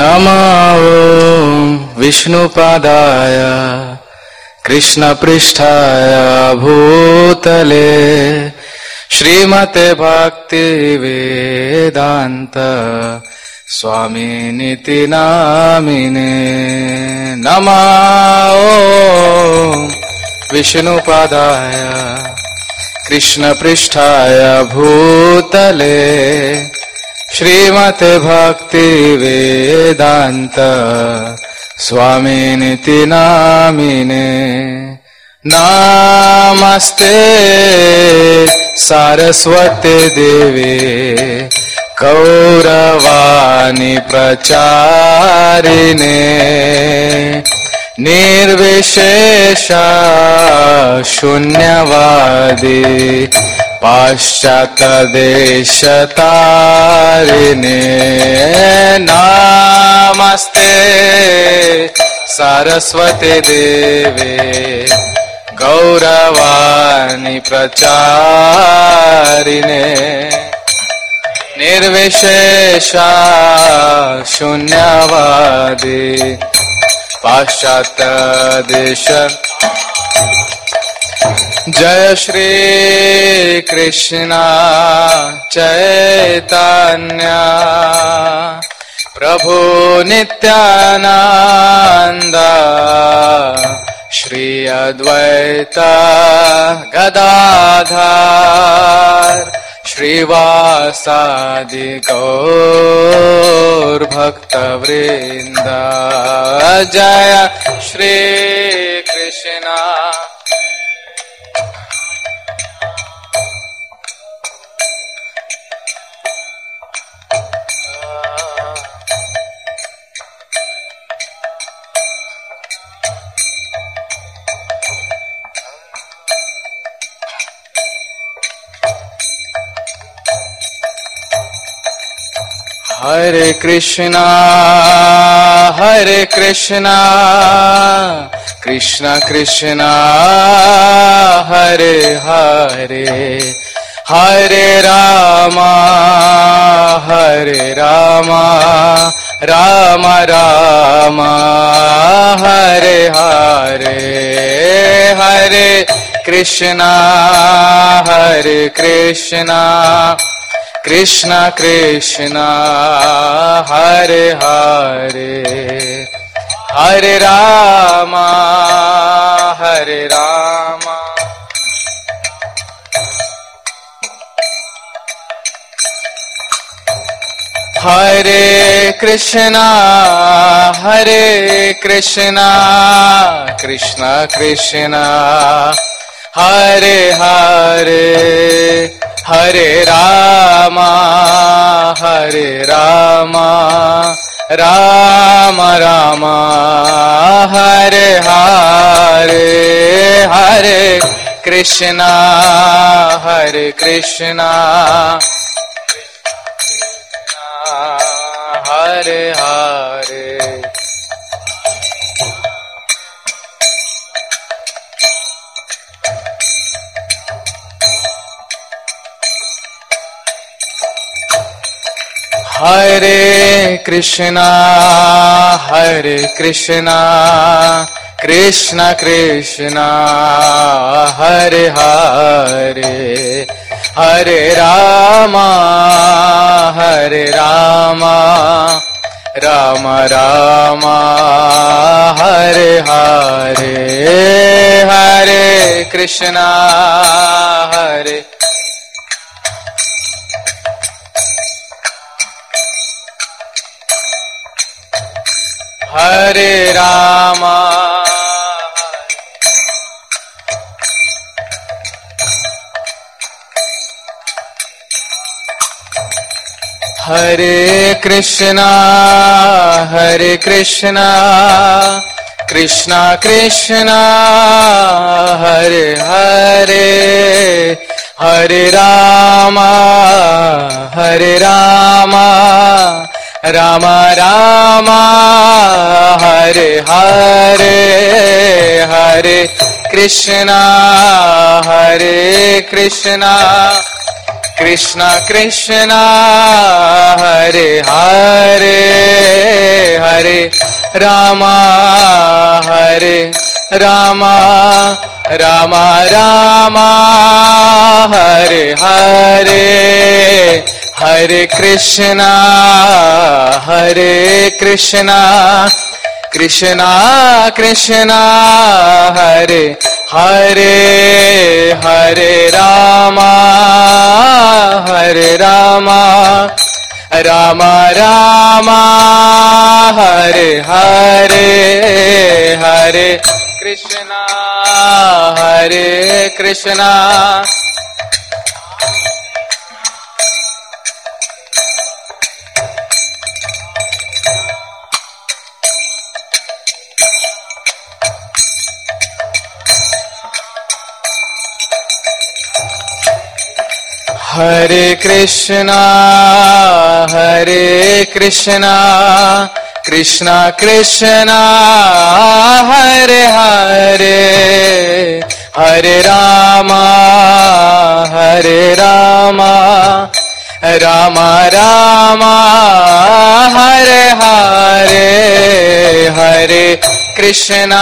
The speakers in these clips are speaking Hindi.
नमो विष्णुपादाय कृष्णपृष्ठाय भूतले श्रीमते भक्तिवेदान्त स्वामिनिति नामिने। नमो विष्णुपादाय कृष्णपृष्ठाय भूतले श्रीमते भक्तिवेदान्त स्वामिनिति नामिने। नमस्ते सारस्वते देवे गौरवाणी प्रचारिणे निर्विशेषा शून्यवादी पाश्चात्यदेशतारिणे। नमस्ते सारस्वते देवे गौरवाणी प्रचारिणे निर्विशेषा शून्यवादी पाश्चात्यदेश। जय श्री कृष्ण चैतन्य प्रभु नित्यानंद श्री अद्वैत गदाधर श्रीवासादि गौर भक्तवृंद। जय श्री कृष्ण। हरे कृष्णा कृष्णा कृष्णा हरे हरे हरे रामा राम राम हरे हरे हरे कृष्णा कृष्णा कृष्णा हरे हरे हरे राम हरे कृष्णा कृष्णा कृष्णा हरे हरे हरे राम राम राम हरे हरे हरे कृष्णा हरे हरे हरे कृष्णा कृष्णा कृष्णा हरे हरे हरे राम राम राम हरे हरे हरे कृष्णा हरे राम हरे कृष्णा कृष्णा कृष्णा हरे हरे हरे राम राम राम हरे हरे हरे कृष्णा कृष्णा कृष्णा हरे हरे Rama Hare Rama Rama Rama Hare Hare Hare Krishna Krishna Krishna Hare Hare Hare Rama Rama Rama Hare Hare Hare Krishna Hare Krishna Krishna Krishna Hare Hare Hare Rama Rama Rama Hare Hare Hare Krishna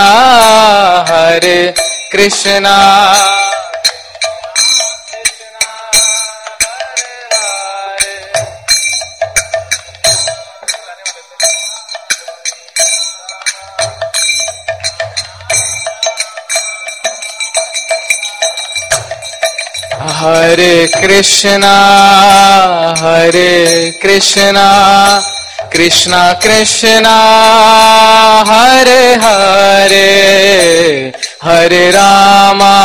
Hare Krishna Krishna Krishna Hare Hare Hare Rama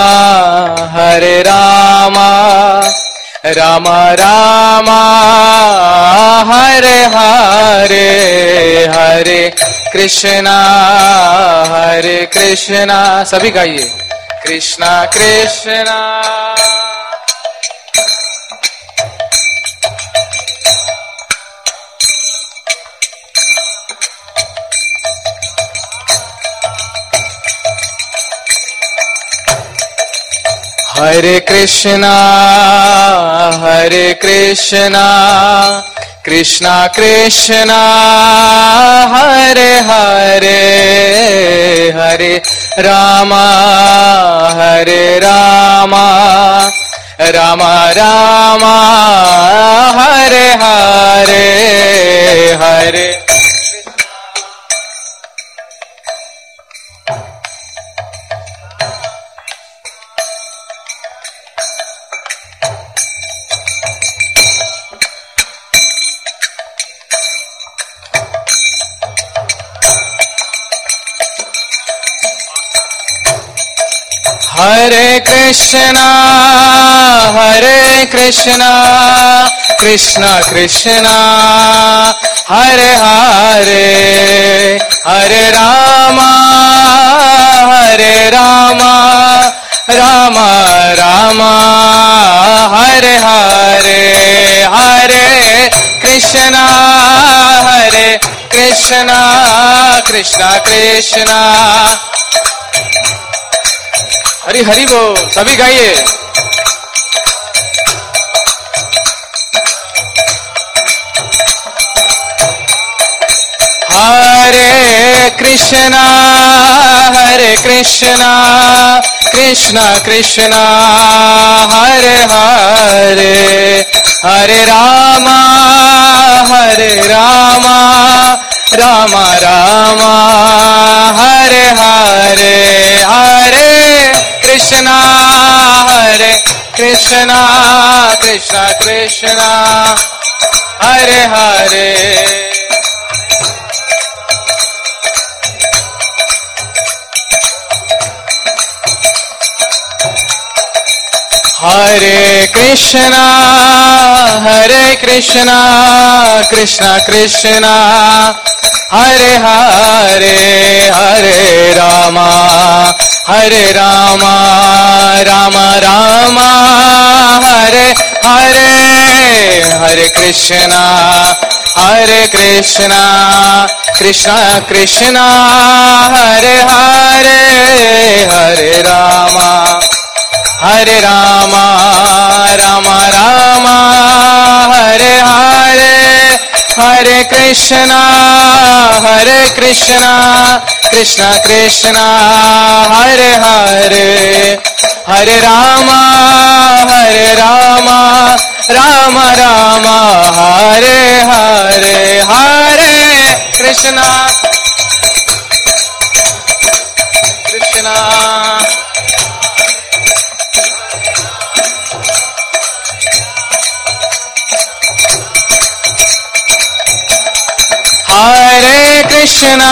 Rama Rama Hare Hare Hare Krishna सभी गाइए Krishna Krishna Hare Krishna Krishna Krishna Hare Hare Hare Rama Rama Rama Hare Hare Hare Hare Krishna Krishna Krishna Hare Hare Hare Rama Rama Rama Hare Hare Hare Krishna Krishna Krishna Hari Hari बोल सभी गाइए Hare Krishna Krishna Krishna Hare Hare Hare Rama Rama Rama Hare Hare Hare Krishna Krishna Krishna Hare Hare Hare Krishna Krishna Krishna Hare Hare Hare Rama Rama Rama Hare Hare Hare Krishna Krishna Krishna Hare Hare Hare Rama Rama Rama Hare Hare Hare Krishna Krishna Krishna Krishna Krishna Hare Hare Hare Rama Rama Rama Hare Hare Hare Krishna Krishna Hare Krishna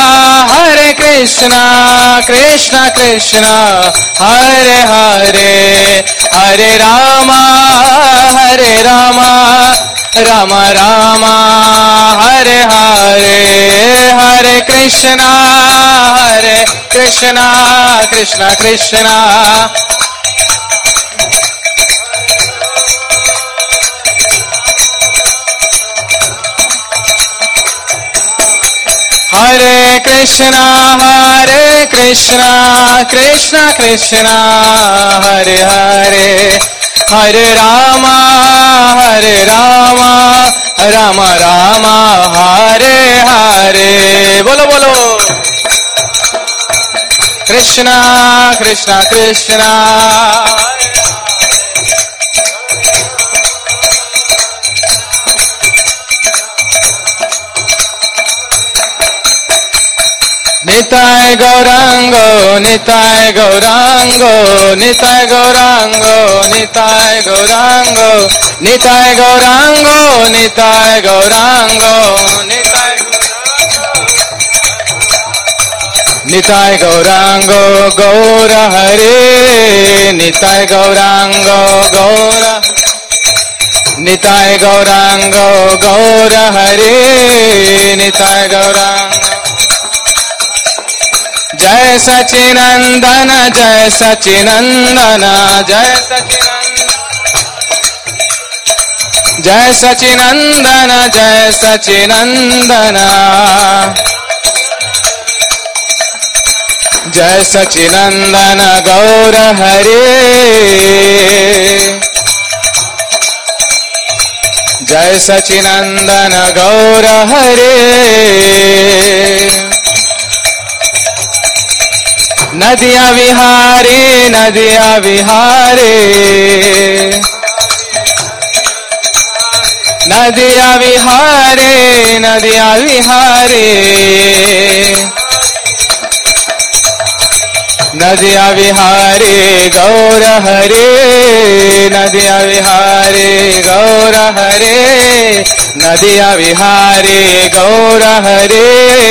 Krishna Krishna Hare Hare Hare Rama Rama Rama Hare Hare Hare Krishna Krishna Krishna Hare Krishna Krishna Krishna Hare Hare Hare Rama Rama Rama Hare Hare Bolo bolo Krishna Krishna Krishna Nitai Gaurango, Nitai Gaurango, Nitai Gaurango, Nitai Gaurango, Nitai Gaurango, Nitai Gaurango, Nitai Gaurango, Gaura Hare, Nitai Gaurango, Gaura, Nitai Gaurango, Gaura Hare, Nitai Gaurango. Jai Sachinandana, Jai Sachinandana, Jai Sachinandana, Jai Sachinandana, Jai Sachinandana, Jai Sachinandana, Gaura Hare, Jai Sachinandana, Gaura Hare. Nadiya Vihare, Nadiya Vihare, Nadiya Vihare, Nadiya Vihare, Nadiya Vihare, Gaura Hare, Nadiya Vihare, Gaura Hare, Nadiya Vihare, Gaura Hare.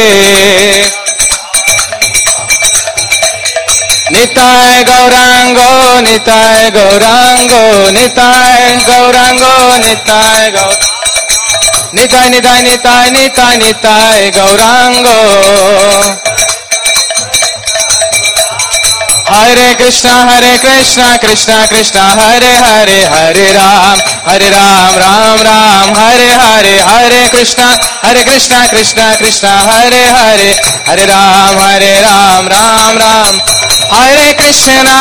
Nitai Gaurango, Nitai Gaurango, Nitai Gaurango, Nitai Gaurango, Nitai Nitai Nitai Nitai Nitai Gaurango. Hare Krishna Krishna Krishna Hare Hare Hare Ram Ram Ram Hare Hare Hare Krishna Krishna Krishna Hare Hare Hare Ram Ram Ram Hare Krishna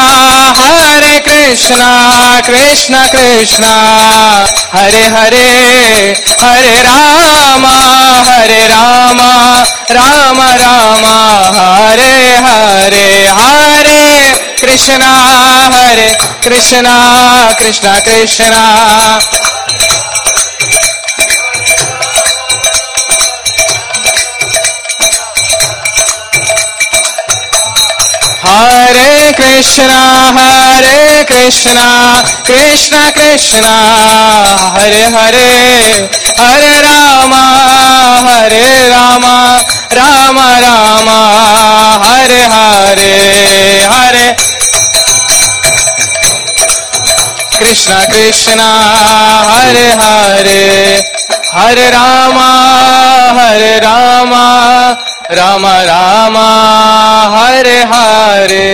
Krishna Krishna Hare Hare Hare Rama Rama Rama Hare Hare Hare Krishna Krishna Krishna Hare Krishna Krishna Krishna Hare Hare Hare Rama Rama Rama Hare Hare Hare Krishna Krishna Hare Hare Hare Rama Rama Rama Hare Hare.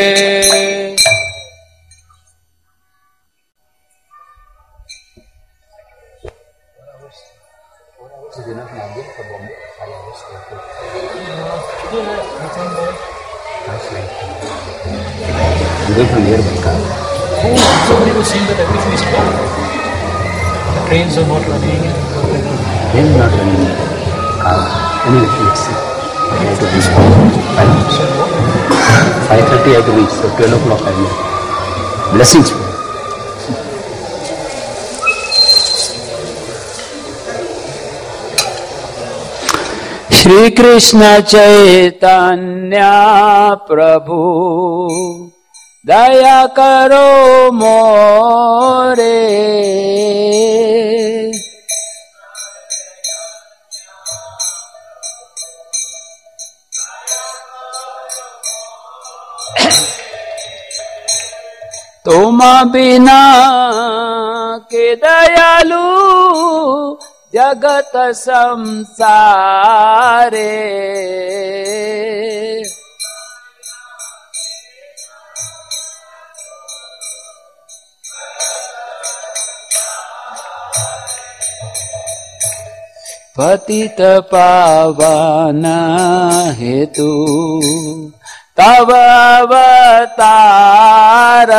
Somebody was saying that everything is blocked. The trains are not running. Trains not running. Only the to reach 5:30 I have to reach, so 12 o'clock I will. Blessings. Shri Krishna Chaitanya प्रभु दया करो मोरे, तुम बिना के दयालु जगत संसारे, पतित पावन हेतु तव अवतार,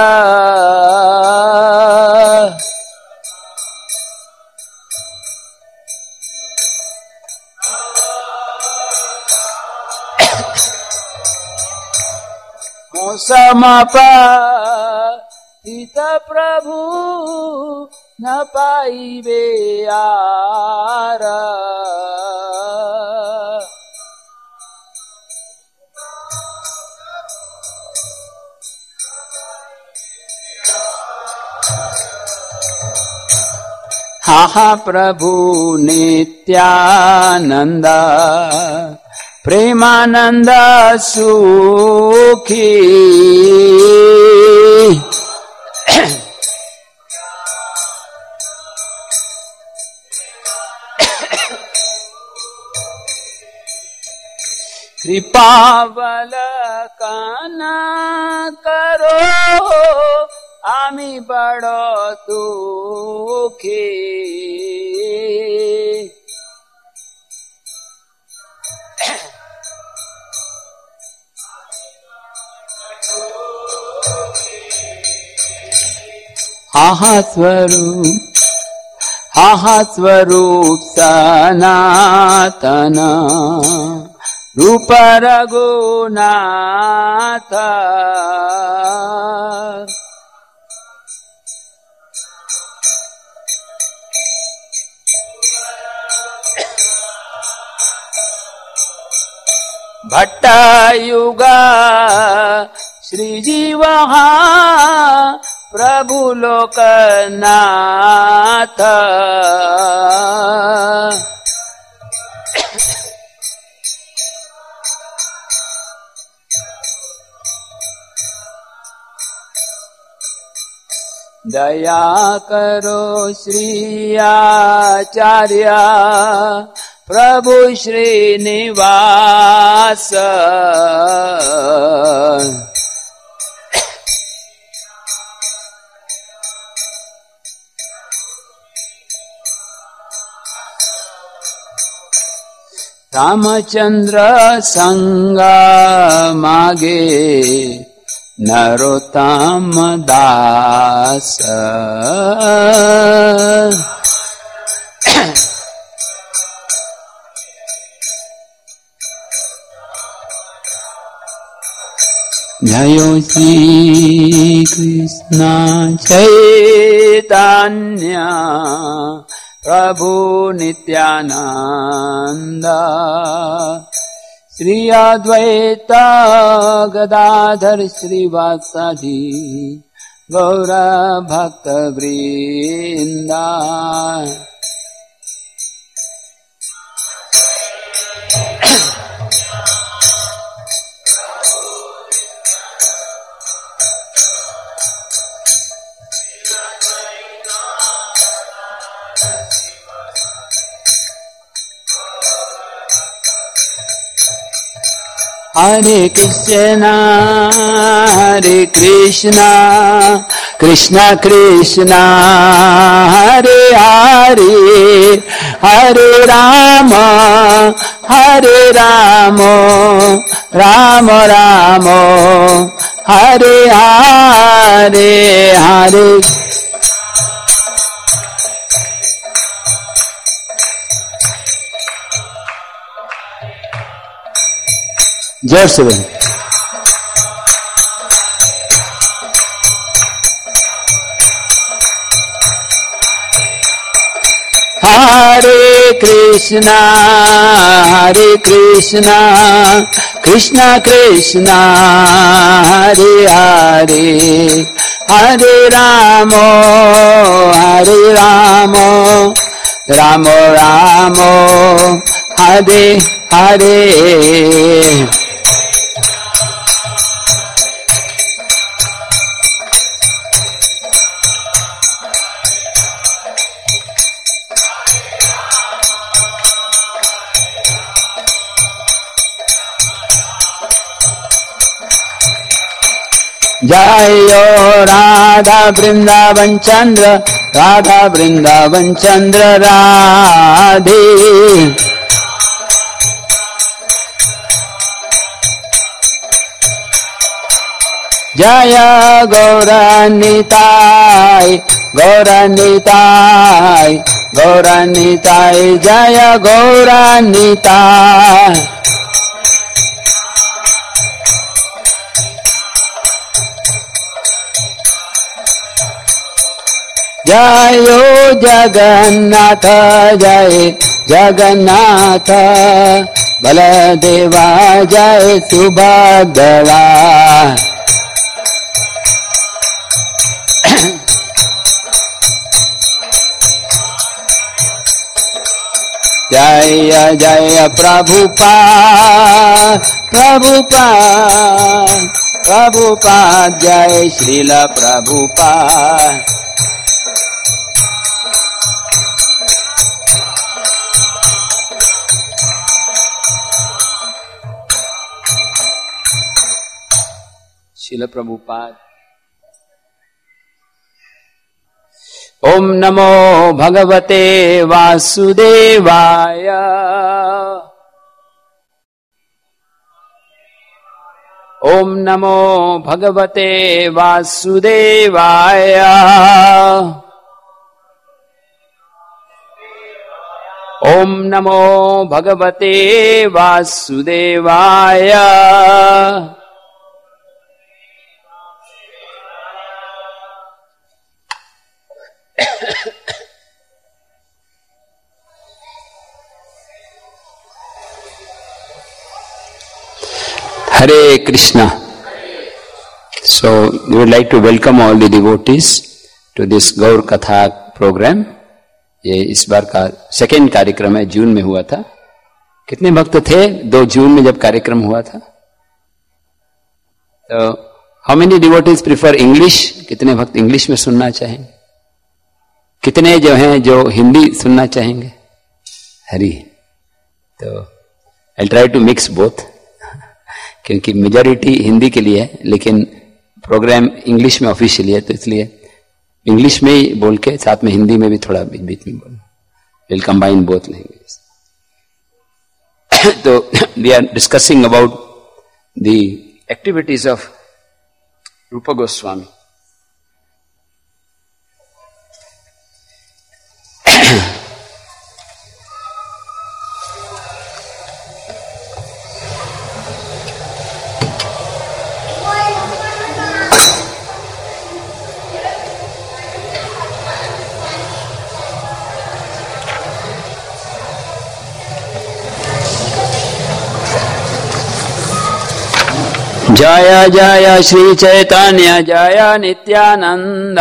समपतित प्रभु न पाइबे आर, हा प्रभु नित्यानंद प्रेमानंद सुखी, कृपावलकना करो आमी बड़ो दुखी, हा स्वरूप सनातन रूप रघुनाथ, भट्ट युगा श्री जीव प्रभु लोकनाथ, दया करो श्री आचार्य प्रभु श्रीनिवास, रामचंद्र संग मागे नरोत्तम दास, जयो श्री कृष्ण चैतन्य प्रभु नित्यानंद, श्री अद्वैत गदाधर श्रीवासादि गौर भक्त वृंदा, हरे कृष्णा कृष्णा कृष्णा हरे हरे, हरे राम राम राम हरे हरे, हरे जोर से बोलो। हरे कृष्णा कृष्णा कृष्णा हरे हरे, हरे राम राम राम हरे हरे। जय राधा वृंदावन चंद्र, राधा वृंदावन चंद्र राधे। जय गौरनिताय गौरनिताय गौरनिताय, जय गौरनिताय। जय जगन्नाथ जय जगन्नाथ, बलदेवा जय सुभद्रा। जय जय प्रभुपाद प्रभुपाद प्रभुपाद, जय श्रील प्रभुपाद। श्रील प्रभुपाद। ओम नमो भगवते वासुदेवाय। ओम नमो भगवते वासुदेवाय। ओम नमो भगवते वासुदेवाय। Hare Krishna. So we would like to welcome all the devotees to this Gaur Katha program. ये इस बार का सेकेंड कार्यक्रम है, जून में हुआ था। कितने भक्त थे 2 जून में जब कार्यक्रम हुआ था? तो how many devotees prefer English? कितने भक्त इंग्लिश में सुनना चाहेंगे? कितने जो हैं जो हिंदी सुनना चाहेंगे? हरी। तो I try to mix both, क्योंकि मेजॉरिटी हिंदी के लिए है लेकिन प्रोग्राम इंग्लिश में ऑफिशियली है, तो इसलिए इंग्लिश में ही बोल के साथ में हिंदी में भी थोड़ा बीच बीच में बोल, विल कंबाइन बोथ लैंग्वेज। तो we are discussing about the activities of Rupa Goswami. जय जय श्री चैतन्य जय नित्यानंद,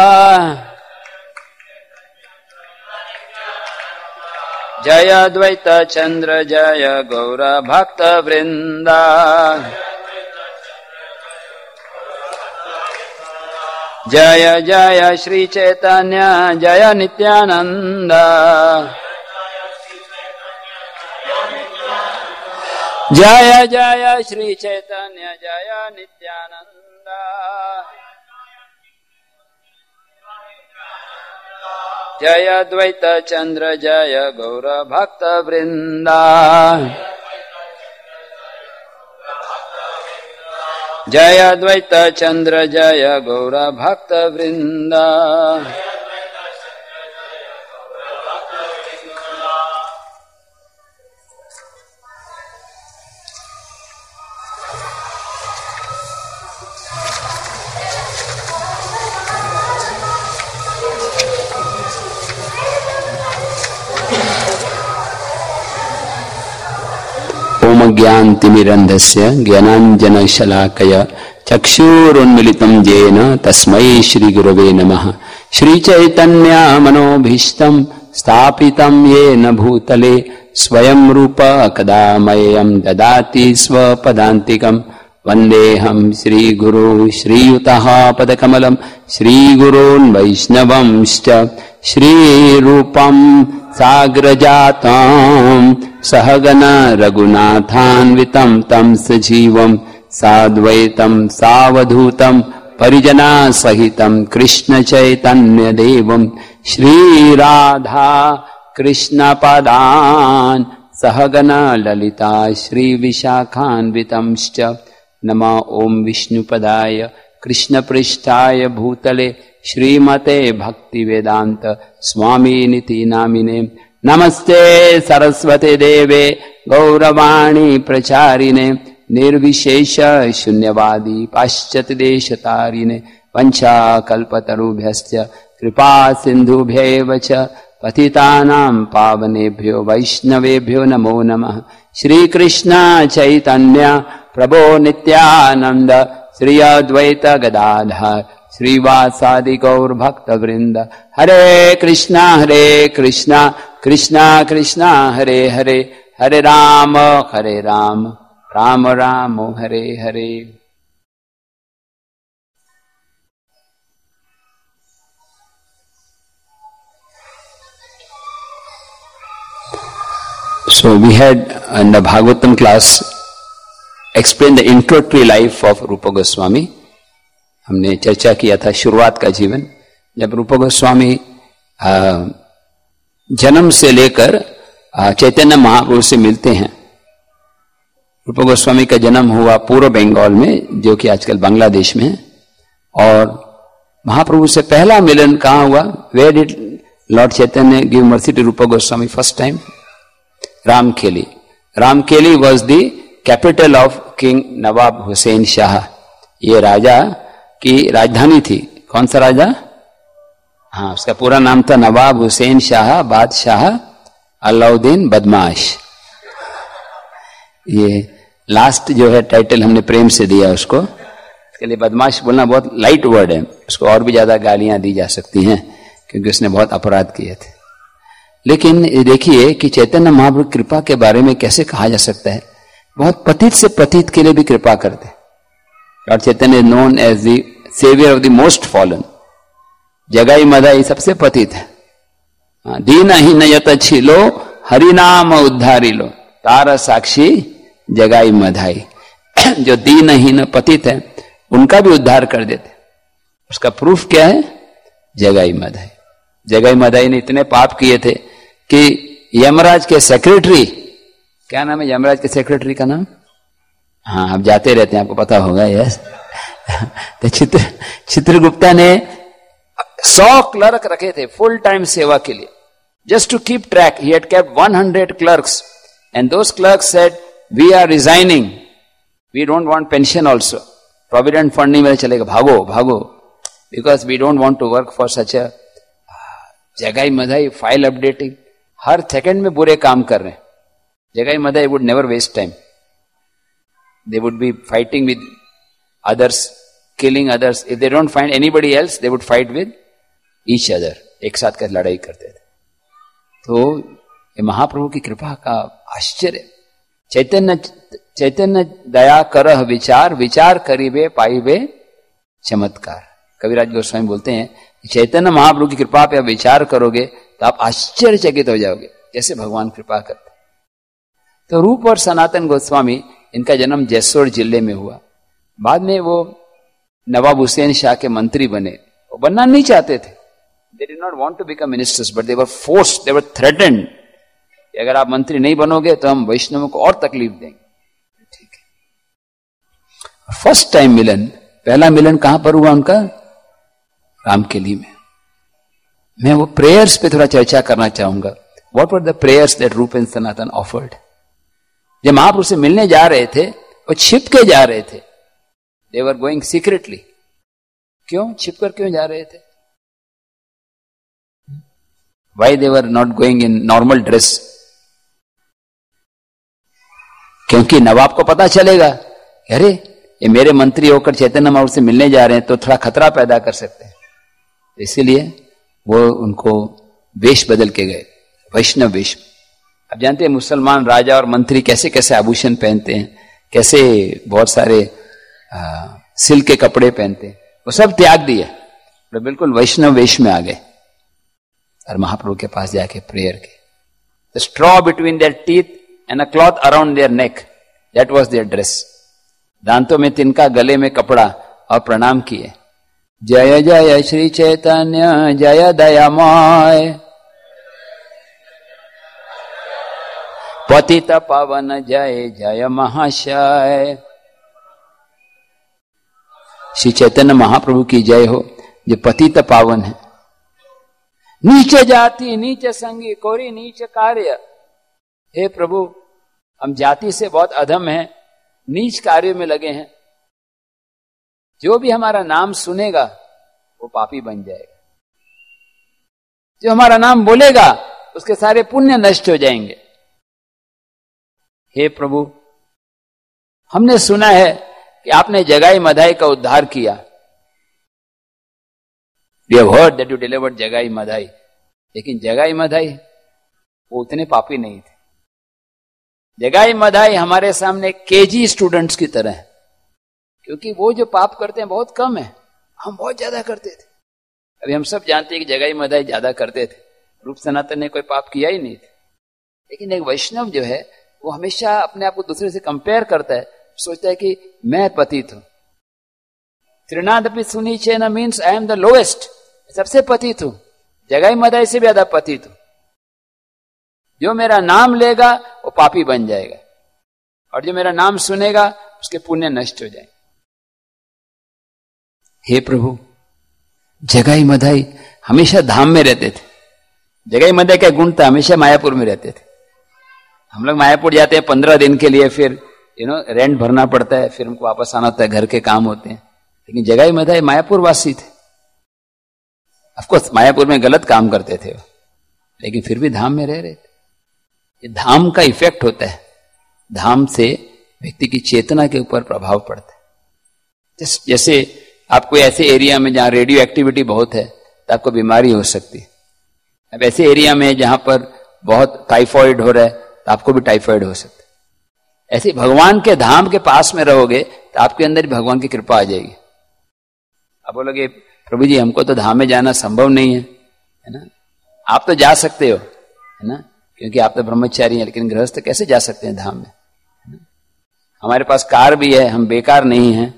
जय द्वैत चंद्र जय गौर भक्त वृंद। जय जय श्री चैतन्य जय नित्यानंद, जय जय श्री चैतन्य जय नित्यानंद। जय द्वैत चंद्र जय गौर भक्त वृंदा। जय द्वैत चंद्र जय गौर भक्त वृंदा। ज्ञानतिमिरन्धस्य ज्ञानाञ्जनशलाकया चक्षुरुन्मिलितं येन तस्मै श्रीगुरवे नमः। श्रीचैतन्यमनोभीष्टं स्थापितं येन भूतले स्वयं रूप कदा मह्यं ददाति स्वपदान्तिकम्। वन्देऽहं श्रीगुरो श्रीयुतः पदकमलं श्रीगुरोन् वैष्णवंश्च श्रीरूपं साग्रजातं सहगण रघुनाथान्वितं तं सजीवं साद्वैतं सावधूतं परिजना सहितं कृष्ण चैतन्य देवं श्रीराधा कृष्ण पदान् सहगण ललिता श्री विशाखान्वितंश्च। नमः ओम विष्णुपदाय कृष्ण पृष्ठाय भूतले श्रीमते भक्ति वेदांत स्वामीनिति नामिने। नमस्ते सरस्वते देवे गौरवाणी प्रचारिणे निर्विशेष शून्यवादी पाश्चात्य देशतारिणे। वंशाकल्पतरुभ्यश्च कृपा सिन्धुभ्यैव च पतितानां पावनेभ्यो वैष्णवेभ्यो नमो नमः। श्री कृष्ण चैतन्य प्रभो नित्यानंद श्री अद्वैत गदाधर श्रीवासादि गौर भक्त वृंद। हरे कृष्णा कृष्णा कृष्णा हरे हरे, हरे राम राम राम हरे हरे। So we had in the Bhagavatam class explained the introductory life of Rupa Goswami. हमने चर्चा किया था शुरुआत का जीवन। जब रूपा गोस्वामी जन्म से लेकर चैतन्य महाप्रभु से मिलते हैं। रूपा गोस्वामी का जन्म हुआ पूर्व बंगाल में, जो कि आजकल बांग्लादेश में है। और महाप्रभु से पहला मिलन कहाँ हुआ? Where did Lord Chaitanya give mercy to Rupa Goswami first time? Ramkeli. Ramkeli was the capital of King Nawab Hussain Shah. ये राजा की राजधानी थी। कौन सा राजा? हाँ, उसका पूरा नाम था नवाब हुसैन शाह बादशाह अलाउद्दीन बदमाश। ये लास्ट जो है टाइटल हमने प्रेम से दिया उसको। इसके लिए बदमाश बोलना बहुत लाइट वर्ड है, उसको और भी ज्यादा गालियां दी जा सकती हैं क्योंकि उसने बहुत अपराध किए थे। लेकिन देखिए कि चैतन्य महाप्रभु कृपा के बारे में कैसे कहा जा सकता है। बहुत पतित से पतित के लिए भी कृपा करते। Lord Chaitanya is known as the saviour of the most fallen. Jagai Madai सबसे पतित है। दीनहीन यत छिलो हरिनाम उद्धारी लो, तारा साक्षी जगाई मधाई। जो दीनहीन पतित है उनका भी उद्धार कर देते। उसका प्रूफ क्या है? जगाई मधाई। जगाई मधाई ने इतने पाप किए थे कि यमराज के सेक्रेटरी, क्या नाम है यमराज के सेक्रेटरी का नाम? हाँ, आप जाते रहते हैं, आपको पता होगा। यस। तो चित्रगुप्ता ने 100 क्लर्क रखे थे फुल टाइम सेवा के लिए, just to keep track. He had kept 100 clerks and those clerks said we are resigning, we don't want pension also, provident fund नहीं मिले, चलेगा, भागो भागो, because we don't want to work for such a. Jagai Madhai file updating, हर सेकंड में बुरे काम कर रहे हैं। Jagai Madhai would never waste time. They would be fighting with others, killing others. If they don't find anybody else, they would fight with each other. एक साथ कर लड़ाई करते थे। तो ये महाप्रभु की कृपा का आश्चर्य। चैतन्य दया करह विचार, विचार करीबे पाइबे चमत्कार। कविराज गोस्वामी बोलते हैं चैतन्य महाप्रभु की कृपा पे आप विचार करोगे तो आप आश्चर्यचकित हो जाओगे, जैसे भगवान कृपा करते। तो रूप और सनातन गोस्वामी, इनका जन्म जैसोर जिले में हुआ। बाद में वो नवाब हुसैन शाह के मंत्री बने। वो बनना नहीं चाहते थे। They did not want to become ministers, but they were forced, they were threatened कि अगर आप मंत्री नहीं बनोगे तो हम वैष्णवों को और तकलीफ देंगे। ठीक है। फर्स्ट टाइम मिलन, पहला मिलन कहां पर हुआ उनका? रामकेली में। मैं वो प्रेयर्स पे थोड़ा चर्चा करना चाहूंगा। What were the prayers that Rupa and Sanatan offered? जब महाप्रभु से मिलने जा रहे थे वो छिप के जा रहे थे। They were going secretly. क्यों छिप कर क्यों जा रहे थे? Why they were not going in normal dress? क्योंकि नवाब को पता चलेगा, अरे ये मेरे मंत्री होकर चैतन्य महाप्रभु से मिलने जा रहे हैं, तो थोड़ा खतरा पैदा कर सकते हैं। इसीलिए वो उनको वेश बदल के गए, वैष्णव वेश। अब जानते हैं मुसलमान राजा और मंत्री कैसे कैसे आभूषण पहनते हैं, कैसे बहुत सारे सिल्क के कपड़े पहनते हैं, वो सब त्याग दिए, तो बिल्कुल वैष्णव वेश में आ गए और महाप्रभु के पास जाके प्रेयर की। The straw between their teeth and a cloth around their neck, that was their dress. दांतों में तिनका, गले में कपड़ा, और प्रणाम किए। जय जय श्री चैतन्य जय दयामय, पतित पावन जय जय महाशय। श्री चैतन्य महाप्रभु की जय हो, जो पतित पावन है। नीचे जाति नीच संगी कोरी नीच कार्य, हे प्रभु हम जाति से बहुत अधम हैं, नीच कार्य में लगे हैं। जो भी हमारा नाम सुनेगा वो पापी बन जाएगा, जो हमारा नाम बोलेगा उसके सारे पुण्य नष्ट हो जाएंगे। हे प्रभु हमने सुना है कि आपने जगाई मधाई का उद्धार किया। We have heard that you delivered जगाई मधाई, लेकिन जगाई मधाई वो उतने पापी नहीं थे। जगाई मधाई हमारे सामने केजी स्टूडेंट्स की तरह है, क्योंकि वो जो पाप करते हैं बहुत कम है, हम बहुत ज्यादा करते थे। अभी हम सब जानते हैं कि जगाई मधाई ज्यादा करते थे, रूप सनातन ने कोई पाप किया ही नहीं था। लेकिन एक वैष्णव जो है वो हमेशा अपने आप को दूसरे से कंपेयर करता है, सोचता है कि मैं पतित हूं। त्रिनादपि सुनीचेन means I am the lowest, सबसे पतित हूं, जगाई मधाई से भी ज्यादा पतित हूं। जो मेरा नाम लेगा वो पापी बन जाएगा, और जो मेरा नाम सुनेगा उसके पुण्य नष्ट हो जाएंगे। हे प्रभु जगाई मधाई हमेशा धाम में रहते थे। जगाई मधाई का गुण था, हमेशा मायापुर में रहते थे। हम लोग मायापुर जाते हैं 15 दिन के लिए, फिर रेंट भरना पड़ता है, फिर हमको वापस आना होता है, घर के काम होते हैं। लेकिन जगाई मधाई मायापुर वासी थे। ऑफकोर्स मायापुर में गलत काम करते थे, लेकिन फिर भी धाम में रह रहे थे। ये धाम का इफेक्ट होता है, धाम से व्यक्ति की चेतना के ऊपर प्रभाव पड़ता है। जैसे आपको ऐसे एरिया में जहां रेडियो एक्टिविटी बहुत है तो आपको बीमारी हो सकती है। अब ऐसे एरिया में जहां पर बहुत टाइफॉइड हो रहा है तो आपको भी टाइफॉइड हो सकता है। ऐसे भगवान के धाम के पास में रहोगे तो आपके अंदर भी भगवान की कृपा आ जाएगी। आप बोलोगे प्रभु जी हमको तो धाम में जाना संभव नहीं है ना। आप तो जा सकते हो, है ना, क्योंकि आप तो ब्रह्मचारी हैं, लेकिन गृहस्थ कैसे जा सकते हैं धाम में? हमारे पास कार भी है, हम बेकार नहीं हैं।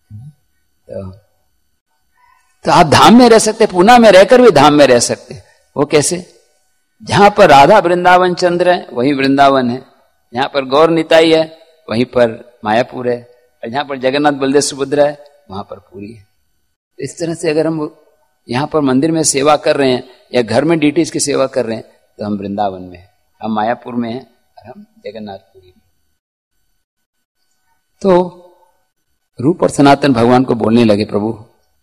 तो आप धाम में रह सकते हैं, पूना में रहकर भी धाम में रह सकते हैं। वो कैसे? जहां पर राधा वृंदावन चंद्र है वहीं वृंदावन है, जहां पर गौर निताई है वहीं पर मायापुर है, और जहां पर जगन्नाथ बलदेव सुभद्रा है वहां पर पूरी है। इस तरह से अगर हम यहां पर मंदिर में सेवा कर रहे हैं या घर में डीटीज की सेवा कर रहे हैं तो हम वृंदावन में हैं, हम मायापुर में हैं और हम जगन्नाथपुरी में। तो रूप और सनातन भगवान को बोलने लगे, प्रभु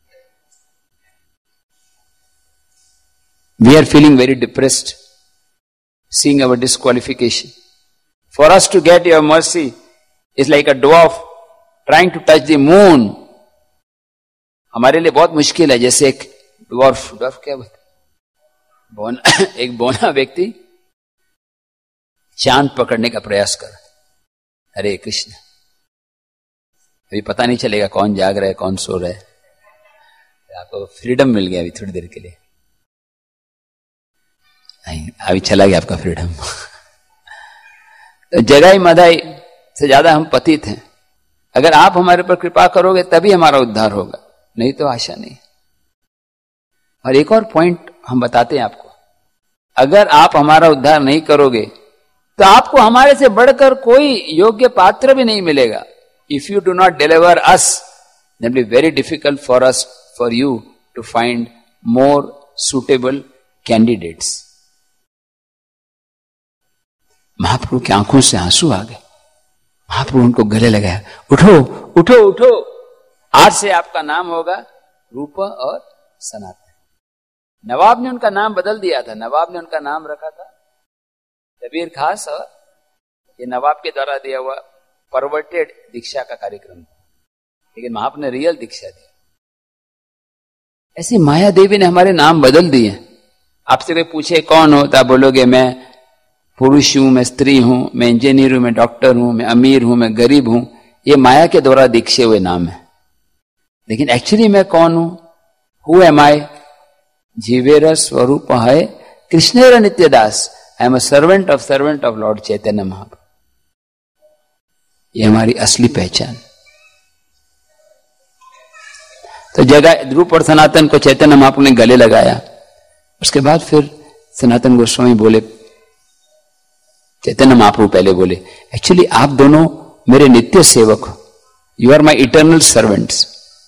we are feeling very depressed seeing our disqualification. For us to get your mercy is like a dwarf trying to touch the moon. हमारे लिए बहुत मुश्किल है। जैसे एक ड्वार्फ क्या बोलते, एक बौना व्यक्ति चांद पकड़ने का प्रयास कर। हरे कृष्ण, अभी पता नहीं चलेगा कौन जाग रहा है कौन सो रहा है। आपको फ्रीडम मिल गया अभी थोड़ी देर के लिए, नहीं अभी चला गया आपका फ्रीडम। तो जगाई मधाई से ज्यादा हम पतित हैं। अगर आप हमारे पर कृपा करोगे तभी हमारा उद्धार होगा, नहीं तो आशा नहीं। और एक और पॉइंट हम बताते हैं आपको, अगर आप हमारा उद्धार नहीं करोगे तो आपको हमारे से बढ़कर कोई योग्य पात्र भी नहीं मिलेगा। If you do not deliver us then be very difficult for us for you to find more suitable candidates. Mahaprabhu की आंखों से आंसू आ गए। महाप्रभु उनको गले लगाया, उठो उठो उठो, आज से आपका नाम होगा रूप और सनातन। नवाब ने उनका नाम बदल दिया था। नवाब ने उनका नाम रखा था कबीर खास, और ये नवाब के द्वारा दिया हुआ परवर्टेड दीक्षा का कार्यक्रम था, लेकिन महाप्रभु ने रियल दीक्षा दी। ऐसी माया देवी ने हमारे नाम बदल दिए। आपसे कोई पूछे कौन हो, तो आप बोलोगे मैं पुरुष हूं, मैं स्त्री हूं, मैं इंजीनियर हूं, मैं डॉक्टर हूं, मैं अमीर हूं, मैं गरीब हूं। ये माया के द्वारा दीक्षे हुए नाम है, लेकिन एक्चुअली मैं कौन हूं? हु एम आई? जीवेर स्वरूप है कृष्णेर नित्यदास। I am a servant of lord Chaitanya Mahaprabhu. ये हमारी असली पहचान। तो जगह रूप और सनातन को चैतन्य महाप्रभु ने गले लगाया। उसके बाद फिर सनातन गोस्वामी बोले, चैतन्य महाप्रभु पहले बोले, एक्चुअली आप दोनों मेरे नित्य सेवक हो, you are my eternal servants.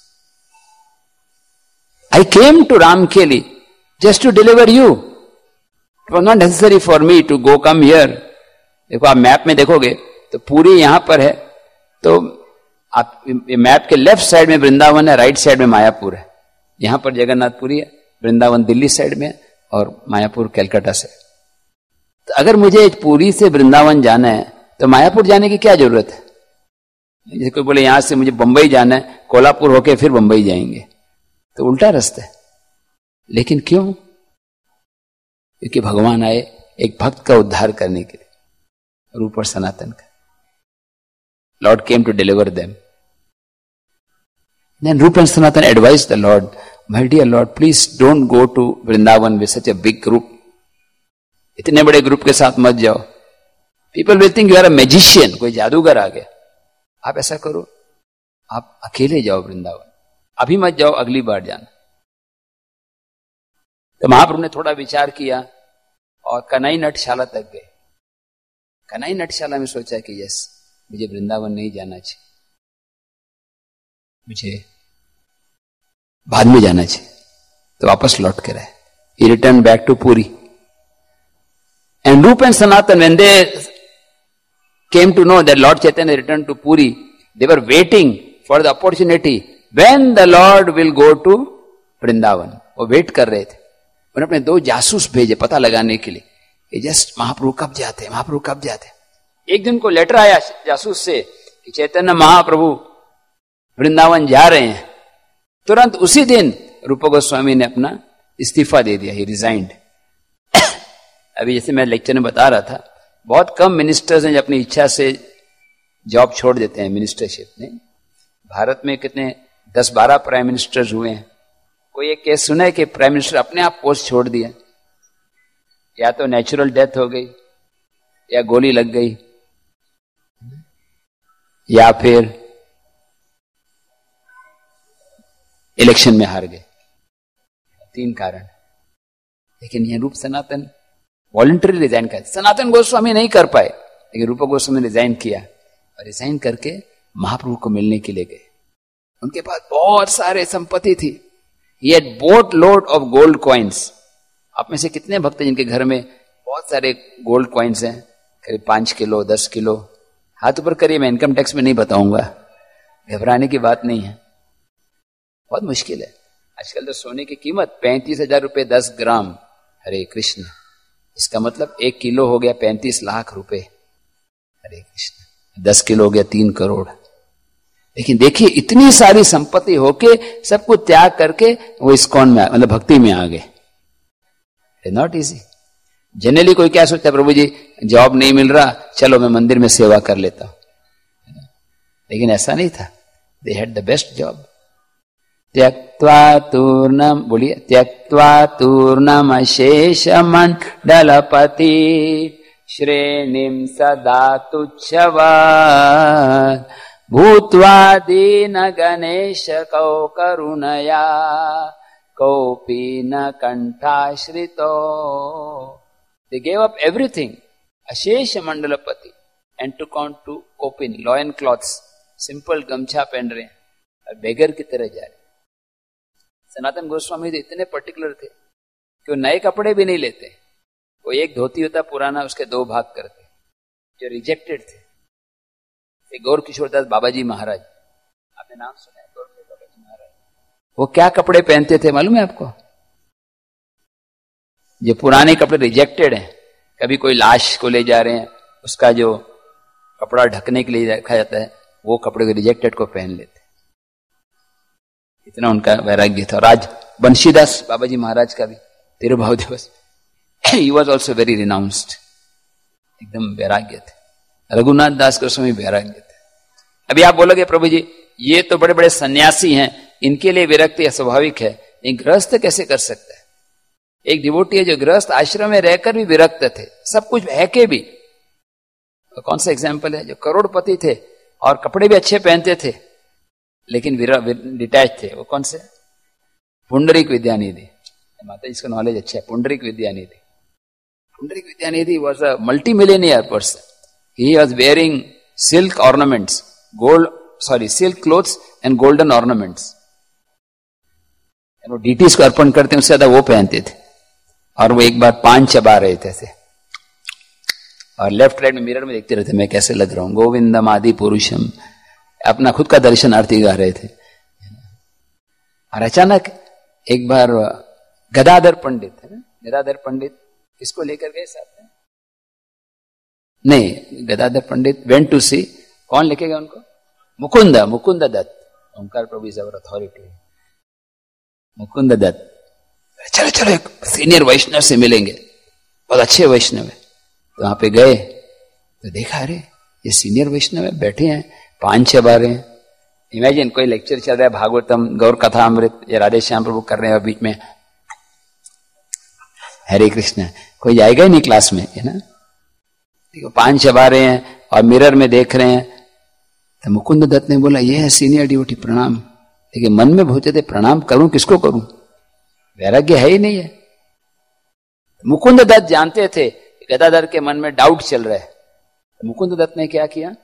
I came to Ramkeli just to deliver you, it was not necessary for me to go come here. देखो आप मैप में देखोगे तो पूरी यहां पर है, तो आप मैप के लेफ्ट साइड में वृंदावन है, राइट साइड में मायापुर है। यहां पर जगन्नाथपुरी है, वृंदावन दिल्ली साइड में और मायापुर कलकत्ता से। तो अगर मुझे पुरी से वृंदावन जाना है तो मायापुर जाने की क्या जरूरत है? जैसे कोई बोले यहां से मुझे बंबई जाना है, कोल्हापुर होके फिर बंबई जाएंगे, तो उल्टा रास्ता है। लेकिन क्यों? क्योंकि भगवान आए एक भक्त का उद्धार करने के लिए, रूप और सनातन का। Lord came to deliver them. Then Rup and Sanatan advise the lord, my dear lord, please don't go to Vrindavan with such a big group. इतने बड़े ग्रुप के साथ मत जाओ। People will think you are a magician, कोई जादूगर आ गया। आप ऐसा करो, आप अकेले जाओ वृंदावन, अभी मत जाओ, अगली बार जाना। तो महाप्रभु ने थोड़ा विचार किया और कनाई नटशाला तक गए। कनाई नटशाला में सोचा कि यस, मुझे वृंदावन नहीं जाना चाहिए, मुझे बाद में जाना चाहिए। तो वापस लौट के रहे। He returned back to Puri. And Rupa and Sanatan, when they came to know that Lord Chaitanya returned to Puri, they were waiting for the opportunity when the Lord will go to Vrindavan. वो वेट कर रहे थे। उन्होंने अपने 2 जासूस भेजे पता लगाने के लिए कि जस्ट महाप्रभु कब जाते, महाप्रभु कब जाते। एक दिन को लेटर आया जासूस से कि चैतन्य महाप्रभु वृंदावन जा रहे हैं। तुरंत उसी दिन रूप गोस्वामी ने अपना इस्तीफा दे दिया, ही रिजाइंड। अभी जैसे मैं लेक्चर में बता रहा था, बहुत कम मिनिस्टर्स हैं जो अपनी इच्छा से जॉब छोड़ देते हैं मिनिस्टरशिप में। भारत में कितने 10-12 प्राइम मिनिस्टर्स हुए हैं। कोई एक केस सुना है कि प्राइम मिनिस्टर अपने आप पोस्ट छोड़ दिया, या तो नेचुरल डेथ हो गई, या गोली लग गई, या फिर इलेक्शन में हार गए। 3 कारण। लेकिन यह रूप सनातन वॉलंटरी रिजाइन कर, सनातन गोस्वामी नहीं कर पाए, लेकिन रूप गोस्वामी ने रिजाइन किया और रिजाइन करके महाप्रभु को मिलने के लिए गए। उनके पास बहुत सारे संपत्ति थी। He had boat load of gold coins. आप में से कितने भक्त हैं जिनके घर में बहुत सारे गोल्ड कॉइन्स हैं, करीब 5 किलो 10 किलो? हाथ ऊपर करिए, मैं इनकम टैक्स में नहीं बताऊंगा, घबराने की बात नहीं है, बहुत मुश्किल है। आजकल तो सोने की कीमत 35,000 रुपए 10 ग्राम। हरे कृष्ण, इसका मतलब 1 किलो हो गया 35 लाख रुपए। हरे कृष्ण, 10 किलो हो गया 3 करोड़। लेकिन देखिए इतनी सारी संपत्ति होके सब कुछ त्याग करके वो इस्कॉन में मतलब भक्ति में आ गए। Not easy. जनरली कोई क्या सोचता है, प्रभु जी जॉब नहीं मिल रहा, चलो मैं मंदिर में सेवा कर लेता हूं। लेकिन ऐसा नहीं था। They had the best job. त्यक्त्वा तूर्णम, बोलिए, त्यक्त्वा तूर्णम अशेष मंडलपति श्रेणीम सदा तुच्छवा भूत्वा दीन गणेश कौ करुणया कौपी न कंठाश्रितो। They gave up everything. अशेष मंडलपति and took on to Kopin, loin cloths, simple गमछा पहन रहे हैं और बेगर की तरह जा रहे हैं। सनातन गोस्वामी तो इतने पर्टिकुलर थे कि वो नए कपड़े भी नहीं लेते। वो एक धोती होता पुराना, उसके 2 भाग करते, जो रिजेक्टेड थे। गौर किशोरदास बाबाजी महाराज, आपने नाम सुना है? गौर बाबाजी महाराज, वो क्या कपड़े पहनते थे मालूम है आपको? जो पुराने कपड़े रिजेक्टेड हैं, कभी कोई लाश को ले जा रहे हैं, उसका जो कपड़ा ढकने के लिए रखा जाता है, वो कपड़े को रिजेक्टेड को पहन लेते। इतना उनका वैराग्य था। और आज बंशीदास बाबा जी महाराज का भी तिरुभाव दिवस, he was also very renounced, एकदम वैराग्य थे। रघुनाथ दास गोस्वामी वैराग्य थे। अभी आप बोलोगे प्रभु जी ये तो बड़े बड़े सन्यासी हैं, इनके लिए विरक्ति स्वाभाविक है, एक गृहस्थ कैसे कर सकता है? एक डिवोटी है जो गृहस्थ आश्रम में रहकर भी विरक्त थे, सब कुछ है के भी। तो कौन सा एग्जाम्पल है? जो करोड़पति थे और कपड़े भी अच्छे पहनते थे लेकिन डिटैच थे, वो कौन से? पुंडरीक विद्यानिधि। माता जी का नॉलेज अच्छा है। Pundarik Vidyanidhi, Pundarik Vidyanidhi was a multi millionaire person. He was wearing silk ornaments, silk clothes and golden ornaments. वो डीटीज को अर्पण करते हैं उससे ज्यादा वो पहनते थे। और वो एक बार पान चबा रहे थे ऐसे, और लेफ्ट राइट में मिरर में देखते रहते मैं कैसे लग रहा हूं। गोविंदम आदि पुरुषम, अपना खुद का दर्शन आरती गा रहे थे। और अचानक एक बार गदाधर पंडित है ना, गदाधर पंडित किसको लेकर गए साथ में? नहीं, Gadadhar Pandit went to see, कौन लेके गया उनको? Mukund Datta. Omkar Prabhu is our authority. Mukund Datta, चलो चलो एक सीनियर वैष्णव से मिलेंगे, बहुत अच्छे वैष्णव है। तो वहां पे गए तो देखा, अरे ये सीनियर वैष्णव है, बैठे हैं पान चबा रहे हैं। इमेजिन कोई लेक्चर चल रहा है, भागवतम, गौर कथा अमृत, या राधे श्याम प्रभु कर रहे हैं, बीच में हरे कृष्ण, कोई जाएगा ही नहीं क्लास में, है ना। देखो पान चबा रहे हैं और मिरर में देख रहे हैं। तो मुकुंद दत्त ने बोला ये है सीनियर डिवोटी, प्रणाम। लेकिन मन में भूते थे प्रणाम करूं किसको करूं, वैराग्य है ही नहीं है। मुकुंद दत्त जानते थे गदाधर के मन में डाउट चल रहा है। तो मुकुंद दत्त ने क्या किया,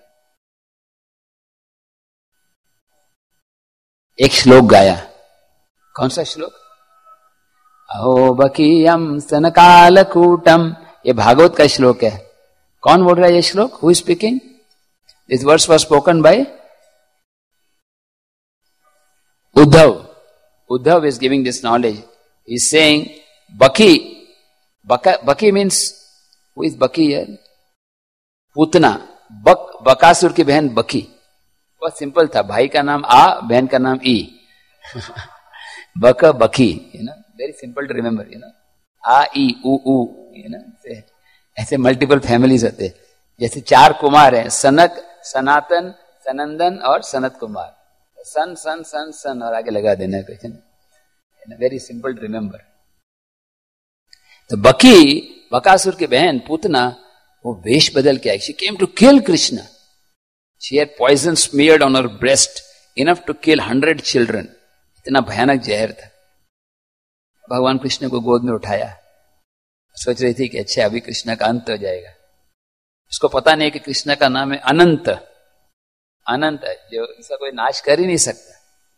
एक श्लोक गाया। कौन सा श्लोक? अहो बकीयम स्तनकालकूटम, ये भागवत का श्लोक है। कौन बोल रहा है ये श्लोक? Who is speaking? This verse was spoken by Uddhav. Uddhav is giving this knowledge. He is saying, Baki means, who is Baki here? Putna. Bakasur की बहन बकी। बहुत सिंपल था, भाई का नाम आ, बहन का नाम ई। बकी, you know, very simple to remember, you know. आ ई उ, you know, ऐसे मल्टीपल फैमिलीज होते हैं। जैसे 4 कुमार हैं, सनक, सनातन, सनंदन और सनत कुमार। सन सन सन सन और आगे लगा देना question, very simple to remember. तो बकासुर की बहन पूतना, वो वेश बदल के आई। She came to kill Krishna. She had poison smeared on her breast enough to kill 100 children. इतना भयानक जहर था। भगवान कृष्ण को गोद में उठाया, सोच रही थी कि अच्छा अभी कृष्ण का अंत हो जाएगा। उसको पता नहीं कि कृष्ण का नाम है अनंत। अनंत है जो इसका कोई नाश कर ही नहीं सकता।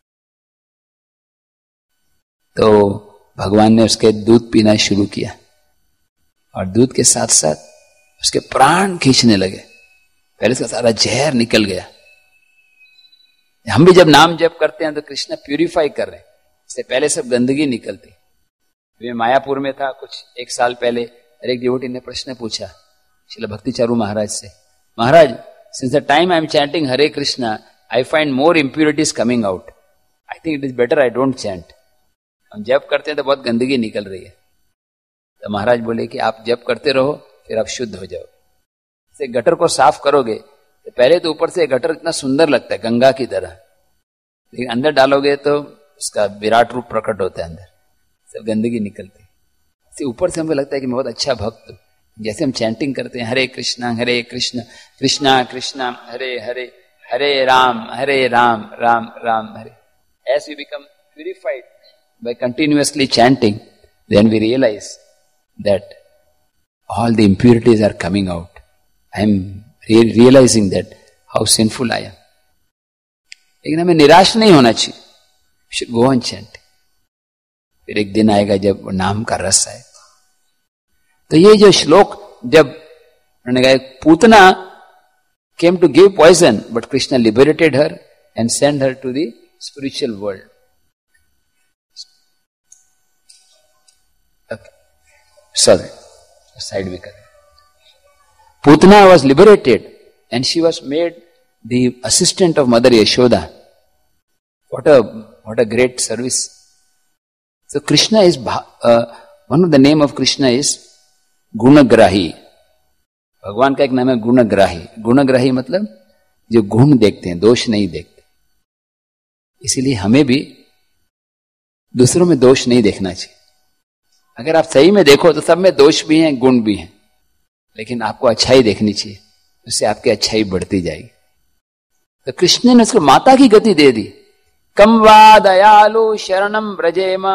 तो भगवान ने उसके दूध पीना शुरू किया और दूध के साथ साथ उसके प्राण खींचने लगे। पहले उसका सारा जहर निकल गया। हम भी जब नाम जप करते हैं तो कृष्ण प्यूरिफाई कर रहे हैं, इससे पहले सब गंदगी निकलती। मैं मायापुर में था कुछ 1 साल पहले, एक डिवोटी ने प्रश्न पूछा श्रील भक्ति चारू महाराज से, महाराज since the time I am chanting Hare Krishna, I find more impurities coming out. I think it is better I don't chant. हम जप करते हैं तो बहुत गंदगी निकल रही है। तो महाराज बोले कि आप जप करते रहो, फिर आप शुद्ध हो जाओ। से गटर को साफ करोगे तो पहले तो ऊपर से गटर इतना सुंदर लगता है गंगा की तरह, लेकिन अंदर डालोगे तो उसका विराट रूप प्रकट होता है, अंदर सब गंदगी निकलती है। ऊपर से हमको लगता है कि मैं बहुत अच्छा भक्त हूँ। जैसे हम चैंटिंग करते हैं हरे कृष्णा कृष्णा कृष्णा हरे हरे, हरे राम राम राम हरे। As we become purified by continuously chanting, then we realize that all the impurities are coming out. I am realizing that how sinful I am. लेकिन हमें निराश नहीं होना चाहिए। should go on chanting. फिर एक दिन आएगा जब नाम का रस आएगा। तो ये जो श्लोक जब उन्होंने कहा, Putana came to give poison, but Krishna liberated her and sent her to the spiritual world. Okay. Sorry, side में करें। Putana was liberated and she was made the assistant of Mother Yashoda. What a great service. So Krishna is, one of the name of Krishna is Gunagrahi. भगवान का एक नाम है गुणग्राही. गुणग्राही मतलब जो गुण देखते हैं, दोष नहीं देखते. इसीलिए हमें भी दूसरों में दोष नहीं देखना चाहिए. अगर आप सही में देखो तो सब में दोष भी हैं, गुण भी हैं, लेकिन आपको अच्छाई देखनी चाहिए, उससे आपकी अच्छाई बढ़ती जाएगी. तो कृष्ण ने उसको माता की गति दे दी. कम वा दयालु शरणम ब्रजेम.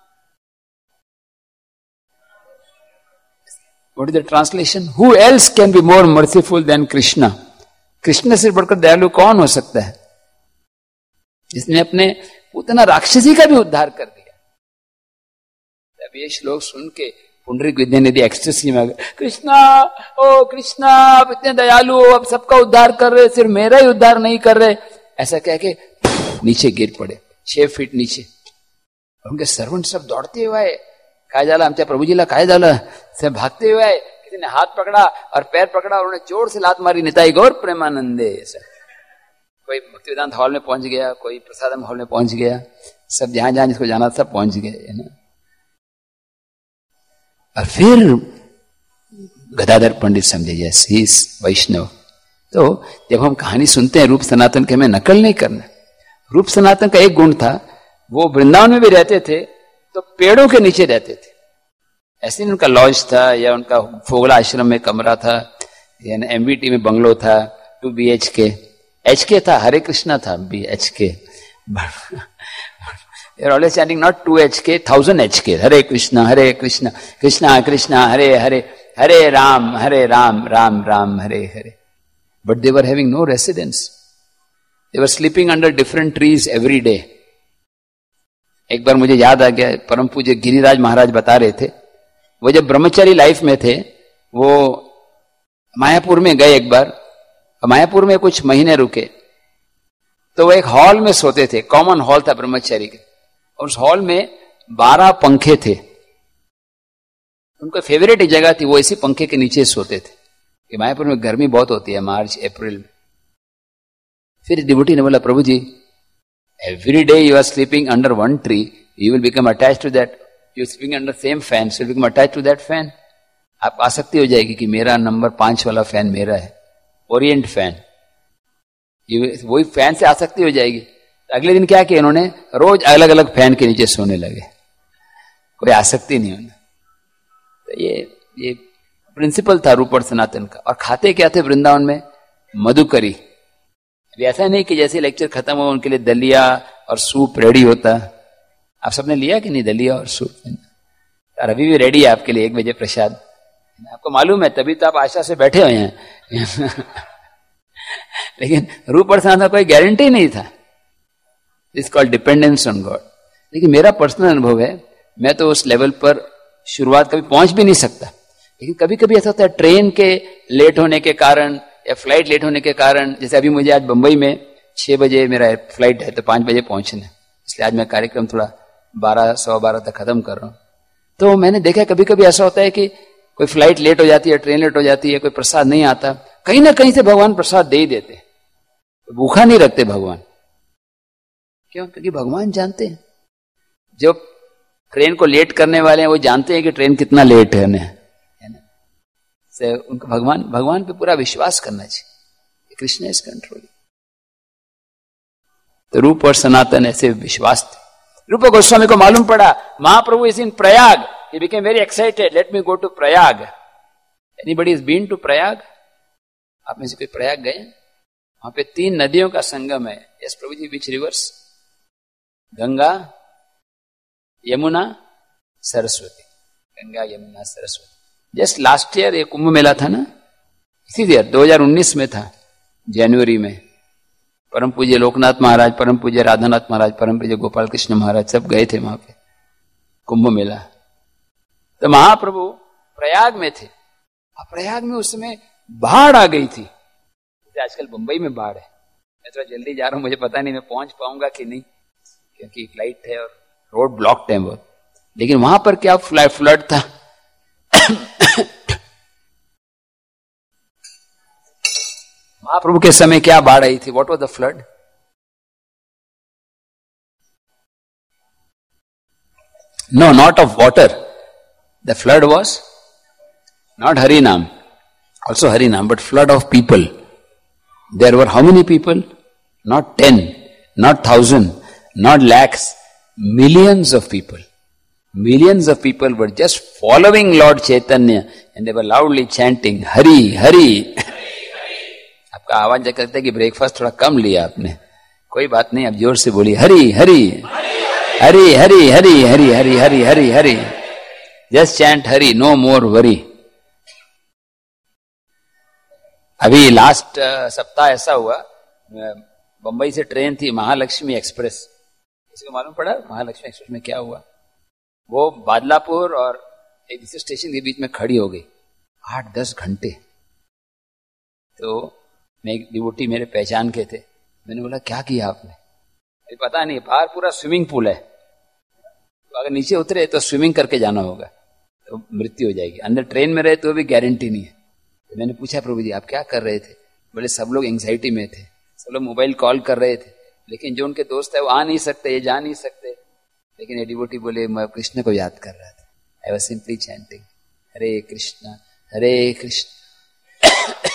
What is the translation? Who else can be more merciful than Krishna? Krishna से बढ़कर दयालु कौन हो सकता है, जिसने अपने उतना राक्षसी का भी उद्धार कर दिया. अब ये श्लोक सुन के पुंडरीक विद्यानिधि एक्सटेसी में आ गए. कृष्णा, ओ कृष्णा, आप इतने दयालु हो, अब सबका उद्धार कर रहे, सिर्फ मेरा ही उद्धार नहीं कर रहे. ऐसा कह के नीचे गिर पड़े 6 फीट नीचे. उनके सर्वेंट सब दौड़ते हुए आए. काय झाला आमच्या प्रभुजीला, काय झालं. सब भागते हुए आए. किसी ने हाथ पकड़ा और पैर पकड़ा और उन्हें जोर से लात मारी. निताई गौर प्रेमानंदे. कोई भक्ति वेदांत हॉल में पहुंच गया, कोई प्रसादम हॉल में पहुंच गया. सब जहां जहां जिसको जाना सब पहुंच गए, है ना. और फिर गदाधर पंडित समझे यस ही इज वैष्णव. तो जब हम कहानी सुनते हैं रूप सनातन के, हमें नकल नहीं करना. रूप सनातन का एक गुण था, वो वृंदावन में भी रहते थे तो पेड़ों के नीचे रहते थे. ऐसे नहीं उनका लॉज था या उनका फोगला आश्रम में कमरा था या एमबीटी में बंगलो था 2 BHK. HK था, हरे कृष्णा था, BHK. They are always chanting not 2 HK, 1000 HK. Hare Krishna, Krishna Krishna, Hare Hare, Hare Ram, Ram Ram, Hare Hare. But they were having no residence. They were sleeping under different trees every day. एक बार मुझे याद आ गया, परम पूज्य गिरिराज महाराज बता रहे थे, वो जब ब्रह्मचारी लाइफ में थे, वो मायापुर में गए एक बार. मायापुर में कुछ महीने रुके तो वो एक हॉल में सोते थे. कॉमन हॉल था ब्रह्मचारी के, और उस हॉल में 12 पंखे थे. उनका फेवरेट जगह थी, वो इसी पंखे के नीचे सोते थे. कि मायापुर में गर्मी बहुत होती है मार्च अप्रैल में. फिर डिवोटी ने बोला, प्रभु जी, every day you are sleeping under one tree, you will become attached to that. You are sleeping under same fan, so you will become attached to that fan. आप आसक्ति हो जाएगी कि मेरा नंबर 5 वाला फैन मेरा है, ओरिएंट फैन. वही फैन से आसक्ति हो जाएगी. अगले दिन क्या किया इन्होंने, रोज अलग अलग फैन के नीचे सोने लगे. कोई आसक्ति नहीं होना. तो ये प्रिंसिपल था रूप और सनातन का. और खाते क्या थे वृंदावन में, मधुकरी. ऐसा नहीं कि जैसे लेक्चर खत्म हो उनके लिए दलिया और सूप रेडी होता. आप सबने लिया कि नहीं दलिया और सूप? और अभी भी रेडी है आपके लिए 1 बजे प्रसाद. आपको मालूम है, तभी तो आप आशा से बैठे हुए हैं. लेकिन रूप और सनातन कोई गारंटी नहीं था. It's called dependence on God. लेकिन मेरा पर्सनल अनुभव है, मैं तो उस लेवल पर शुरुआत कभी पहुंच भी नहीं सकता. लेकिन कभी कभी ऐसा होता है, ट्रेन के लेट होने के कारण या फ्लाइट लेट होने के कारण. जैसे अभी मुझे आज बंबई में 6 बजे मेरा फ्लाइट है, तो 5 बजे पहुंचना, इसलिए आज मैं कार्यक्रम थोड़ा 12 सवा 12 तक खत्म कर रहा हूं. तो मैंने देखा कभी कभी ऐसा होता है कि कोई फ्लाइट लेट हो जाती है, ट्रेन लेट हो जाती है, कोई प्रसाद नहीं आता. कहीं ना कहीं से भगवान प्रसाद दे ही देते. भूखा नहीं रखते भगवान. क्यों? क्योंकि भगवान जानते हैं, जो ट्रेन को लेट करने वाले हैं वो जानते हैं कि ट्रेन कितना लेट है ना. उनको भगवान पे पूरा विश्वास करना चाहिए. Krishna is control. तो रूप और सनातन ऐसे विश्वास थे. रूप गोस्वामी को मालूम पड़ा Mahaprabhu is in Prayag. He became very excited. Let me go to Prayag. Anybody has been to Prayag? आप में से कोई प्रयाग गए? वहां पे 3 नदियों का संगम है. Yes, Prabhu ji, which rivers? Ganga, Yamuna, Saraswati. Ganga, Yamuna, Saraswati. Just last year ये कुंभ मेला था ना, इसी ईयर 2019 में था, जनवरी में. परम पूज्य लोकनाथ महाराज, परम पूज्य राधानाथ महाराज, परम पूज्य गोपाल कृष्ण महाराज सब गए थे वहां पे कुंभ मेला. तो महाप्रभु प्रयाग में थे. प्रयाग में उस समय बाढ़ आ गई थी. आजकल मुंबई में बाढ़ है. मैं थोड़ा जल्दी जा रहा हूं, मुझे पता नहीं मैं पहुंच पाऊंगा कि नहीं, क्योंकि फ्लाइट है और रोड ब्लॉक्ड है बहुत. लेकिन वहां पर क्या फ्लड था. महाप्रभु के समय क्या बाढ़ आई थी? What was the flood? No, not of water. The flood was not Harinam, also Harinam, but flood of people. There were how many people? Not 10, not 1,000, not lakhs, millions of people. Millions of people were just following Lord Chaitanya and they were loudly chanting, Hari, Hari. आपका आवाज करते कि ब्रेकफास्ट थोड़ा कम लिया आपने. कोई बात नहीं, आप जोर से बोलिए, Hari Hari Hari Hari Hari Hari Hari Hari Hari Hari. Just chant Hari, no more worry. अभी लास्ट सप्ताह ऐसा हुआ, बंबई से ट्रेन थी महालक्ष्मी एक्सप्रेस. किसी को मालूम पड़ा महालक्ष्मी एक्सप्रेस में क्या हुआ? वो बादलापुर और एक दूसरे स्टेशन के बीच में खड़ी हो गई 8-10 घंटे. तो मैं एक डिवोटी मेरे पहचान के थे, मैंने बोला क्या किया आपने? अरे पता नहीं, बाहर पूरा स्विमिंग पूल है, तो अगर नीचे उतरे तो स्विमिंग करके जाना होगा, तो मृत्यु हो जाएगी. अंदर ट्रेन में रहे तो भी गारंटी नहीं है. तो मैंने पूछा प्रभु जी आप क्या कर रहे थे? बोले सब लोग एंग्जाइटी में थे, सब लोग मोबाइल कॉल कर रहे थे, लेकिन जो उनके दोस्त है वो आ नहीं सकते, ये जा नहीं सकते. लेकिन ये डिवोटी बोले मैं कृष्ण को याद कर रहा था. I was simply chanting Hare Krishna Hare Krishna.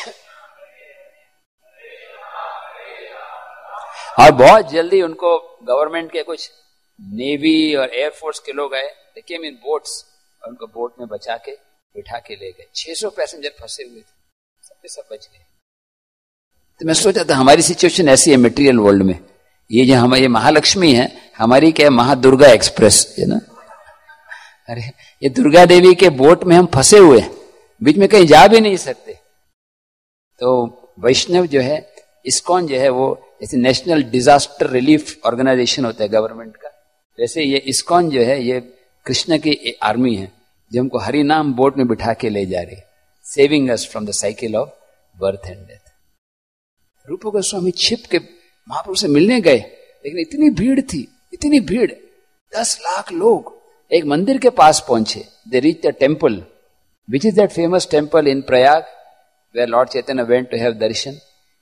और बहुत जल्दी उनको गवर्नमेंट के कुछ नेवी और एयरफोर्स के लोग आए, दे केम इन बोट्स, और उनको बोट में बचा के बिठा के ले गए. 600 पैसेंजर फंसे हुए थे, सब बच गए. तो मैं सोचा था हमारी सिचुएशन ऐसी है मटेरियल वर्ल्ड में. ये जो हमारी महालक्ष्मी है, हमारी क्या है महादुर्गा एक्सप्रेस है ना. अरे ये दुर्गा देवी के बोट में हम फंसे हुए हैं, बीच में कहीं जा भी नहीं सकते. तो वैष्णव जो है, इस्कॉन जो है, वो जैसे नेशनल डिजास्टर रिलीफ ऑर्गेनाइजेशन होता है गवर्नमेंट का, वैसे ये इस्कॉन जो है ये कृष्ण की आर्मी है जो हमको हरि नाम बोट में बिठा के ले जा रही है, saving us from the cycle of birth and death. Rup Goswami छिप के महाप्रभु से मिलने गए, लेकिन इतनी भीड़ थी, इतनी भीड़, 10 लाख लोग एक मंदिर के पास पहुंचे. They reach the temple which is that famous temple in Prayag where lord Chaitanya went to have darshan.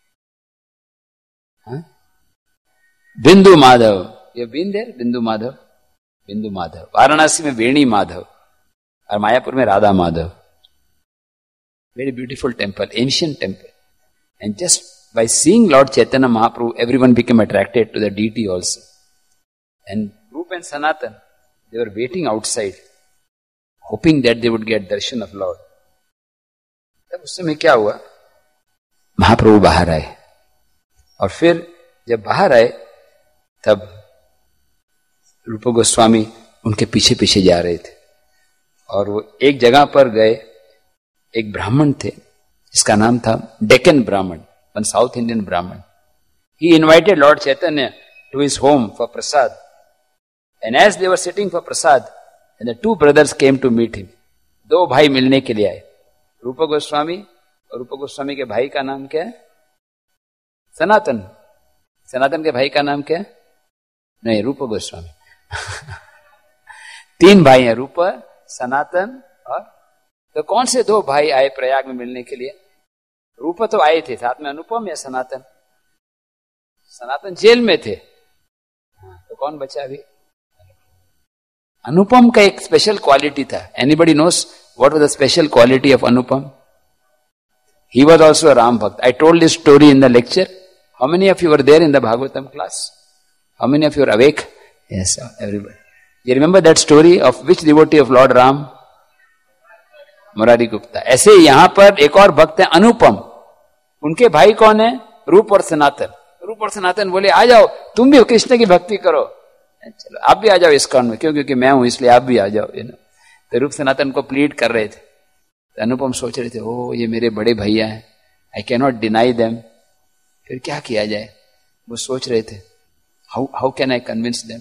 Bindu Madhav, ये बीन देयर, बिंदु माधव, बिंदु माधव. वाराणसी में वेणी माधव और मायापुर में Radha Madhav. Very beautiful temple, ancient temple. And just by seeing lord Chaitanya Mahaprabhu everyone became attracted to the deity also. And Rup and Sanatan they were waiting outside hoping that they would get darshan of lord. तब उस समय क्या हुआ, महाप्रभु बाहर आए, और फिर जब बाहर आए तब रूप गोस्वामी उनके पीछे पीछे जा रहे थे. और वो एक जगह पर गए, एक ब्राह्मण थे, इसका नाम था डेक्कन ब्राह्मण, one south Indian Brahmin. He invited lord Chaitanya to his home for prasad. And as they were sitting for prasad and the 2 brothers came to meet him. 2 भाई मिलने के लिए आए, रूप गोस्वामी, और रूप गोस्वामी के भाई का नाम क्या है? सनातन. सनातन के भाई का नाम क्या है? नहीं, रूप गोस्वामी. 3 भाई हैं, रूप, सनातन और. तो कौन से 2 भाई आए प्रयाग में मिलने के लिए? रूप तो आए थे, साथ में अनुपम या सनातन? सनातन जेल में थे. तो कौन बचा अभी? अनुपम का एक स्पेशल क्वालिटी था. Anybody knows what was the special quality of Anupam? He was also a Ram bhakta. I told this story in the lecture. How many of you were there in the Bhagavatam class? How many of you are awake? Yes, everybody. You remember that story of which devotee of Lord Ram? Murari Gupta. ऐसे यहां पर एक और भक्त है अनुपम. उनके भाई कौन है? रूप और सनातन. रूप और सनातन बोले आ जाओ, तुम भी कृष्ण की भक्ति करो, चलो आप भी आ जाओ इस्कॉन में. क्यों? क्योंकि मैं हूं इसलिए आप भी आ जाओ. तो रूप सनातन को प्लीड कर रहे थे. तो अनुपम सोच रहे थे, ओ ये मेरे बड़े भैया हैं, I can not deny them. फिर क्या किया जाए, वो सोच रहे थे, how can I convince them.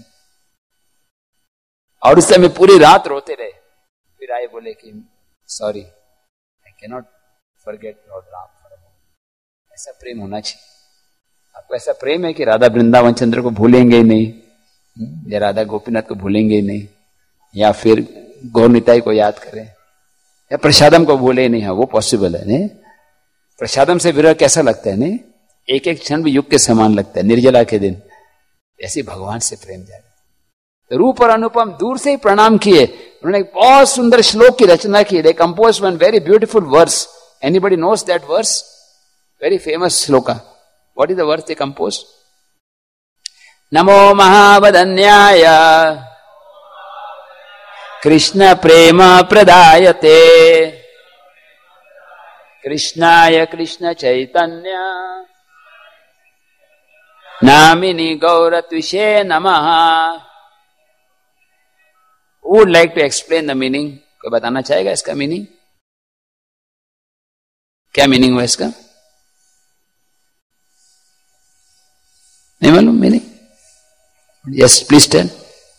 और उस समय पूरी रात रोते रहे. फिर आए, बोले कि sorry, I can not forget lord Ram. ऐसा प्रेम होना चाहिए. आपको ऐसा प्रेम है कि राधा वृंदावन चंद्र को भूलेंगे ही नहीं, या राधा गोपीनाथ को भूलेंगे ही नहीं, या फिर गौर निताई को याद करें, या प्रसादम को भूले ही नहीं. हाँ, वो पॉसिबल है नहीं? प्रसादम से विरह कैसा लगता है नहीं? एक एक क्षण भी युग के समान लगता है, निर्जला के दिन। ऐसे भगवान से प्रेम जाए। तो रूप और अनुपम दूर से ही प्रणाम किए। उन्होंने एक बहुत सुंदर श्लोक की रचना की। They compose one very beautiful verse. Anybody knows that verse? Very famous shloka. What is the verse they compose? नमो महावदन्याय कृष्ण प्रेम प्रदायते कृष्णाय कृष्ण चैतन्य नामिनी गौरत्विषे नमः। Would like to explain the meaning? कोई बताना चाहेगा इसका मीनिंग? क्या मीनिंग हुआ इसका? नहीं मालूम meaning? Yes please tell.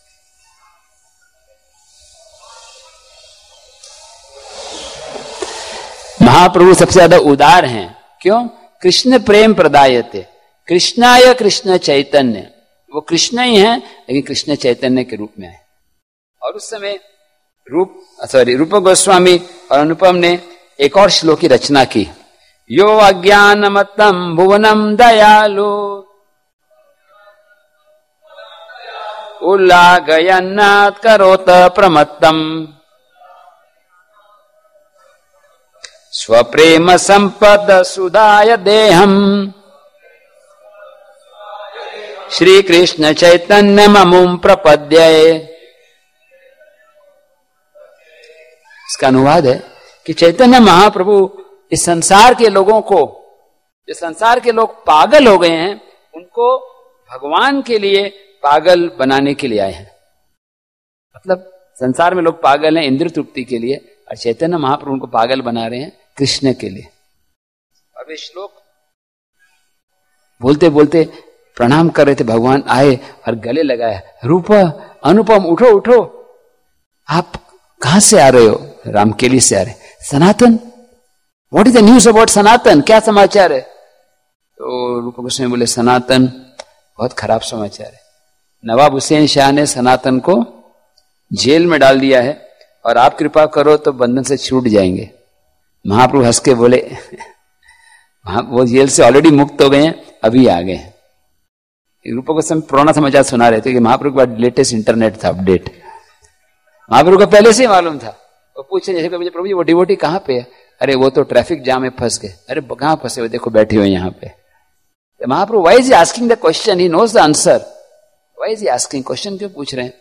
Mahaprabhu सबसे ज्यादा उदार हैं। क्यों? कृष्ण प्रेम प्रदायते, कृष्णाय कृष्ण चैतन्य। वो कृष्ण ही हैं लेकिन कृष्ण चैतन्य के रूप में आए। और उस समय रूप गोस्वामी और अनुपम ने एक और श्लोक की रचना की। यो अज्ञानमत्तम भुवनम दयालु उल्लाघयन्नात् करोत प्रमत्तम स्वप्रेम संपद सुदाय देहम श्री कृष्ण चैतन्य ममुम प्रपद्ये। इसका अनुवाद है कि चैतन्य महाप्रभु इस संसार के लोगों को, जो संसार के लोग पागल हो गए हैं, उनको भगवान के लिए पागल बनाने के लिए आए हैं। मतलब संसार में लोग पागल हैं इंद्रिय तृप्ति के लिए, और चैतन्य महाप्रभु उनको पागल बना रहे हैं कृष्ण के लिए। और वे श्लोक बोलते बोलते प्रणाम कर रहे थे। भगवान आए और गले लगाया, रूप अनुपम उठो उठो, आप कहां से आ रहे हो? रामकेली से आ रहे। Sanatan, what is the news about Sanatan? क्या समाचार है? तो रूप गोस्वामी बोले, सनातन बहुत खराब समाचार है। नवाब हुसैन शाह ने सनातन को जेल में डाल दिया है और आप कृपा करो तो बंधन से छूट जाएंगे। महाप्रभु हंस के बोले, वो जेल से ऑलरेडी मुक्त हो गए हैं, अभी आ गए हैं। रूप गोस्वामी पुराना समाचार सुना रहे थे कि महाप्रभु के बाद लेटेस्ट इंटरनेट था अपडेट। महाप्रभु को पहले से ही मालूम था। वो पूछे जैसे कभी, प्रभु जी वो डिवोटी कहाँ पे है? अरे वो तो ट्रैफिक जाम में फंस गए। अरे कहाँ फंसे हुए? देखो बैठे हुए यहाँ पे। Mahaprabhu, why is he asking the question? He knows the answer. Why is he asking? Question क्यों पूछ रहे हैं?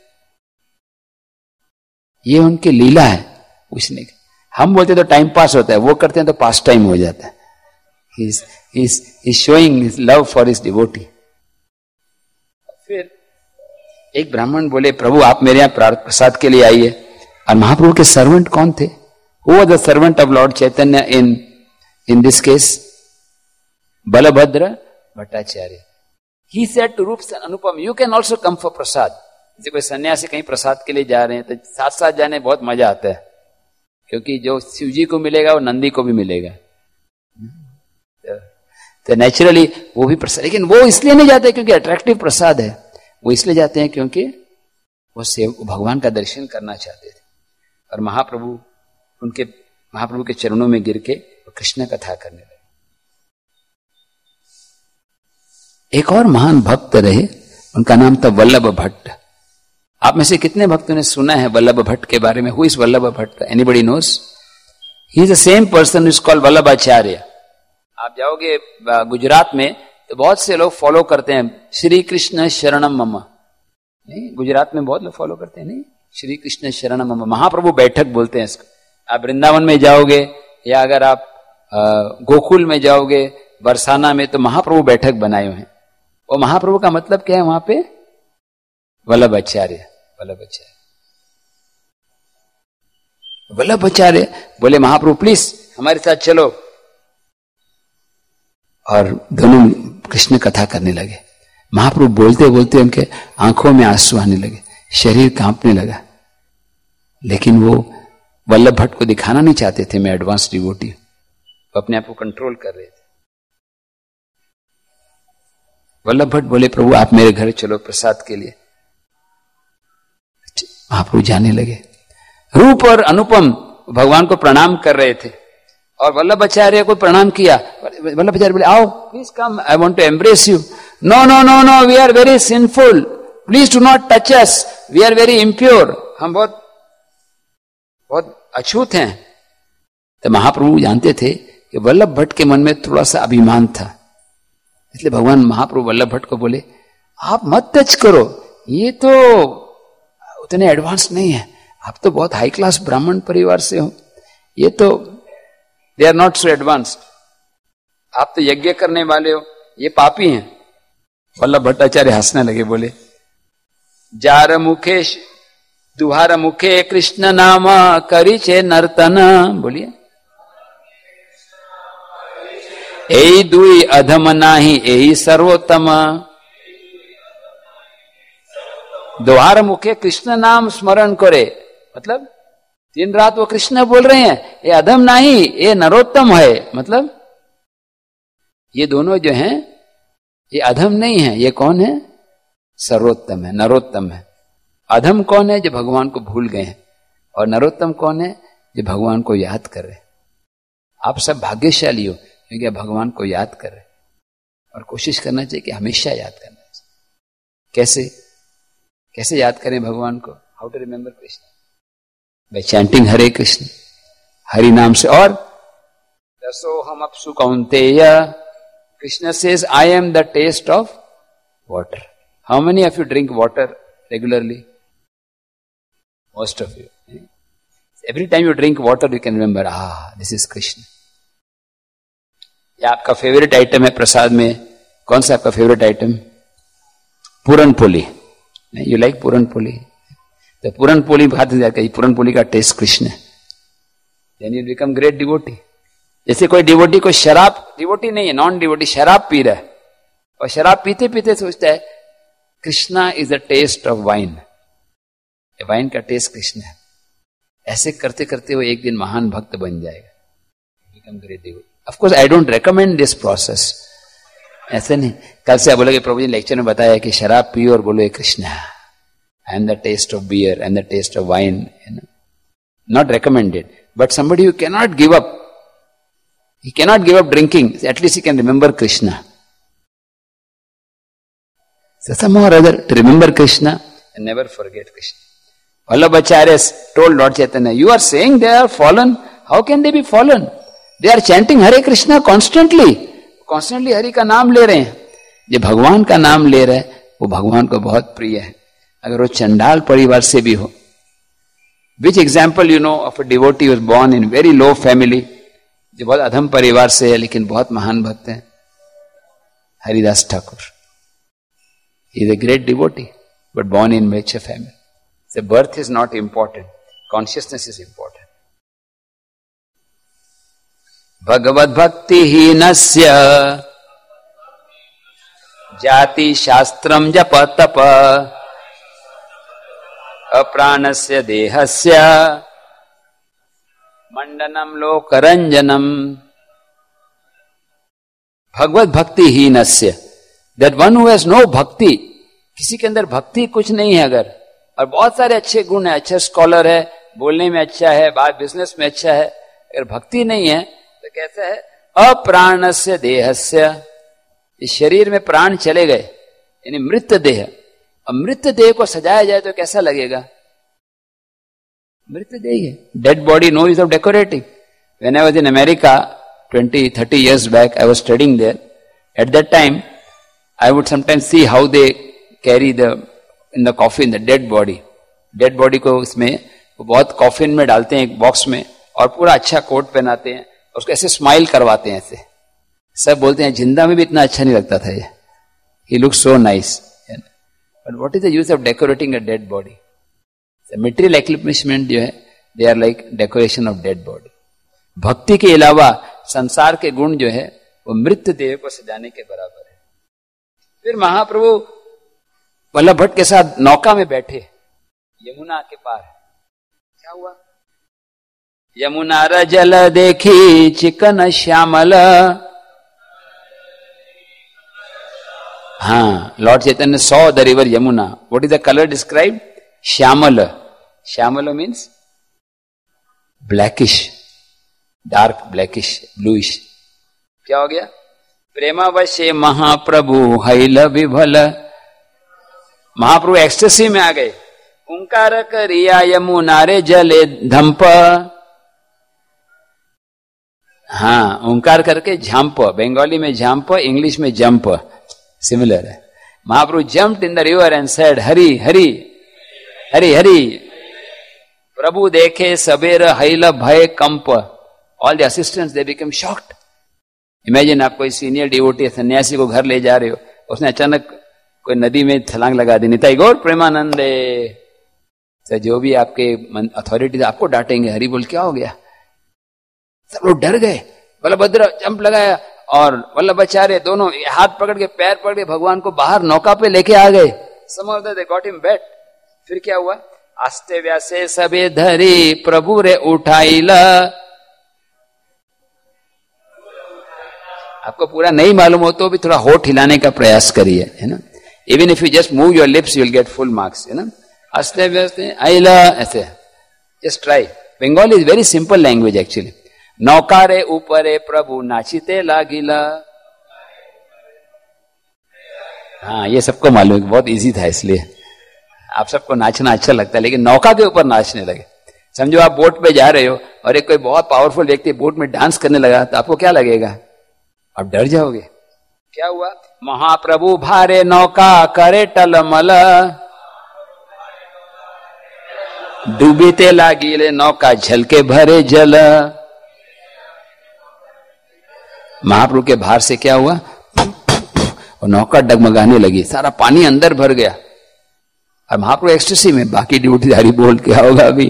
ये उनकी लीला है पूछने की। हम बोलते तो टाइम पास होता है, वो करते हैं तो पास टाइम हो जाता है। He is showing his love for his devotee. फिर एक ब्राह्मण बोले, प्रभु आप मेरे यहाँ प्रसाद के लिए आइए। और महाप्रभु के सर्वेंट कौन थे? Who was the servant of lord Chaitanya in this case? Balabhadra Bhattacharya. He said to Rup Anupam, you can also come for prasad. जैसे कोई सन्यासी कहीं प्रसाद के लिए जा रहे हैं तो साथ साथ जाने बहुत मजा आता है, क्योंकि जो शिव जी को मिलेगा वो नंदी को भी मिलेगा। तो नेचुरली वो भी प्रसाद, लेकिन वो इसलिए नहीं जाते क्योंकि अट्रैक्टिव प्रसाद है, वो इसलिए जाते हैं क्योंकि वो भगवान का दर्शन करना चाहते थे। और महाप्रभु के चरणों में गिर के कृष्ण कथा करने लगे। एक और महान भक्त रहे, उनका नाम था वल्लभ भट्ट। आप में से कितने भक्तों ने सुना है वल्लभ भट्ट के बारे में? Who is Vallabh Bhatt? Anybody knows? He is the same person is called Vallabhacharya. आप जाओगे गुजरात में तो बहुत से लोग फॉलो करते हैं श्री कृष्ण शरणम मम। नहीं, गुजरात में बहुत लोग फॉलो करते हैं। नहीं, श्री कृष्ण शरणम मम महाप्रभु बैठक बोलते हैं इसको। आप वृंदावन में जाओगे या अगर आप गोकुल में जाओगे, बरसाना में, तो महाप्रभु बैठक बनाए हुए हैं। वो महाप्रभु का मतलब क्या है वहां पे? वल्लभाचार्य। वल्लभाचार्य बोले, महाप्रभु प्लीज हमारे साथ चलो। और दोनों कृष्ण कथा करने लगे। महाप्रभु बोलते बोलते उनके आंखों में आंसू आने लगे, शरीर कांपने लगा। लेकिन वो वल्लभ भट्ट को दिखाना नहीं चाहते थे मैं एडवांस डिवोटी, वो अपने आप को कंट्रोल कर रहे थे। वल्लभ भट्ट बोले, प्रभु आप मेरे घर चलो प्रसाद के लिए। महाप्रभु जाने लगे। रूप और अनुपम भगवान को प्रणाम कर रहे थे और वल्लभाचार्य को प्रणाम किया। वल्लभाचार्य बोले आओ please come, I want to embrace you. No no no no, we are very sinful, please do not touch us, we are very impure, हम बहुत बहुत अछूत हैं। तो महाप्रभु जानते थे कि वल्लभ भट्ट के मन में थोड़ा सा अभिमान था, इसलिए भगवान महाप्रभु वल्लभ भट्ट को बोले आप मत टच करो, ये तो उतने एडवांस नहीं है, आप तो बहुत हाई क्लास ब्राह्मण परिवार से हो, ये तो they are not so advanced, आप तो यज्ञ करने वाले हो, ये पापी हैं। वल्लभ भट्टाचार्य हंसने लगे, बोले जार मुखे दुहार मुखे कृष्ण नाम करिछे नर्तन, बोलिए एई दुई अधम नाही एई सर्वोत्तम। दोहार मुखे कृष्ण नाम स्मरण करे, मतलब दिन रात वो कृष्ण बोल रहे हैं, ये अधम नहीं ये नरोत्तम है, मतलब ये दोनों जो हैं ये अधम नहीं है, ये कौन है? सर्वोत्तम है, नरोत्तम है। अधम कौन है? जो भगवान को भूल गए हैं, और नरोत्तम कौन है? जो भगवान को याद कर रहे। आप सब भाग्यशाली हो क्योंकि आप भगवान को याद कर रहे, और कोशिश करना चाहिए कि हमेशा याद करना चाहिए। कैसे कैसे याद करें भगवान को? How to remember Krishna? By chanting Hare Krishna, Hari नाम से। और दसो हम अपसु Kaunteya, Krishna says I am the taste of water. How many of you drink water regularly? Most of you. Every time you drink water you can remember this is Krishna. या आपका फेवरेट आइटम है प्रसाद में, कौन सा आपका favourite item? Puran poli. You like puran poli? तो पूरन पोली खाते जाकर पूरन पोली का टेस्ट कृष्ण है, then you become great devotee. जैसे कोई डिवोटी को शराब, डिवोटी नहीं है नॉन डिवोटी, शराब पी रहा है, और शराब पीते पीते सोचता है Krishna is the taste of wine, wine का टेस्ट कृष्ण है। ऐसे करते करते वो एक दिन महान भक्त बन जाएगा, become great devotee. Of course I don't recommend this process, ऐसे नहीं। कल से बोलोगे प्रभु जी लेक्चर में बताया कि शराब पियो और बोलो Krishna I am the taste of beer, I am the taste of wine, not recommended. But somebody who cannot give up, he cannot give up drinking, at least he can remember Krishna. So somehow or other to remember Krishna and never forget Krishna. Vallabhacharya told Lord Chaitanya, you are saying they are fallen, how can they be fallen? They are chanting Hare Krishna constantly, constantly Hari का नाम ले रहे हैं। जो भगवान का नाम ले रहे हैं वो भगवान को बहुत प्रिय है, अगर वो चंडाल परिवार से भी हो। Which example you know of a devotee who was born in very low family, जो बहुत अधम परिवार से है लेकिन बहुत महान भक्त है? Haridas Thakur. He is a great devotee, but born in richer family. So birth is not important, consciousness is important. Bhagavad भक्ति हीनस्य जाति शास्त्रम जप तप अप्राणस्य देहस्य मंडनम लोकरंजनम। भगवत भक्ति हीनस्य, that one who has no bhakti, किसी के अंदर भक्ति कुछ नहीं है अगर, और बहुत सारे अच्छे गुण है, अच्छा स्कॉलर है, बोलने में अच्छा है, बात बिजनेस में अच्छा है, अगर भक्ति नहीं है तो कैसा है? अप्राणस्य देहस्य, इस शरीर में प्राण चले गए यानी मृत देह। अब मृत देह को सजाया जाए तो कैसा लगेगा? मृत देह है, dead body, no use of decorating. When I was in America 20-30 years back, I was studying there. At that time, I would sometimes see how they carry in the coffin the dead body. Dead body को इसमें वो बहुत कॉफिन में डालते हैं एक बॉक्स में, और पूरा अच्छा कोट पहनाते हैं, उसको ऐसे स्माइल करवाते हैं ऐसे। सब बोलते हैं जिंदा में भी इतना अच्छा नहीं लगता था ये, he looks so nice. But what is the use of decorating a dead body? The material accomplishment जो है, they are like decoration of dead body. भक्ति के अलावा संसार के गुण जो है वो मृत देह को सजाने के बराबर है। फिर महाप्रभु वल्लभ भट्ट के साथ नौका में बैठे यमुना के पार। क्या हुआ? यमुना र जल देखी चिकन श्यामल। हाँ, lord Chaitanya saw the river Yamuna. What is the color described? Shyamala. Shyamala means blackish. Dark blackish bluish. क्या हो गया? प्रेमावशे महाप्रभु हैल विभल, महाप्रभु एक्सटेसी में आ गए। ओंकार करिया यमुना रे जले धंप, हाँ ओंकार करके झांप, बंगाली में झांप, इंग्लिश में जंप, सिमिलर है। Mahaprabhu jumped in the river and said Hari Hari Hari Hari. प्रभु देखे सबेर हैल भय कंप, all the assistants they become shocked. Imagine आप कोई सीनियर डिवोटी सन्यासी को घर ले जा रहे हो, उसने अचानक कोई नदी में छलांग लगा दी, निताई गौर प्रेमानंदे। तो जो भी आपके अथॉरिटीज आपको डांटेंगे, हरि बोल क्या हो गया? सब लोग डर गए। बलभद्र जंप लगाया और वल्लभाचार्य दोनों हाथ पकड़ के पैर पकड़ के भगवान को बाहर नौका पे लेके आ गए। Some of them they got him wet। फिर क्या हुआ? आस्ते व्यासे सबे धरी प्रभु रे उठाइला। आपको पूरा नहीं मालूम हो तो भी थोड़ा होठ हिलाने का प्रयास करिए, है ना। Even if you just move your lips you will get full marks, है ना। आस्ते व्यासे आइला, ऐसे just try. Bengali is very simple language actually. नौकारे ऊपरे प्रभु नाचिते लागिला। हाँ ये सबको मालूम है, बहुत इजी था, इसलिए आप सबको नाचना अच्छा लगता है, लेकिन नौका के ऊपर नाचने लगे। समझो आप बोट पे जा रहे हो और एक कोई बहुत पावरफुल व्यक्ति बोट में डांस करने लगा, तो आपको क्या लगेगा? आप डर जाओगे। क्या हुआ? महाप्रभु भारे नौका करे टलमल, डूबीते लागिले नौका झलके भरे जल। महाप्रभु के भार से क्या हुआ? और नौका डगमगाने लगी, सारा पानी अंदर भर गया। और महाप्रभु एक्सटेसी में, बाकी ड्यूटीधारी बोल क्या होगा अभी।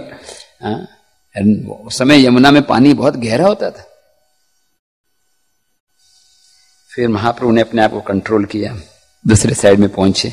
उस समय यमुना में पानी बहुत गहरा होता था। फिर महाप्रभु ने अपने आप को कंट्रोल किया, दूसरे साइड में पहुंचे।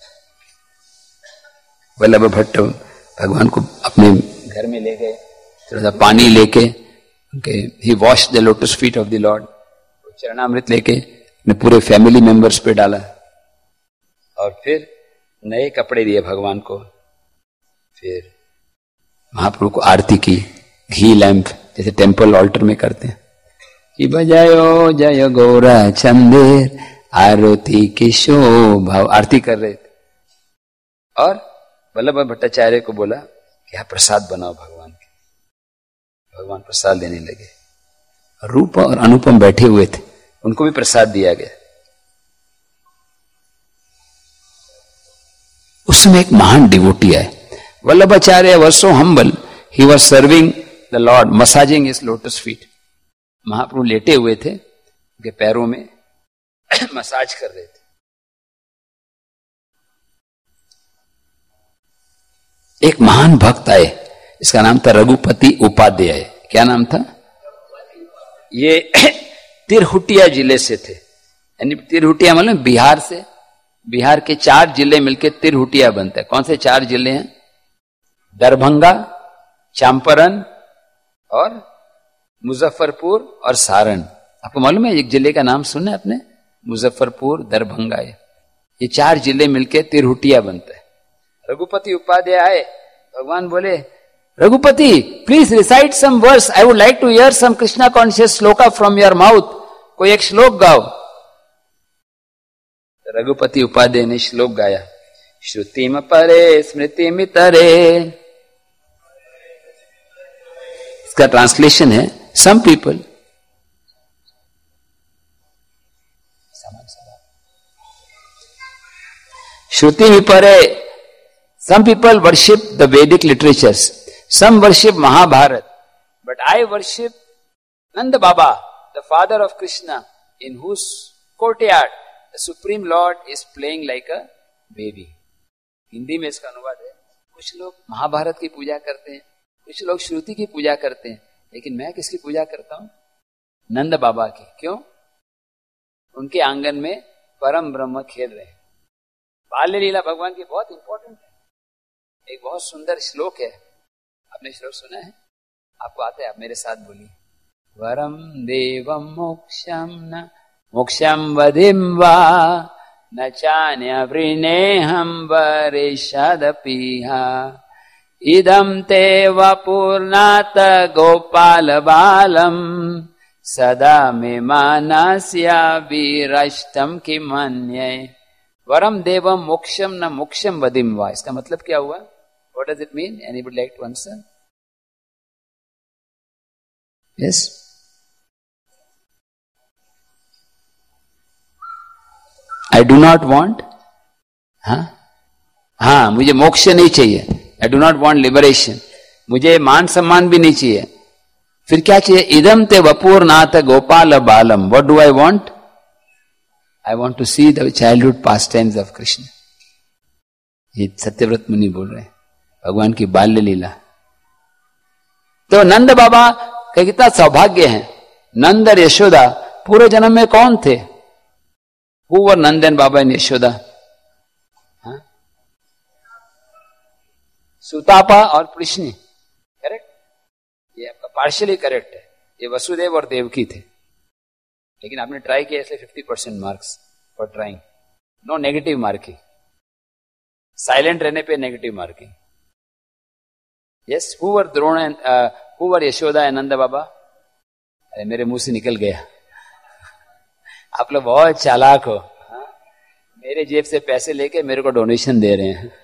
वल्लभ भट्ट भगवान को अपने घर में ले गए, थोड़ा सा पानी लेके he wash the lotus feet of the lord, चरणामृत लेके अपने पूरे फैमिली मेंबर्स पे डाला और फिर नए कपड़े दिए भगवान को। फिर महाप्रभु को आरती की, घी लैंप जैसे टेम्पल ऑल्टर में करते हैं, कि बजायो जय गौरा चंदेर आरती की शोभा, आरती कर रहे थे। और वल्लभ भट्टाचार्य को बोला कि आप प्रसाद बनाओ भगवान के। भगवान प्रसाद देने लगे। रूप और अनुपम बैठे हुए थे, उनको भी प्रसाद दिया गया। उस समय एक महान डिवोटी आए। Vallabhacharya was so humble, he was serving the lord, massaging his lotus feet. Mahaprabhu लेटे हुए थे, उनके पैरों में मसाज कर रहे थे। एक महान भक्त आए, इसका नाम था रघुपति उपाध्याय। क्या नाम था? ये तिरहुटिया जिले से थे, यानी तिरहुटिया मतलब बिहार से। बिहार के 4 जिले मिलकर तिरहुटिया बनते हैं। कौन से 4 जिले हैं? दरभंगा, चंपारण और मुजफ्फरपुर और सारण। आपको मालूम है एक जिले का नाम सुना है आपने? मुजफ्फरपुर, दरभंगा। ये 4 जिले मिलकर तिरहुटिया बनते हैं। रघुपति उपाध्याय आए, भगवान बोले Raghupati please recite some verse, I would like to hear some Krishna conscious shloka from your mouth. कोई एक श्लोक गाओ। रघुपति उपाध्याय ने श्लोक गाया, श्रुतिम परे स्मृतिम तरे। इसका ट्रांसलेशन है, सम पीपल श्रुति विपरे, some people worship the Vedic literatures, some worship Mahabharata, but I worship Nanda Baba, the father of Krishna, in whose courtyard the Supreme Lord is playing like a baby. Hindi में इसका अनुवाद है, कुछ लोग महाभारत की पूजा करते हैं, कुछ लोग श्रुति की पूजा करते हैं, लेकिन मैं किसकी पूजा करता हूं? नंद बाबा की। क्यों? उनके आंगन में परम ब्रह्म खेल रहे हैं। बाल्य लीला भगवान की बहुत इंपॉर्टेंट है। एक बहुत सुंदर श्लोक है, आपने श्लोक सुना है? आपको आता है? आप मेरे साथ बोलिए, वरम देवम मोक्षम न मोक्षम वधिम वा न चान्य वृणे हम वरेशदपीहा इदम ते वपुर्नाथ गोपाल बालम सदा मे मानस्या वीरष्टम की मन्ये वरम देवम मोक्षम न मोक्षम वदिम वा। इसका मतलब क्या हुआ? What does it mean? Anybody like to answer? Yes? I do not want, हाँ मुझे मोक्ष नहीं चाहिए। I do not want liberation. मुझे मान सम्मान भी नहीं चाहिए। फिर क्या चाहिए? इदम ते वपुर्नाथ गोपाल बालम। What do I want? I want to see the childhood pastimes of Krishna. ये सत्यव्रत मुनि बोल रहे हैं, भगवान की बाल्य लीला। तो नंद बाबा का कितना सौभाग्य है। नंद और यशोदा पूर्व जन्म में कौन थे? Who were Nand and Baba and Yashoda? Sutapa और कृष्ण। करेक्ट? ये आपका पार्शियली करेक्ट है। ये वसुदेव और देवकी थे। लेकिन आपने ट्राई किया इसलिए 50% marks for trying. No negative marking. Silent रहने पे negative marking. Yes, who were Drona and who were Yashoda and Nand Baba? अरे मेरे मुंह से निकल गया। आप लोग बहुत चालाक हो। मेरे जेब से पैसे लेके मेरे को डोनेशन दे रहे हैं।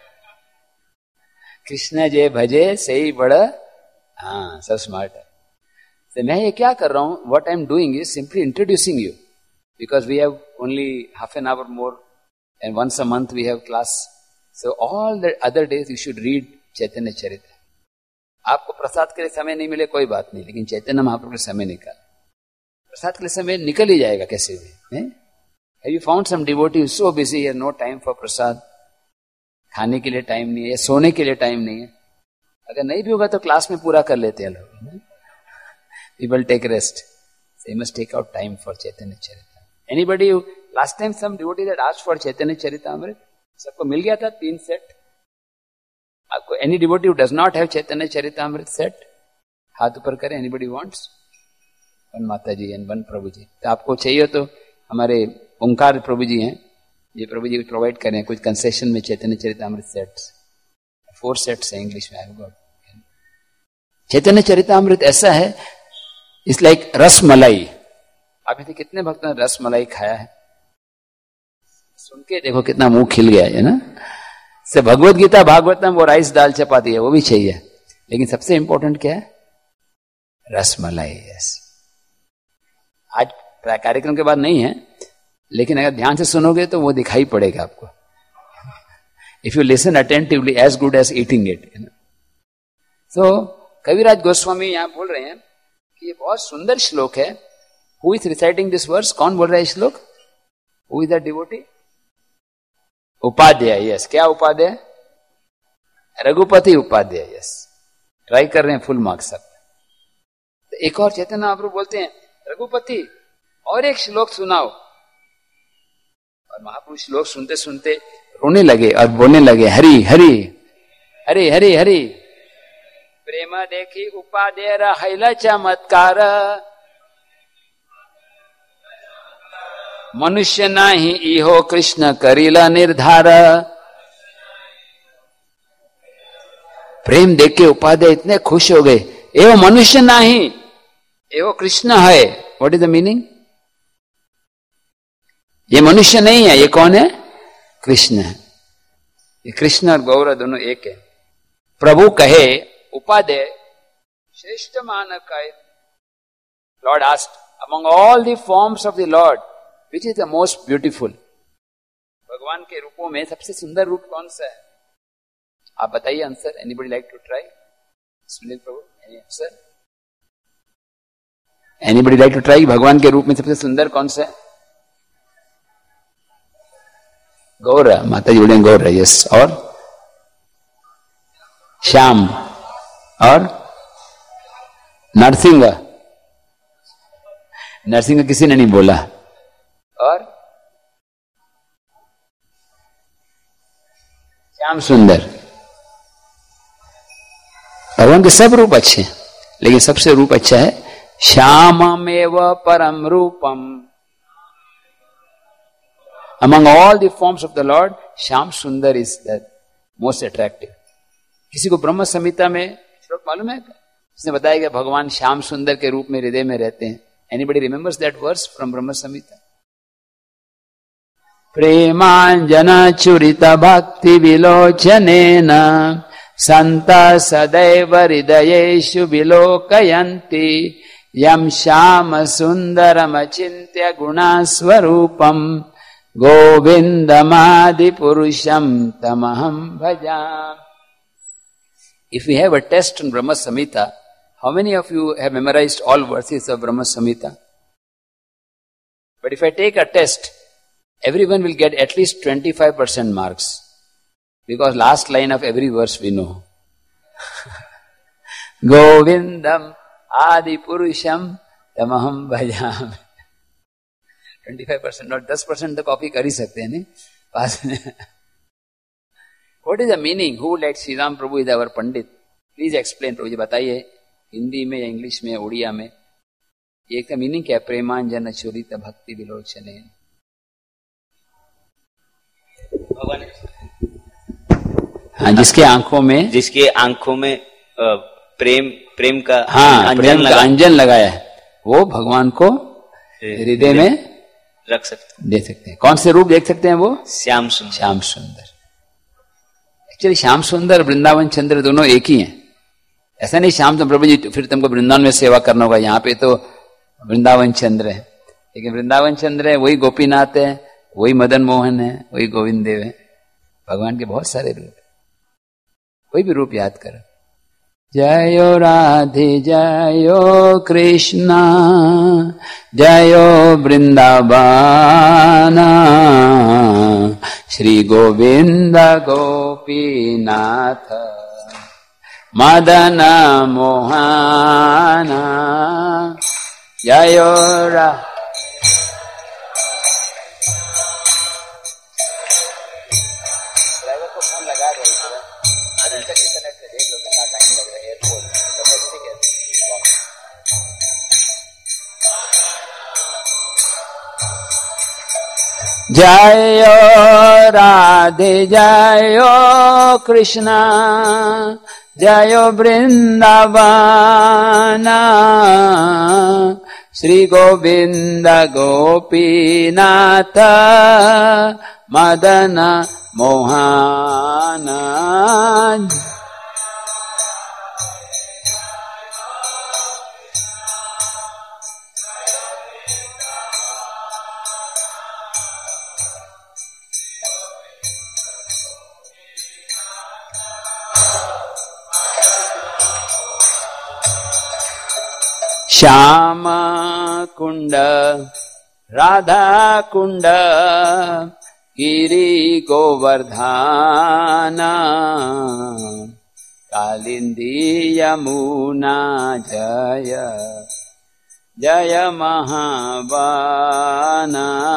कृष्ण जय भजे सही बड़ा, हाँ सब स्मार्ट है। तो मैं ये क्या कर रहा हूं? What I am doing is simply introducing you, because we have only half an hour more and once a month we have class. So all the other days you should read Chaitanya Charitra. आपको प्रसाद के लिए समय नहीं मिले कोई बात नहीं, लेकिन चैतन्य महाप्रभु के समय निकाल। प्रसाद के लिए समय निकल ही जाएगा कैसे भी। Have you found some devotee who's so busy, he has no time for प्रसाद? खाने के लिए टाइम नहीं है, सोने के लिए टाइम नहीं है। अगर नहीं भी होगा तो क्लास में पूरा कर लेते हैं लोग। People take rest. So you must take out time for Chaitanya Charitamrita. Anybody who last time some devotee that asked for Chaitanya Charitamrita, सबको मिल गया था 3 सेट? आपको any devotee who does not have Chaitanya Charitamrita set, हाथ ऊपर करें। Anybody wants? वन माता जी एंड वन प्रभु जी। तो आपको चाहिए तो हमारे ओंकार प्रभु जी हैं, ये प्रभु जी प्रोवाइड करें कुछ कंसेशन में चैतन्य चरितामृत सेट्स। 4 सेट्स है इंग्लिश में। चैतन्य चरितामृत ऐसा है, इट्स लाइक रस मलाई। आप इतने कितने भक्तों ने रस मलाई खाया है? सुन के देखो कितना मुंह खिल गया है ना। से भगवत गीता भागवतम वो राइस दाल चपाती है, वो भी चाहिए, लेकिन सबसे इंपॉर्टेंट क्या है? रस मलाई। यस, आज कार्यक्रम के बाद नहीं है, लेकिन अगर ध्यान से सुनोगे तो वो दिखाई पड़ेगा आपको। If you listen attentively, as good as eating it. तो कविराज गोस्वामी यहां बोल रहे हैं कि ये बहुत सुंदर श्लोक है। Who is reciting this verse? कौन बोल रहा है श्लोक? Who is the devotee? Upadhyay. Yes, क्या उपाध्याय? रघुपति उपाध्याय। यस, ट्राई कर रहे हैं फुल मार्क्स सब। तो एक और चैतन्य महाप्रभु बोलते हैं, रघुपति और एक श्लोक सुनाओ। और महाप्रभु श्लोक सुनते सुनते रोने लगे और बोलने लगे, हरि हरि हरि हरि हरि प्रेम देखी उपादेय हैला चमत्कार, मनुष्य नाही इहो कृष्ण करीला निर्धार। प्रेम देख के उपाध्याय इतने खुश हो गए। एवं मनुष्य नाही, एवं कृष्ण है। What is the meaning? ये मनुष्य नहीं है, ये कौन है? कृष्ण है। ये कृष्ण और गौर दोनों एक है। प्रभु कहे, उपाध्याय श्रेष्ठ मानव का। Lord asked, among all the forms of the lord which is the most beautiful? भगवान के रूपों में सबसे सुंदर रूप कौन सा है? आप बताइए answer. Anybody like to try? Sunil Prabhu, any answer? Anybody like to try? भगवान के रूप में सबसे सुंदर कौन सा है? गौर, माता जी बोले गौर है। यस, और श्याम और नरसिंह। नरसिंह किसी ने नहीं बोला। और श्याम सुंदर। भगवान के सब रूप अच्छे हैं, लेकिन सबसे रूप अच्छा है श्याममेव परम रूपम। Among all the forms of the Lord, Shyam Sundar is the most attractive. किसी को ब्रह्म संहिता में श्लोक मालूम है? उसने बताया कि भगवान श्याम सुंदर के रूप में हृदय में रहते हैं. Anybody remembers that verse from Brahma Samhita? प्रेमांजन चुरित भक्ति विलोचनेन संत सदैव हृदयेषु विलोकयन्ति यम श्याम सुंदरमचिन्त्य गुणास्वरूपम गोविंदमादि पुरुषम तमहं भजामि. If we have a test on Brahma Samhita, how many of you have memorized all verses of Brahma Samhita? But if I take a test, everyone will get at least 25% marks. Because last line of every verse we know. Govindam Adi Purusham Tamaham Bhajami. 25%, not 10% तो कॉपी कर ही सकते हैं नहीं पास में. What is the meaning? Who let Sri Ram Prabhu is our Pandit? Please explain. प्रभु जी बताइए हिंदी में या इंग्लिश में उड़िया में ये का मीनिंग क्या है? प्रेमांजन चुरित भक्ति विलोचने. भगवान हाँ जिसके आंखों में प्रेम का अंजन लगाया है वो भगवान को हृदय में रख सकते दे सकते हैं. कौन से रूप देख सकते हैं वो? श्याम सुंदर. एक्चुअली श्याम सुंदर वृंदावन चंद्र दोनों एक ही हैं. ऐसा नहीं श्याम सुंदर प्रभु जी फिर तुमको वृंदावन में सेवा करना होगा. यहाँ पे तो वृंदावन चंद्र है, लेकिन वृंदावन चंद्र है वही गोपीनाथ है, वही मदन मोहन है, वही गोविंद देव है. भगवान के बहुत सारे रूप, कोई भी रूप याद करो. जयो राधे जयो कृष्णा जयो वृंदावन श्री गोविंद गोपीनाथ मदन मोहन जयो जयो राधे जयो कृष्णा जयो वृंदावन श्री गोविंद गोपीनाथ मदन मोहन. श्याम कुंड राधा कुंड गिरी गोवर्धन कालिंदी यमुना जय जय महावन.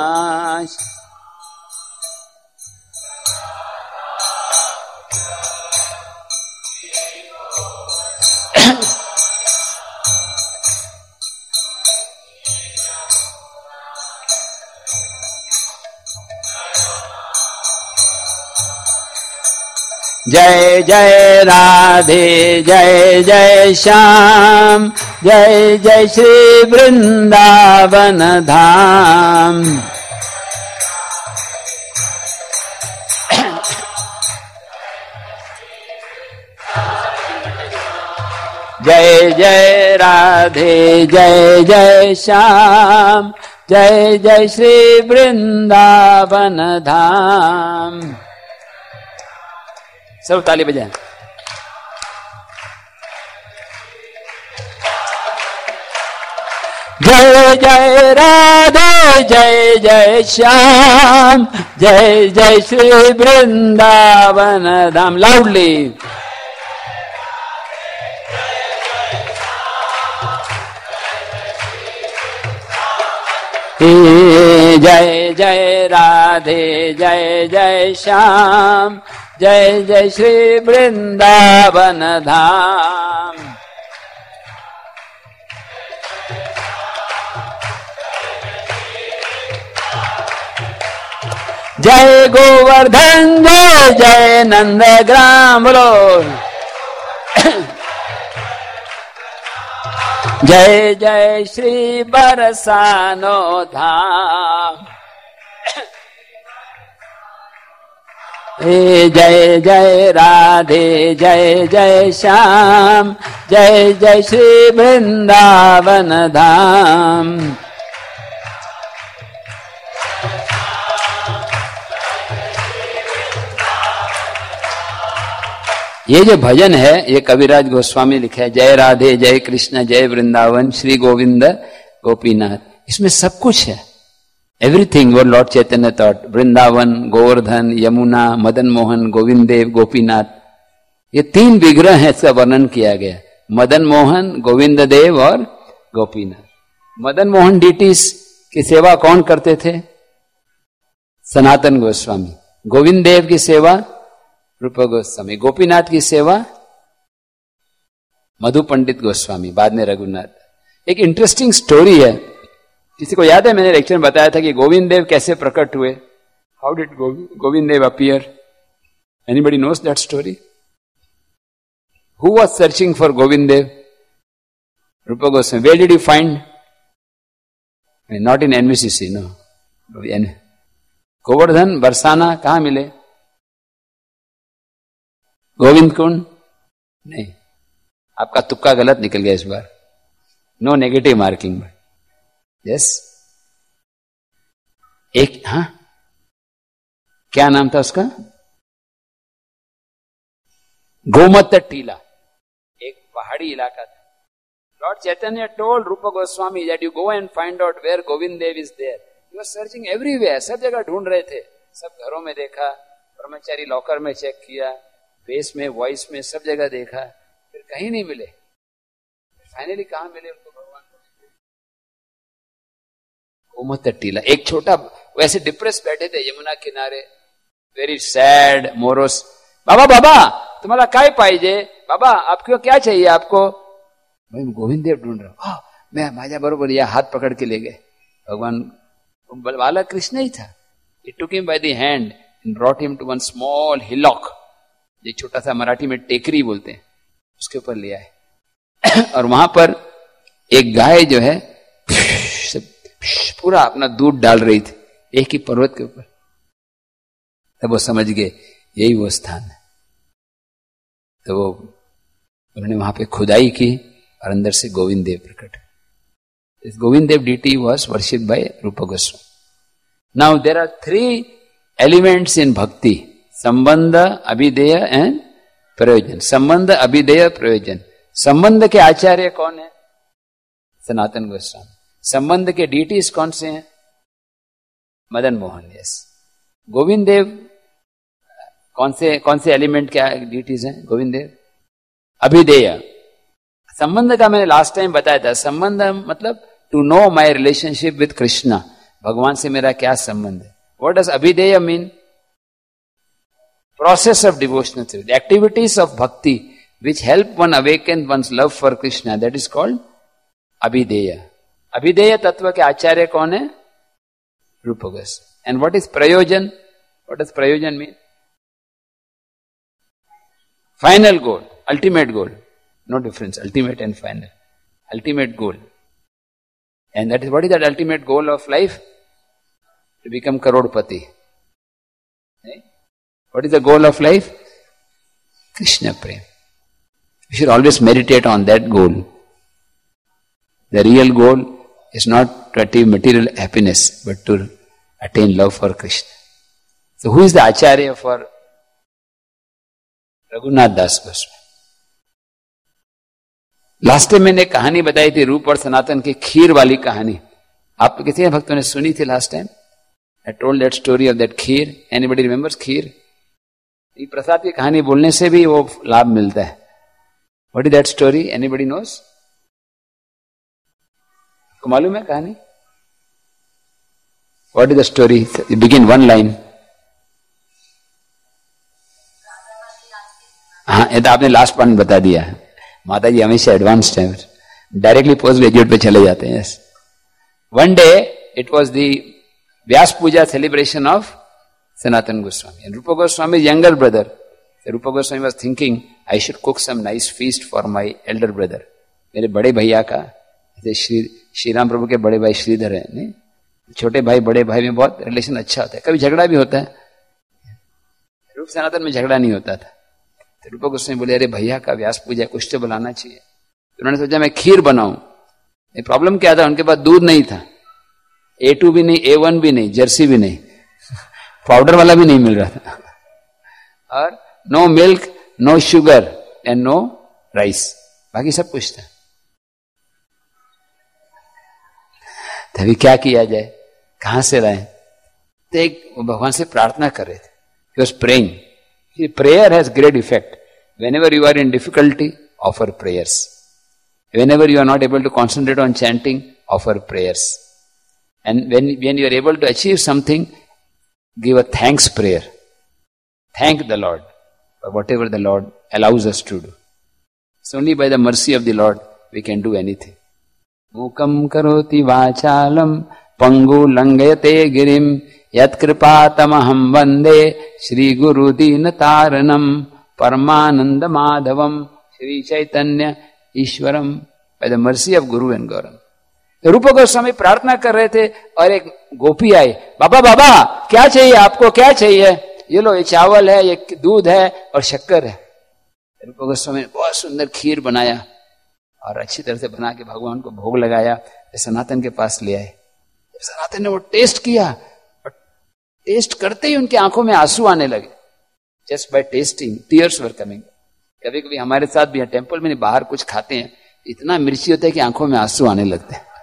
जय जय राधे जय जय श्याम जय जय श्री वृंदावन धाम. जय जय राधे जय जय श्याम जय जय श्री वृंदावन धाम. सब ताली बजाएं. जय जय राधे जय जय श्याम जय जय श्री वृंदावन धाम. लाउडली. जय जय राधे जय जय श्याम जय जय श्री वृंदावन धाम. जय गोवर्धन जय जय नंद ग्राम. बोलो जय जय श्री बरसानो धाम, जय जय राधे जय जय श्याम, जय जय श्री वृंदावन धाम। ये जो भजन है ये कविराज गोस्वामी लिखा है, जय राधे जय कृष्ण जय वृंदावन श्री गोविंद गोपीनाथ। इसमें सब कुछ है, एवरीथिंग वो लॉर्ड चैतन्य थॉट। वृंदावन, गोवर्धन, यमुना, मदन मोहन, गोविंद देव, गोपीनाथ, ये तीन विग्रह हैं, इसका वर्णन किया गया। मदन मोहन, गोविंद देव और गोपीनाथ। मदन मोहन डीटीज की सेवा कौन करते थे? सनातन गोस्वामी। गोविंद देव की सेवा रूप गोस्वामी। गोपीनाथ की सेवा मधु पंडित गोस्वामी, बाद में रघुनाथ। एक इंटरेस्टिंग स्टोरी है, किसी को याद है? मैंने लेक्चर में बताया था कि गोविंद देव कैसे प्रकट हुए। How did Govind Dev appear? Anybody knows that story? Who was searching for Govind Dev? Rupa Goswami. Where did you find? Not in NVCC, no. Govardhan, Barsana, कहां मिले? गोविंद कुंड? नहीं, आपका तुक्का गलत निकल गया इस बार। No negative marking. यस, एक, हाँ, क्या नाम था उसका? गोमत टीला, एक पहाड़ी इलाका था। Lord Chaitanya told Rupa Goswami that you go and find out where Govind Dev is there. He was searching everywhere, सब जगह ढूंढ रहे थे। सब घरों में देखा, ब्रह्मचारी लॉकर में चेक किया, बेस में, वॉइस में, सब जगह देखा, फिर कहीं नहीं मिले। फाइनली कहां मिले उनको? भगवान गोमत टीला, एक छोटा, वैसे डिप्रेस बैठे थे यमुना किनारे, वेरी सैड, मोरोस। बाबा बाबा तुम्हारा काय पाहिजे? बाबा आपको क्या चाहिए आपको? मैं गोविंद देव ढूंढ रहा हूं। मैं माझ्या बरोबर, या हाथ पकड़ के ले गए। भगवान बालक कृष्ण ही था। He took him by the hand and brought him to one small hillock, ये छोटा सा मराठी में टेकरी बोलते हैं, उसके ऊपर ले आए। और वहां पर एक गाय जो है पूरा अपना दूध डाल रही थी एक ही पर्वत के ऊपर। तब वो समझ गए यही वो स्थान है। तो वो उन्होंने वहां पे खुदाई की और अंदर से गोविंद देव प्रकट। This Govind Dev deity was worshipped by Rupa Goswami. Now there are three elements in bhakti: संबंध, अभिधेय and प्रयोजन। संबंध, अभिधेय, प्रयोजन। संबंध के आचार्य कौन है? सनातन गोस्वामी। संबंध के डीटीज कौन से हैं? मदन मोहन। यस। गोविंद देव कौन से एलिमेंट के डीटीज हैं? गोविंद देव। अभिधेय, संबंध का मैंने लास्ट टाइम बताया था। संबंध मतलब to know my relationship with Krishna, भगवान से मेरा क्या संबंध है। व्हाट डज अभिधेय mean? Process of devotional service, activities of bhakti which help one awaken one's love for Krishna, that is called अभिधेय। अभिधेय तत्व के आचार्य कौन है? Rupa Goswami. And what is प्रयोजन? व्हाट डज प्रयोजन mean? Final goal, ultimate goal, no difference, ultimate and final, ultimate goal. And that is, what is that ultimate goal of life? To become Karodpati. What is the goal of life? Krishna Prem. We should always meditate on that goal. The real goal is not to achieve material happiness, but to attain love for Krishna. So who is the Acharya for Raghunath Das Goswami? Last time मैंने कहानी बताई थी रूप और सनातन की खीर वाली कहानी। आप किसी भक्तों ने सुनी थी last time? I told that story of that kheer. Anybody remembers kheer? ये प्रसाद की कहानी बोलने से भी वो लाभ मिलता है। What is that story? Anybody knows? आपको मालूम है कहानी? What is the story? Begin one line. हाँ, ये तो आपने लास्ट पॉइंट बता दिया है। माता जी हमेशा एडवांस्ड है, डायरेक्टली पोस्ट ग्रेजुएट पे चले जाते हैं। Yes. One day it was the Vyasa Puja celebration of Sanatan Goswami, Rupa Goswami younger brother. Rupa Goswami was thinking, I should cook some nice feast for my elder brother. मेरे बड़े भैया का, श्री राम प्रभु के बड़े भाई श्रीधर है, नहीं? छोटे भाई बड़े भाई में बहुत रिलेशन अच्छा होता है, कभी झगड़ा भी होता है, रूप सनातन में झगड़ा नहीं होता था। तो रूपा गोस्वामी बोले, अरे भैया का व्यास पूजा कुछ तो बुलाना चाहिए। तो उन्होंने सोचा मैं खीर बनाऊं। प्रॉब्लम क्या था, उनके पास दूध नहीं था, A2 भी नहीं, A1 भी नहीं, जर्सी भी नहीं, पाउडर वाला भी नहीं मिल रहा था, और no milk, no sugar and no rice, बाकी सब कुछ था। तभी क्या किया जाए, कहां से लाए? तो एक भगवान से प्रार्थना कर रहे थे, he was praying. Prayer has great effect. Whenever you are in difficulty, offer prayers. Whenever you are not able to concentrate on chanting, offer prayers. And when you are able to achieve something, give a thanks prayer. Thank the Lord for whatever the Lord allows us to do. It's only by the mercy of the Lord we can do anything. Mukam karoti vachalam pangu langayate girim यत्कृपातमहं वंदे श्री गुरु दीन तारणम परमानंद माधवम श्री चैतन्य ईश्वरम। By the mercy of guru and गौरम। तो रूप गोस्वामी प्रार्थना कर रहे थे और एक गोपी आई, बाबा बाबा क्या चाहिए आपको, क्या चाहिए? ये लो, ये चावल है, ये दूध है और शक्कर है। रूप गोस्वामी ने बहुत सुंदर खीर बनाया और अच्छी तरह से बना के भगवान को भोग लगाया, सनातन के पास ले आए। सनातन ने वो टेस्ट किया, टेस्ट करते ही उनकी आंखों में आंसू आने लगे। Just by tasting tears were coming. कभी कभी हमारे साथ भी टेम्पल में बाहर कुछ खाते हैं, इतना मिर्ची होता है कि आंखों में आंसू आने लगते हैं।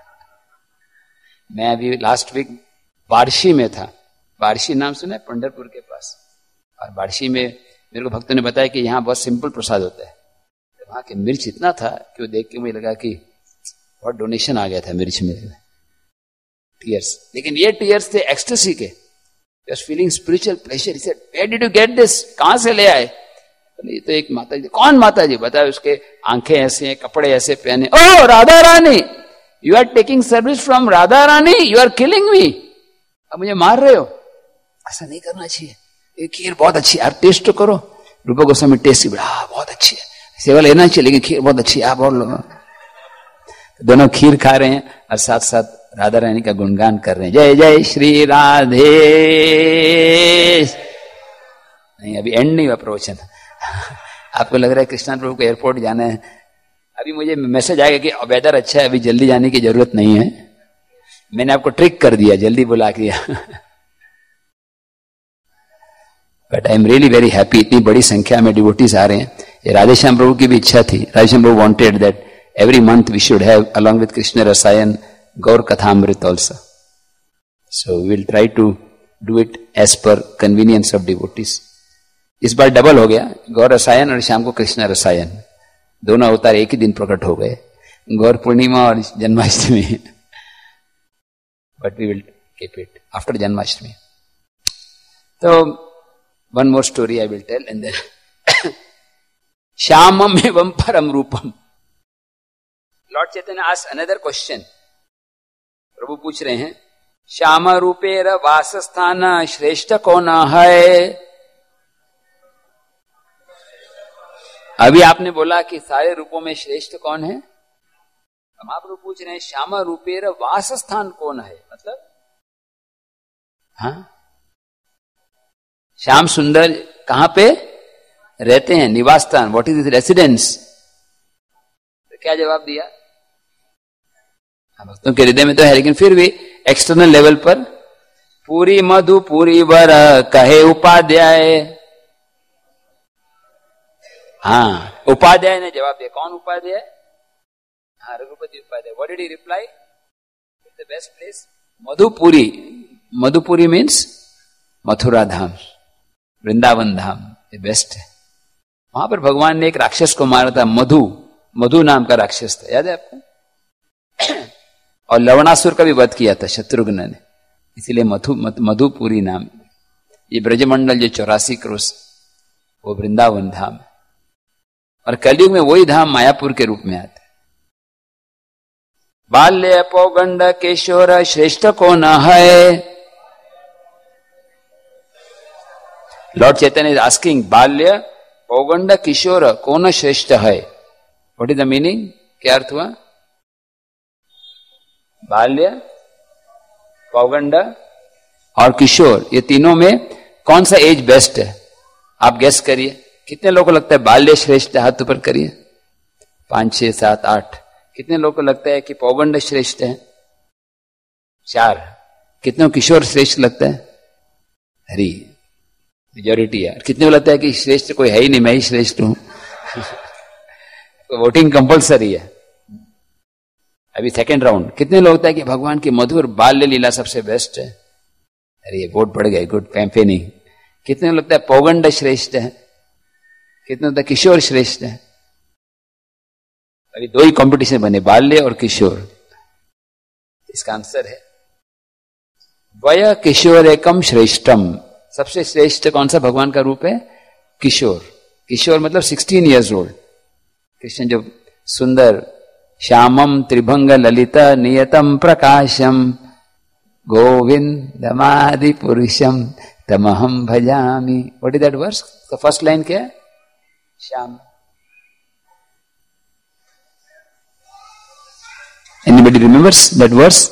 मैं अभी लास्ट वीक बारशी में था। बारशी नाम सुना है, पंढरपुर के पास। और बारशी में मेरे को भक्तों ने बताया कि यहाँ बहुत सिंपल प्रसाद होता है। तो वहां के मिर्च इतना था कि वो देख के मुझे लगा कि बहुत डोनेशन आ गया था मिर्च में। टीयर्स, लेकिन ये टीयर्स थे एक्सटेसी के। Just feeling spiritual pleasure. He said, where did you get this? कहां से ले आए? ये तो एक माता जी। कौन माता जी? बताओ। उसके आंखें ऐसे हैं, कपड़े ऐसे पहने। Oh Radha Rani, you are taking service from Radha Rani, you are killing me. अब मुझे मार रहे हो, ऐसा नहीं करना चाहिए। ये खीर बहुत अच्छी है, आप टेस्ट तो करो। रूपा गोस्वामी टेस्ट बहुत अच्छी है, सेवा लेना चाहिए, लेकिन खीर बहुत अच्छी है, आप और लो। दोनों खीर खा रहे हैं और साथ साथ राधा रानी का गुणगान कर रहे हैं। जय जय श्री राधे। नहीं, अभी एंड नहीं हुआ प्रवचन। आपको लग रहा है कृष्णा प्रभु को एयरपोर्ट जाना है। अभी मुझे मैसेज आएगा कि वेदर अच्छा है, अभी जल्दी जाने की जरूरत नहीं है। मैंने आपको ट्रिक कर दिया, जल्दी बुला दिया। But I am really very happy. इतनी बड़ी संख्या में डिवोटीज आ रहे हैं। ये राधेश्याम प्रभु की भी इच्छा थी। राधेश्याम प्रभु wanted that every month we should have, along with Krishna Rasayan, Gaur Kathamrit also. So we will try to do it as per convenience of devotees. इस बार डबल हो गया, गौर रसायन और शाम को कृष्ण रसायन। दोनों अवतार एक ही दिन प्रकट हो गए, गौर पूर्णिमा और Janmashtami. But we will keep it after Janmashtami. तो one more story I will tell and then श्यामम एवं परम रूपम। Lord Chaitanya asked another question। प्रभु पूछ रहे हैं, श्याम रूपेर वासस्थान श्रेष्ठ कौन है? अभी आपने बोला कि सारे रूपों में श्रेष्ठ कौन है। महाप्रभु पूछ रहे हैं, श्याम रूपेर वासस्थान कौन है? मतलब हाँ, श्याम सुंदर कहां पे रहते हैं, निवास स्थान, व्हाट इज हिज रेसिडेंस? तो क्या जवाब दिया? भक्तों के हृदय में तो है, लेकिन फिर भी एक्सटर्नल लेवल पर पूरी मधु पूरी वर कहे उपाध्याय। हाँ, उपाध्याय ने जवाब दिया। कौन उपाध्याय? हाँ, Raghupati Upadhyay. What did he reply? The best place Madhupuri. Madhupuri means Mathura dham, Vrindavan dham, the best है। वहां पर भगवान ने एक राक्षस को मारा था, मधु नाम का राक्षस था, याद है आपको? और लवणासुर का भी वध किया था शत्रुघ्न ने, इसीलिए मधुपुरी नाम। ये ब्रजमंडल जो 84 क्रोश, वो वृंदावन धाम है। और कलयुग में वही धाम मायापुर के रूप में आता है। बाल्य पौगंड किशोर श्रेष्ठ कौन है? लॉर्ड चैतन्य इज आस्किंग, बाल्य पौगंड किशोर कौन श्रेष्ठ है? What is the meaning? क्या अर्थ हुआ? बाल्य, पौगंड और किशोर, ये तीनों में कौन सा एज बेस्ट है? आप गेस करिए। कितने लोगों को लगता है बाल्य श्रेष्ठ है? हाथ ऊपर करिए। 5, 6, 7, 8। कितने लोगों को लगता है कि पौगंड श्रेष्ठ है? 4। कितने को किशोर श्रेष्ठ लगता है? हरी मेजोरिटी है। कितने को लगता है कि श्रेष्ठ कोई है ही नहीं, मैं ही श्रेष्ठ हूं? तो वोटिंग कंपलसरी है। अभी सेकेंड राउंड। कितने लोग लगता है कि भगवान की मधुर बाल्य लीला सबसे बेस्ट है? अरे वोट बढ़ गए, गुड कैंपेनिंग। कितने को लगता है पौगंड श्रेष्ठ है? कितने लगता है किशोर श्रेष्ठ है? अभी 2 ही कंपटीशन बने, बाल्य और किशोर। इसका आंसर है वय किशोर एकम श्रेष्ठम। सबसे श्रेष्ठ कौन सा भगवान का रूप है? किशोर। किशोर मतलब 16 years old। कृष्ण जो सुंदर श्यामम त्रिभंग ललित नियतम प्रकाशम गोविंदमादि पुरुषम तमहम भजामि। What is that verse? The first line क्या है? Shyam. Anybody remembers that verse?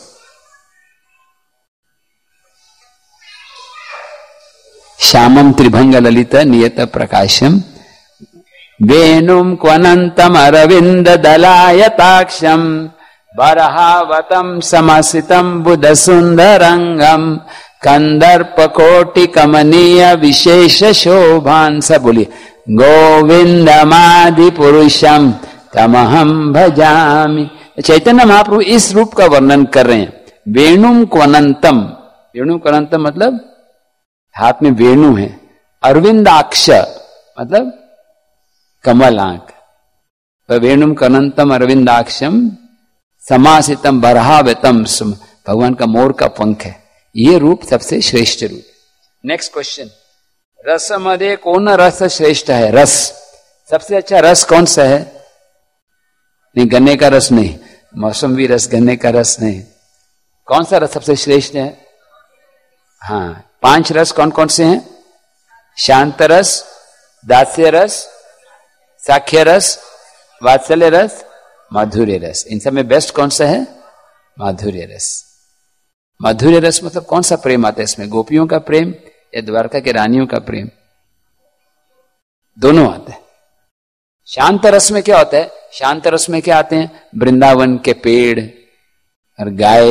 श्यामम त्रिभंग ललित नियत प्रकाशम वेणुम क्वनंतम अरविंद दलायताक्षम बरहावतम समसितम बुध सुंदरंगम कंदर्प कोटि कमनीय विशेष शोभान। सब बोलिए गोविंदमादि पुरुषम तमहम भजामि। चैतन्य महाप्रभु इस रूप का वर्णन कर रहे हैं। वेणुम क्वनंतम। वेणु क्वनंतम मतलब हाथ में वेणु है। अरविंदाक्ष मतलब कमल आंख। वेणुम कनंतम अरविंदाक्षम समासितम बरहावतम। भगवान का मोर का पंख है। ये रूप सबसे श्रेष्ठ रूप। नेक्स्ट क्वेश्चन, रस मध्य कौन रस श्रेष्ठ है? रस सबसे अच्छा रस कौन सा है? नहीं, गन्ने का रस नहीं, मौसमी रस, गन्ने का रस नहीं। कौन सा रस सबसे श्रेष्ठ है? हाँ, 5 रस कौन कौन से हैं? शांत रस, दास्य रस, साख्य रस, वात्सल्य रस, माधुर्य रस। इन सब में बेस्ट कौन सा है? माधुर्य रस। माधुर्य रस मतलब कौन सा प्रेम आता है इसमें? गोपियों का प्रेम या द्वारका के रानियों का प्रेम? दोनों आते हैं। शांत रस में क्या होता है? शांत रस में क्या आते हैं? वृंदावन के पेड़ और गाय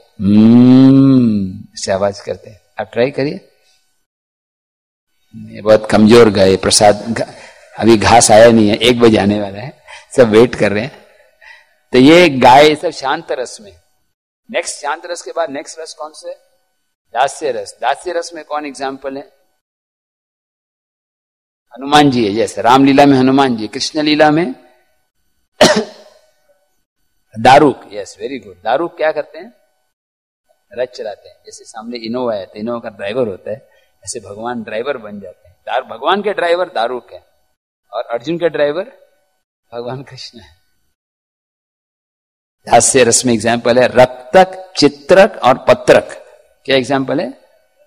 से आवाज करते हैं। आप ट्राई करिए। ये बहुत कमजोर गाय, प्रसाद अभी घास आया नहीं है, 1 बजे आने वाला है, सब वेट कर रहे हैं। तो ये गाय सब शांत रस में। नेक्स्ट शांत रस के बाद नेक्स्ट रस कौन से? दास्य रस। दास्य रस में कौन एग्जाम्पल है? हनुमान जी है। जैसे रामलीला में हनुमान जी, कृष्ण लीला में Daruk. Yes, very good. Daruk क्या करते हैं? रथ चलाते हैं। जैसे सामने इनोवा है तो इनोवा का ड्राइवर होता है, ऐसे भगवान ड्राइवर बन जाते हैं। भगवान के ड्राइवर दारुक है और अर्जुन के ड्राइवर भगवान कृष्ण है। हास्य रस में एग्जाम्पल है रक्तक, चित्रक और पत्रक। क्या एग्जाम्पल है?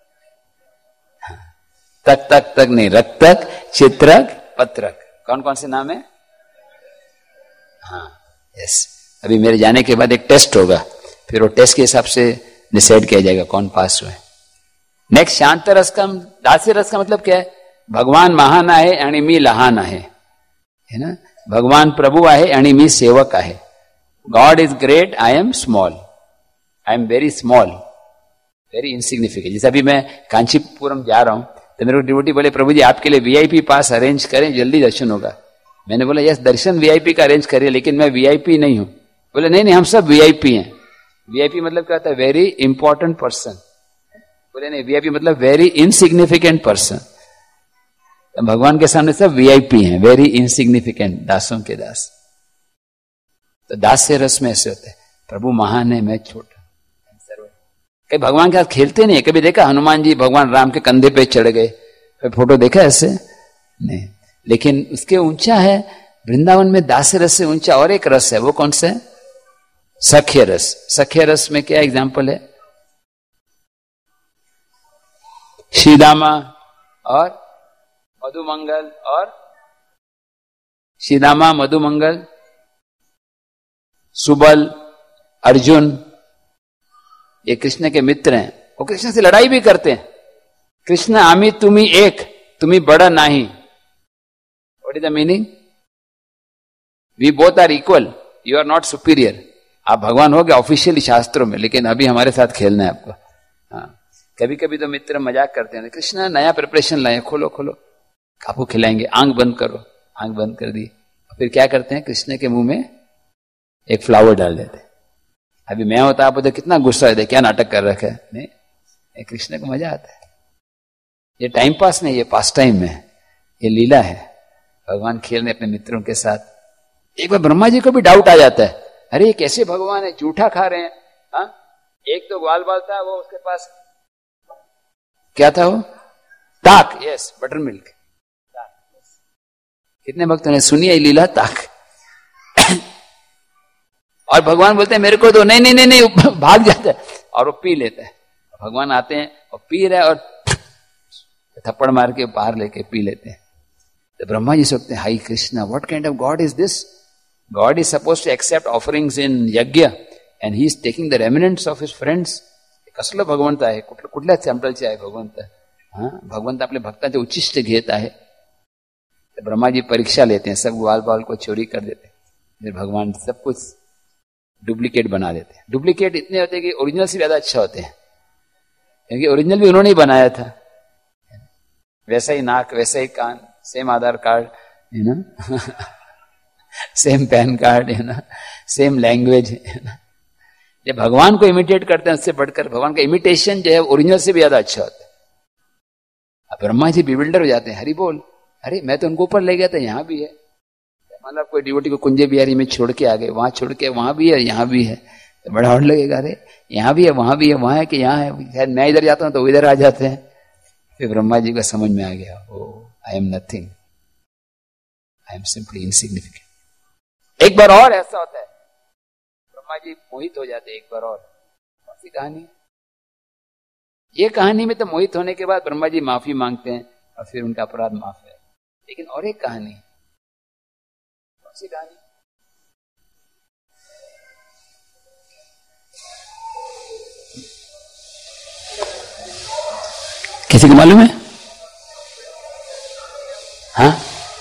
तक तक तक नहीं, रक्तक, चित्रक, पत्रक। कौन कौन से नाम है? हाँ, यस। अभी मेरे जाने के बाद एक टेस्ट होगा, फिर वो टेस्ट के हिसाब से डिसाइड किया जाएगा कौन पास हुआ है। नेक्स्ट शांत रस का, दास्य रस का मतलब क्या है? भगवान महान आहे आणि मी लहान आहे, है ना? भगवान प्रभु आहे आणि मी सेवक आहे। God is great, I am small, I am very small, very insignificant. जैसे अभी मैं कांचीपुरम जा रहा हूं तो मेरे को डिवोटी बोले प्रभु जी आपके लिए वीआईपी पास अरेंज करें, जल्दी दर्शन होगा। मैंने बोला यस, दर्शन वीआईपी का अरेंज करिए, लेकिन मैं वीआईपी नहीं हूं। बोले नहीं नहीं, हम सब वीआईपी हैं। वीआईपी मतलब क्या होता है? Very important person. बोले नहीं, वीआईपी मतलब वेरी इनसिग्निफिकेंट पर्सन। भगवान के सामने सब वीआईपी हैं, वेरी इनसिग्निफिकेंट, दासों के दास। तो दास्य रस में ऐसे होते हैं, प्रभु महान है, मैं छोटा। कभी भगवान के साथ खेलते नहीं। कभी देखा हनुमान जी भगवान राम के कंधे पे चढ़ गए? कभी फोटो देखा ऐसे? नहीं। लेकिन उसके ऊंचा है वृंदावन में दास्य रस से ऊंचा और एक रस है, वो कौन सा है? सख्य रस। सख्य रस में क्या एग्जाम्पल है? श्रीदामा और मधुमंगल और श्रीदामा, मधुमंगल, सुबल, अर्जुन, ये कृष्ण के मित्र हैं। वो कृष्ण से लड़ाई भी करते हैं। कृष्ण आमी तुम्ही एक, तुम्ही बड़ा नहीं। What is the meaning? We both are equal, you are not superior. आप भगवान हो गए ऑफिशियली शास्त्रों में, लेकिन अभी हमारे साथ खेलना है आपको। हाँ, कभी कभी तो मित्र मजाक करते हैं, कृष्ण नया प्रिपरेशन लाए, खोलो खोलो आपको खिलाएंगे, आंख बंद करो। आंख बंद कर दी, फिर क्या करते हैं, कृष्ण के मुंह में एक फ्लावर डाल देते। अभी मैं होता आप तो कितना गुस्सा होता, क्या नाटक कर रखा है। नहीं, कृष्ण को मजा आता है। ये टाइम पास नहीं, ये पास टाइम है, ये लीला है। भगवान खेल रहे अपने मित्रों के साथ। एक बार ब्रह्मा जी को भी डाउट आ जाता है, अरे ये कैसे भगवान है, जूठा खा रहे हैं। हाँ, एक तो ग्वाल बाल था, वो उसके पास क्या था, वो ताक, यस, बटर मिल्क। कितने भक्तों ने सुनी है लीला, ताक। और भगवान बोलते हैं मेरे को तो नहीं नहीं नहीं नहीं, भाग जाता है और वो पी लेता है। भगवान आते हैं और पी रहे और थप्पड़ मार के बाहर लेके पी लेते हैं। तो ब्रह्मा जी सोचते हैं, hi Krishna, what kind of god is this? God is supposed to accept offerings in yajna and he is taking the remnants of his friends. कसलं भगवंत आहे, कुठल्या सॅम्पलचे आहे भगवंत? हाँ, भगवंत आपल्या भक्तांचे उच्चिष्ट घेत आहे। तो ब्रह्मा जी परीक्षा लेते हैं, सब ग्वाल बाल को चोरी कर देते हैं, फिर भगवान सब कुछ डुप्लीकेट बना देते हैं। डुप्लीकेट इतने होते हैं कि ओरिजिनल से ज्यादा अच्छा होते हैं, क्योंकि ओरिजिनल भी उन्होंने ही बनाया था। वैसा ही नाक, वैसा ही कान, same Aadhaar card, you know, same PAN card, है ना, सेम लैंग्वेज, है ना। जब भगवान को इमिटेट करते हैं, उससे बढ़कर भगवान का इमिटेशन जो है ओरिजिनल से भी ज्यादा अच्छा होता है। अब ब्रह्मा जी बिविल्डर हो जाते हैं, हरि बोल, अरे मैं तो उनको ऊपर ले गया था, यहाँ भी है। मतलब कोई डिवोटी को कुंजे बिहारी में छोड़ के आ गए, वहां छोड़ के वहां भी है, यहाँ भी है, तो बड़ा और लगेगा, अरे यहाँ भी है, वहां भी है, वहां है कि यहाँ है, शायद मैं इधर जाता हूँ तो इधर आ जाते हैं। फिर ब्रह्मा जी को समझ में आ गया, oh I am nothing, I am simply insignificant. एक बार और ऐसा होता है, ब्रह्मा जी मोहित हो जाते एक बार और। कौन सी कहानी? ये कहानी में तो मोहित होने के बाद ब्रह्मा जी माफी मांगते हैं और फिर उनका अपराध माफ है। लेकिन और एक कहानी, कौन सी कहानी? किसी को मालूम है? हाँ,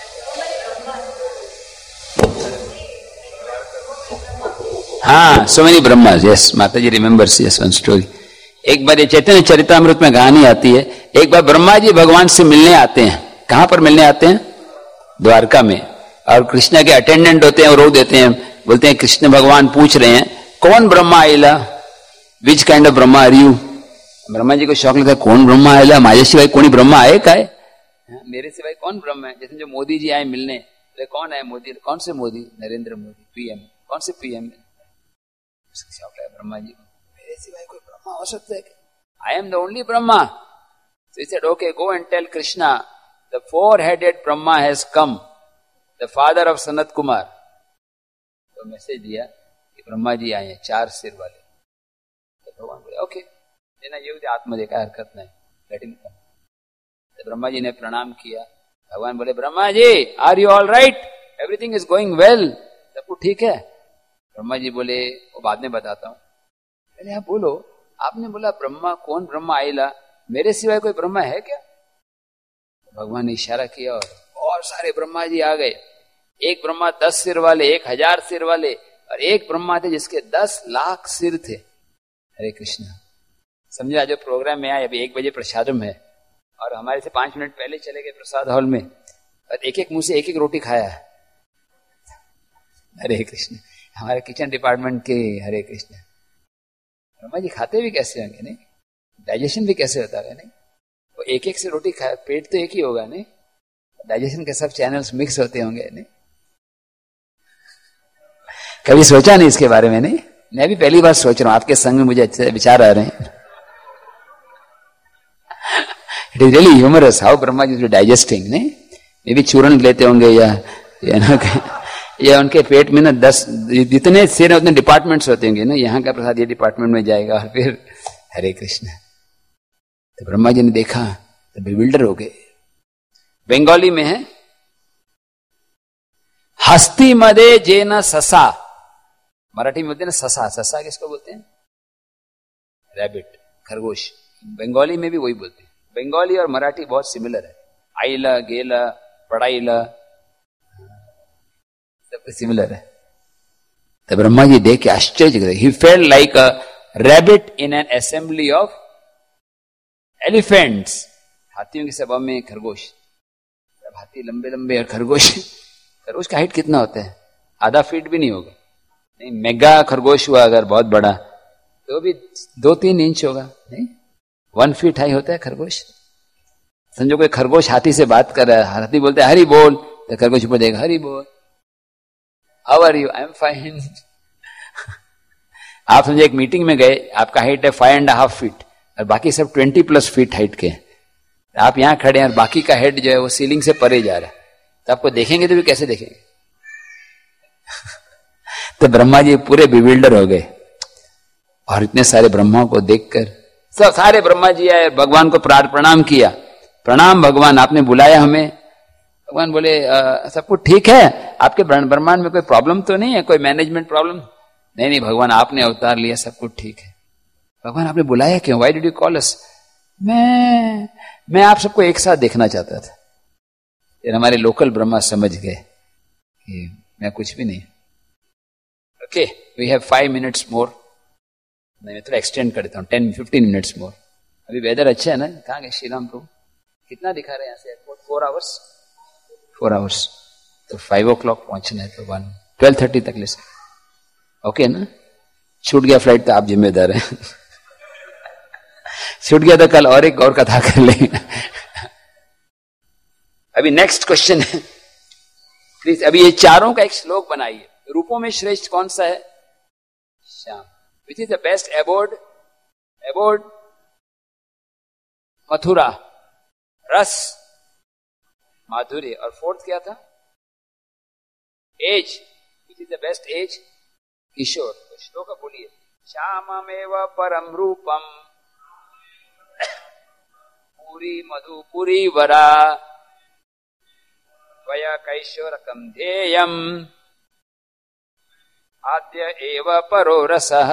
हाँ, सो मेनी ब्रह्मास, यस, माता जी रिमेंबर्स यस वन स्टोरी। एक बार ये चैतन्य चरितामृत में कहानी आती है, एक बार ब्रह्मा जी भगवान से मिलने आते हैं। कहां पर मिलने आते हैं? द्वारका में। और कृष्ण के अटेंडेंट होते हैं और रो देते हैं, बोलते हैं कृष्ण भगवान पूछ रहे हैं कौन ब्रह्मा आयला, which kind of Brahma are you? Brahma ji को शौक लगता है, कौन ब्रह्मा आयला, माझ्या शिवाय कोणी ब्रह्मा आहे काय? मेरे सिवाय कौन ब्रह्मा है? जैसे जो मोदी जी आए मिलने, तो कौन है मोदी? कौन से मोदी? नरेंद्र मोदी, पीएम। कौन से पीएम? शौक लगा ब्रह्मा जी को, मेरे सिवाय कोई ब्रह्मा हो सकता है? I am the only Brahma. So he said, okay, go and tell Krishna, the four-headed Brahma has come, the father of Sanat Kumar. तो मैसेज दिया कि ब्रह्मा जी आए हैं, 4 सिर वाले। तो भगवान बोले, ओके, देना ये आत्मा देखा, हरकत नहीं, लेट हिम कम। तो ब्रह्मा जी ने प्रणाम किया। भगवान बोले, Brahma ji, are you all right? Everything is going well, सब कुछ ठीक है? ब्रह्मा जी बोले, वो बाद में बताता हूं, पहले आप बोलो, आपने बोला ब्रह्मा, कौन ब्रह्मा आयला, मेरे सिवाय कोई ब्रह्मा है क्या? भगवान ने इशारा किया और सारे ब्रह्मा जी आ गए। एक ब्रह्मा 10 सिर वाले, 1000 सिर वाले, और एक ब्रह्मा थे जिसके 10 लाख सिर थे। हरे कृष्ण। समझो, आज जो प्रोग्राम में आए, अभी 1 बजे प्रसादम है और हमारे से 5 मिनट पहले चले गए प्रसाद हॉल में, और एक एक मुंह से एक रोटी खाया। हरे कृष्ण। हमारे किचन डिपार्टमेंट के, हरे कृष्ण, ब्रह्मा जी खाते भी कैसे होंगे? नहीं, डाइजेशन भी कैसे होता है? नहीं, वो एक एक से रोटी खाए, पेट तो एक ही होगा, नहीं, डाइजेशन के सब चैनल्स मिक्स होते होंगे। नहीं, कभी सोचा नहीं इसके बारे में? नहीं, मैं भी पहली बार सोच रहा हूं, आपके संग में मुझे अच्छे विचार आ रहे हैं। It is really humorous how Brahma ji digesting. नहीं, मे भी चूर्ण लेते होंगे या उनके पेट में ना 10 जितने सिर उतने डिपार्टमेंट्स होते होंगे ना, यहाँ का प्रसाद ये डिपार्टमेंट में जाएगा, और फिर हरे कृष्ण। तो ब्रह्मा जी ने देखा तो बिल्डर हो गए। बंगाली में है, हस्ती मदे जे न ससा, मराठी में बोलते हैं ना ससा, ससा किसको बोलते हैं? रैबिट, खरगोश। बंगाली में भी वही बोलते हैं। बंगाली और मराठी बहुत सिमिलर है। आइला, गेला, पढ़ाईला, सब सिमिलर है। तो ब्रह्मा जी देख के आश्चर्य गए। He felt like a rabbit in an assembly of elephants. हाथियों की सभा में खरगोश, हाथी लंबे लंबे और खरगोश, खरगोश का हाइट कितना होता है? आधा फीट भी नहीं होगा। नहीं, मेगा खरगोश हुआ अगर बहुत बड़ा तो भी 2-3 इंच होगा। नहीं, 1 फीट हाई होता है खरगोश। समझो कोई खरगोश हाथी से बात कर रहा है, हाथी बोलते है हरी बोल, तो खरगोश ऊपर देगा हरी बोल, how are you? I am fine. आप समझे एक मीटिंग में गए, आपका हाइट है 5.5 फीट और बाकी सब 20+ फीट हाइट के, आप यहां खड़े हैं और बाकी का हेड जो है वो सीलिंग से परे जा रहा है, तो आपको देखेंगे तो भी कैसे देखेंगे? तो ब्रह्मा जी पूरे बिविल्डर हो गए और इतने सारे ब्रह्माओं को देखकर सब सारे ब्रह्मा जी आए, भगवान को प्रणाम किया। प्रणाम भगवान, आपने बुलाया हमें। भगवान बोले सब कुछ ठीक है, आपके ब्रह्मांड में कोई प्रॉब्लम तो नहीं है, कोई मैनेजमेंट प्रॉब्लम? नहीं नहीं भगवान, आपने अवतार लिया, सब कुछ ठीक है। भगवान आपने बुलाया क्यों? Why did you call us? मैं आप सबको एक साथ देखना चाहता था। फिर हमारे लोकल ब्रह्मा समझ गए कि मैं कुछ भी नहीं। Okay, we have 5 minutes more. मैं थोड़ा एक्सटेंड कर देता हूँ, 10-15 मिनट्स मोर। अभी वेदर अच्छा है ना? कहाँ गए श्रीराम प्रभु? कितना दिखा रहे हैं यहाँ से एयरपोर्ट? 4 आवर्स। तो 5 o'clock पहुंचना है, तो 12:30 तक ले सकते। ओके ना? छूट गया फ्लाइट तो आप जिम्मेदार हैं। छूट गया तो कल और एक और कथा कर लेंगे। अभी नेक्स्ट क्वेश्चन है प्लीज। अभी ये चारों का एक श्लोक बनाइए। रूपों में श्रेष्ठ कौन सा है? Shyam. Which is the best abode Mathura, रस, माधुर्य, और 4th क्या था? Age. Which is the best age? किशोर। तो श्लोक बोलिए। श्याममेव परम रूपम पूरी मधुपुरी वरा त्वया कैशोरकम ध्येयम आद्य एव परो रसः।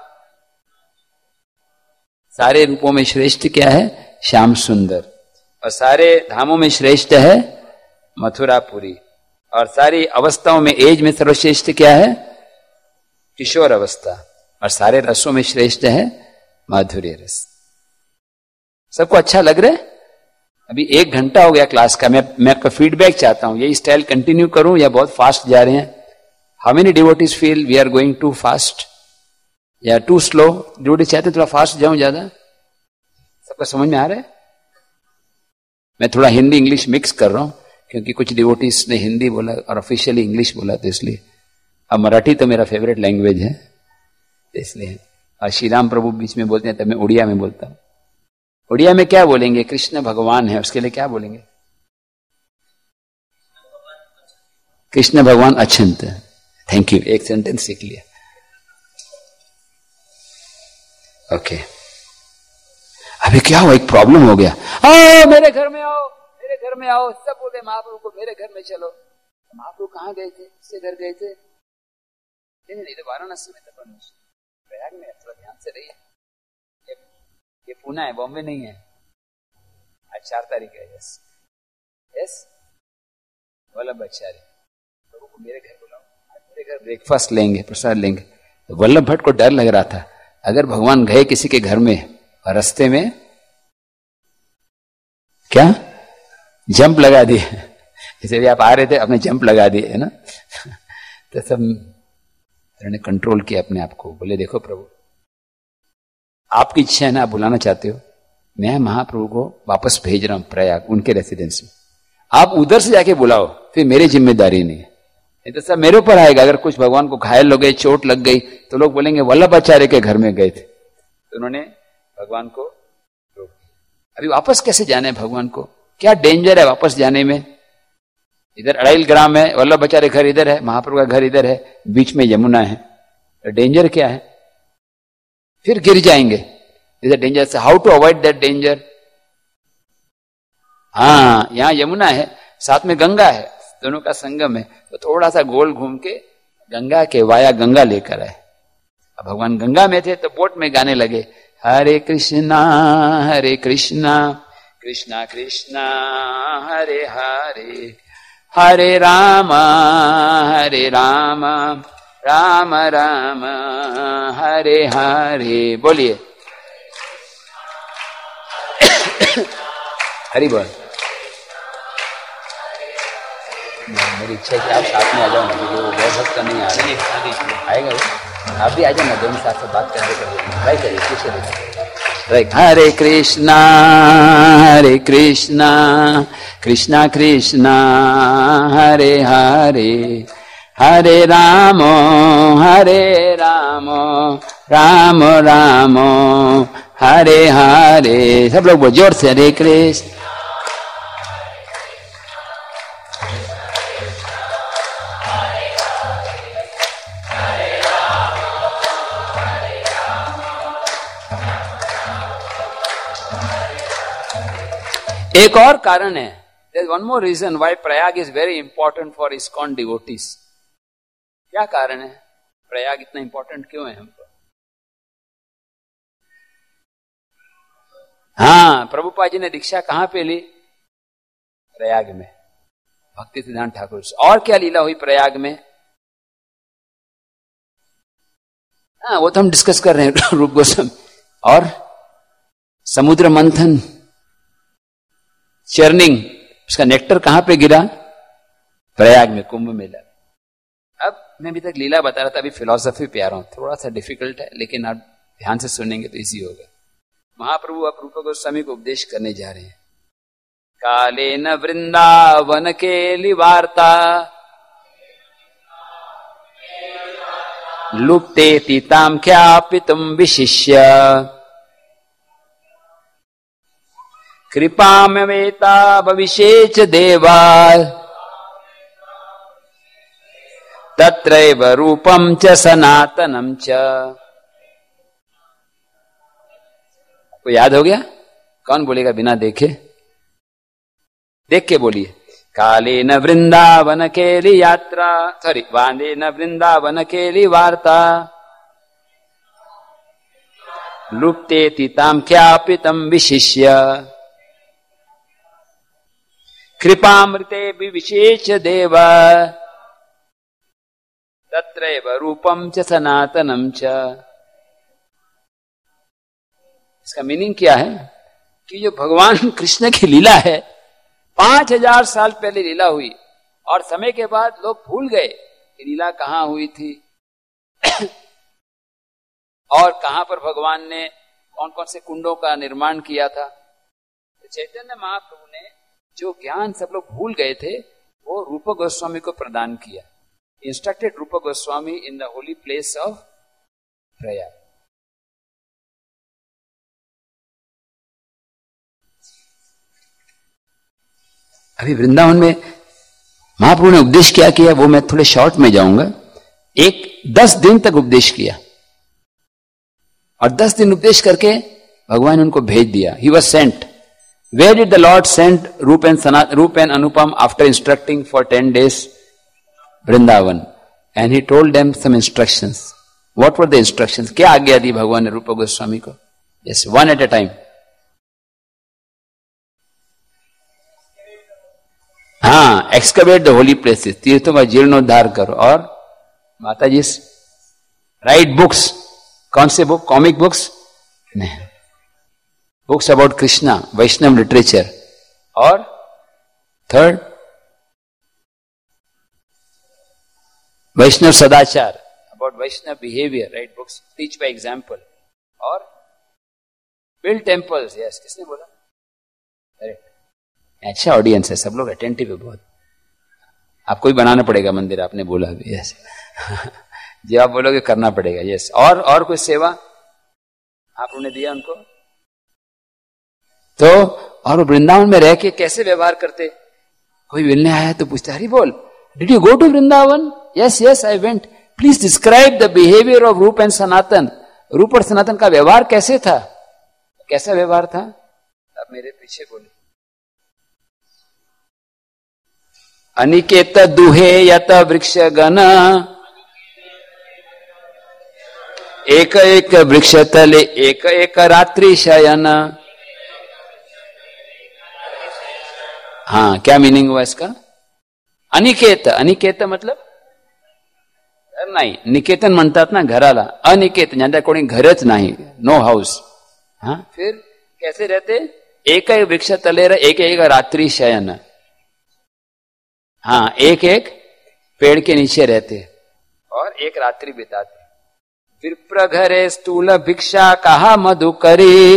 सारे रूपों में श्रेष्ठ क्या है? श्याम सुंदर। और सारे धामों में श्रेष्ठ है मथुरापुरी। और सारी अवस्थाओं में एज में सर्वश्रेष्ठ क्या है? किशोर अवस्था। और सारे रसों में श्रेष्ठ है माधुर्य रस। सबको अच्छा लग रहा है? अभी 1 घंटा हो गया क्लास का। मैं आपका फीडबैक चाहता हूं, यही स्टाइल कंटिन्यू करूं या बहुत फास्ट जा रहे हैं? How many devotees feel we are going too fast या टू स्लो? डिवोटीज चाहते थोड़ा फास्ट जाऊं ज्यादा? सबको समझ में आ रहा है? मैं थोड़ा हिंदी इंग्लिश मिक्स कर रहा हूं क्योंकि कुछ डिवोटीज ने हिंदी बोला और ऑफिशियली इंग्लिश बोला, तो इसलिए। अब मराठी तो मेरा फेवरेट लैंग्वेज है, इसलिए। और श्रीराम प्रभु बीच में बोलते हैं तब मैं उड़िया में बोलता हूं। उड़िया में क्या बोलेंगे? कृष्ण भगवान है, उसके लिए क्या बोलेंगे? कृष्ण भगवान अचिंत। थैंक यू, एक सेंटेंस सीख लिया। ओके, अभी क्या हुआ? एक प्रॉब्लम हो गया। आओ मेरे घर में आओ, मेरे घर में आओ। सब बोले महाप्रभु को मेरे घर में चलो। महाप्रभु कहाँ गए थे? किसके घर गए थे? नहीं तो वाराणसी में था, प्रयाग में। थोड़ा ध्यान से रहिए, ये पुणे है, बॉम्बे नहीं है। आज 4 तारीख है। यस वल्लभाचार्य प्रभु को मेरे घर बुलाओ, मेरे घर ब्रेकफास्ट लेंगे, प्रसाद लेंगे। तो वल्लभ भट्ट को डर लग रहा था, अगर भगवान गए किसी के घर में और रास्ते में क्या जंप लगा दिए, जैसे भी आप आ रहे थे आपने जंप लगा दिए है ना। तो सब ने कंट्रोल किया अपने आप को। बोले देखो प्रभु, आपकी इच्छा है ना, आप बुलाना चाहते हो, मैं महाप्रभु को वापस भेज रहा हूं प्रयाग उनके रेसिडेंस में। आप उधर से जाके बुलाओ, फिर मेरी जिम्मेदारी नहीं है। नहीं तो सब मेरे ऊपर आएगा। अगर कुछ भगवान को घायल हो गए, चोट लग गई, तो लोग बोलेंगे वल्लभाचार्य के घर में गए थे। तो उन्होंने भगवान को रोक दिया। अभी वापस कैसे जाना है भगवान को? क्या डेंजर है वापस जाने में? इधर 2.5 ग्राम है, वल्लभाचार्य घर इधर है, महाप्रभु का घर इधर है, बीच में यमुना है। तो डेंजर क्या है? फिर गिर जाएंगे। इज डेंजर से how to avoid that danger? हाँ, यहां यमुना है, साथ में गंगा है, दोनों का संगम है, तो थोड़ा सा गोल घूम के गंगा के वाया गंगा लेकर आए। अब भगवान गंगा में थे तो बोट में गाने लगे, हरे कृष्णा कृष्णा कृष्णा हरे हरे, हरे राम राम राम हरे हरे। बोलिए हरि बोल। मेरी इच्छा है कि आप साथ में आ जाओ, मुझे वो बहुत भक्त नहीं आ रहा आएगा वो, आप भी आ जाओ ना, दोनों साथ से बात करके ट्राई करिए, राइट। हरे कृष्णा कृष्णा कृष्णा हरे हरे, हरे राम राम राम हरे हरे। सब लोग जोर से हरे कृष्ण। एक और कारण है, there is one more reason why Prayag is very important for ISKCON devotees। क्या कारण है प्रयाग इतना इंपॉर्टेंट क्यों है हमको? हाँ, प्रभुपाद जी ने दीक्षा कहां पे ली? प्रयाग में, भक्ति सिद्धांत ठाकुर से। और क्या लीला हुई प्रयाग में? हाँ, वो तो हम डिस्कस कर रहे हैं रूप गोस्वामी। और समुद्र मंथन, चर्निंग, उसका नेक्टर कहां पे गिरा? प्रयाग में, कुंभ मेला। अब मैं अभी तक लीला बता रहा था, अभी फिलॉसफी पे आ रहा हूं, थोड़ा सा डिफिकल्ट है, लेकिन आप ध्यान से सुनेंगे तो इजी होगा। महाप्रभु अब रूप गोस्वामी को उपदेश करने जा रहे हैं। काले न वृंदावन के लिवार्ता लुप्ते तीताम ख्यापितुम विशिष्य, कृपामेता भविष्येच देवा तत्रैव रूपम च सनातनम च। को याद हो गया? कौन बोलेगा बिना देखे? देख के बोलिए। काले न वृंदावन के लिए यात्रा, सॉरी, वांदे न वृंदावन के लिए वार्ता लुप्ते तीताम ख्यापितम विशिष्य, कृपामृते विशेष देव तत्रैव रूपम च सनातनम च। इसका मीनिंग क्या है कि जो भगवान कृष्ण की लीला है 5000 साल पहले लीला हुई, और समय के बाद लोग भूल गए कि लीला कहां हुई थी और कहां पर भगवान ने कौन कौन से कुंडों का निर्माण किया था। तो चैतन्य महाप्रभु ने जो ज्ञान सब लोग भूल गए थे वो रूप गोस्वामी को प्रदान किया। Instructed Rupa Goswami in the holy place of Prayag. अभी वृंदावन में महाप्रभु ने उपदेश क्या किया वो मैं थोड़े शॉर्ट में जाऊंगा। 10 दिन तक उपदेश किया और 10 दिन उपदेश करके भगवान ने उनको भेज दिया। He was sent. Where did the Lord send Rup and Anupam after instructing for 10 days? Vrindavan. And he told them some instructions. What were the instructions? क्या आज्ञा दी भगवान ने रूप गोस्वामी को? Yes, one at a time. हाँ, excavate the holy places. तीर्थों का जीर्णोद्धार करो। और माता जी write books. कौन से बुक? कॉमिक बुक्स नहीं, books about Krishna, Vaishnav literature. और थर्ड, वैष्णव सदाचार, about Vaishnav behaviour, write books, teach by example. और बिल्ड टेम्पल्स। यस, किसने बोला? करेक्ट। अच्छा ऑडियंस है, सब लोग अटेंटिव है बहुत। आपको भी बनाना पड़ेगा मंदिर, आपने बोला अभी। यस जी, आप बोलोगे करना पड़ेगा। यस। और कोई सेवा आपने दिया उनको? तो और वृंदावन में रह के कैसे व्यवहार करते? कोई मिलने आया तो पूछते, हरि बोल, did you go to Vrindavan? Yes I went. Please describe the behaviour of Rupa and Sanatan. Rupa और सनातन का व्यवहार कैसे था? कैसा व्यवहार था? अब मेरे पीछे बोले। अनिकेत दुहे यत वृक्ष गण, एक एक वृक्ष तले एक एक रात्रि शयन। हाँ, क्या मीनिंग हुआ इसका? अनिकेत, अनिकेत मतलब घर नाही, निकेतन म्हणतात ना घराला, अनिकेत ज्यांच्या कोणी घरच नाही, नो हाऊस। हाँ, फिर कैसे रहते? एक एक वृक्ष तले एक एक रात्रि शयन। हाँ, एक एक पेड़ के नीचे रहते और एक रात्रि बिताते। विप्र घरे स्थूल भिक्षा कहा मधुकरी।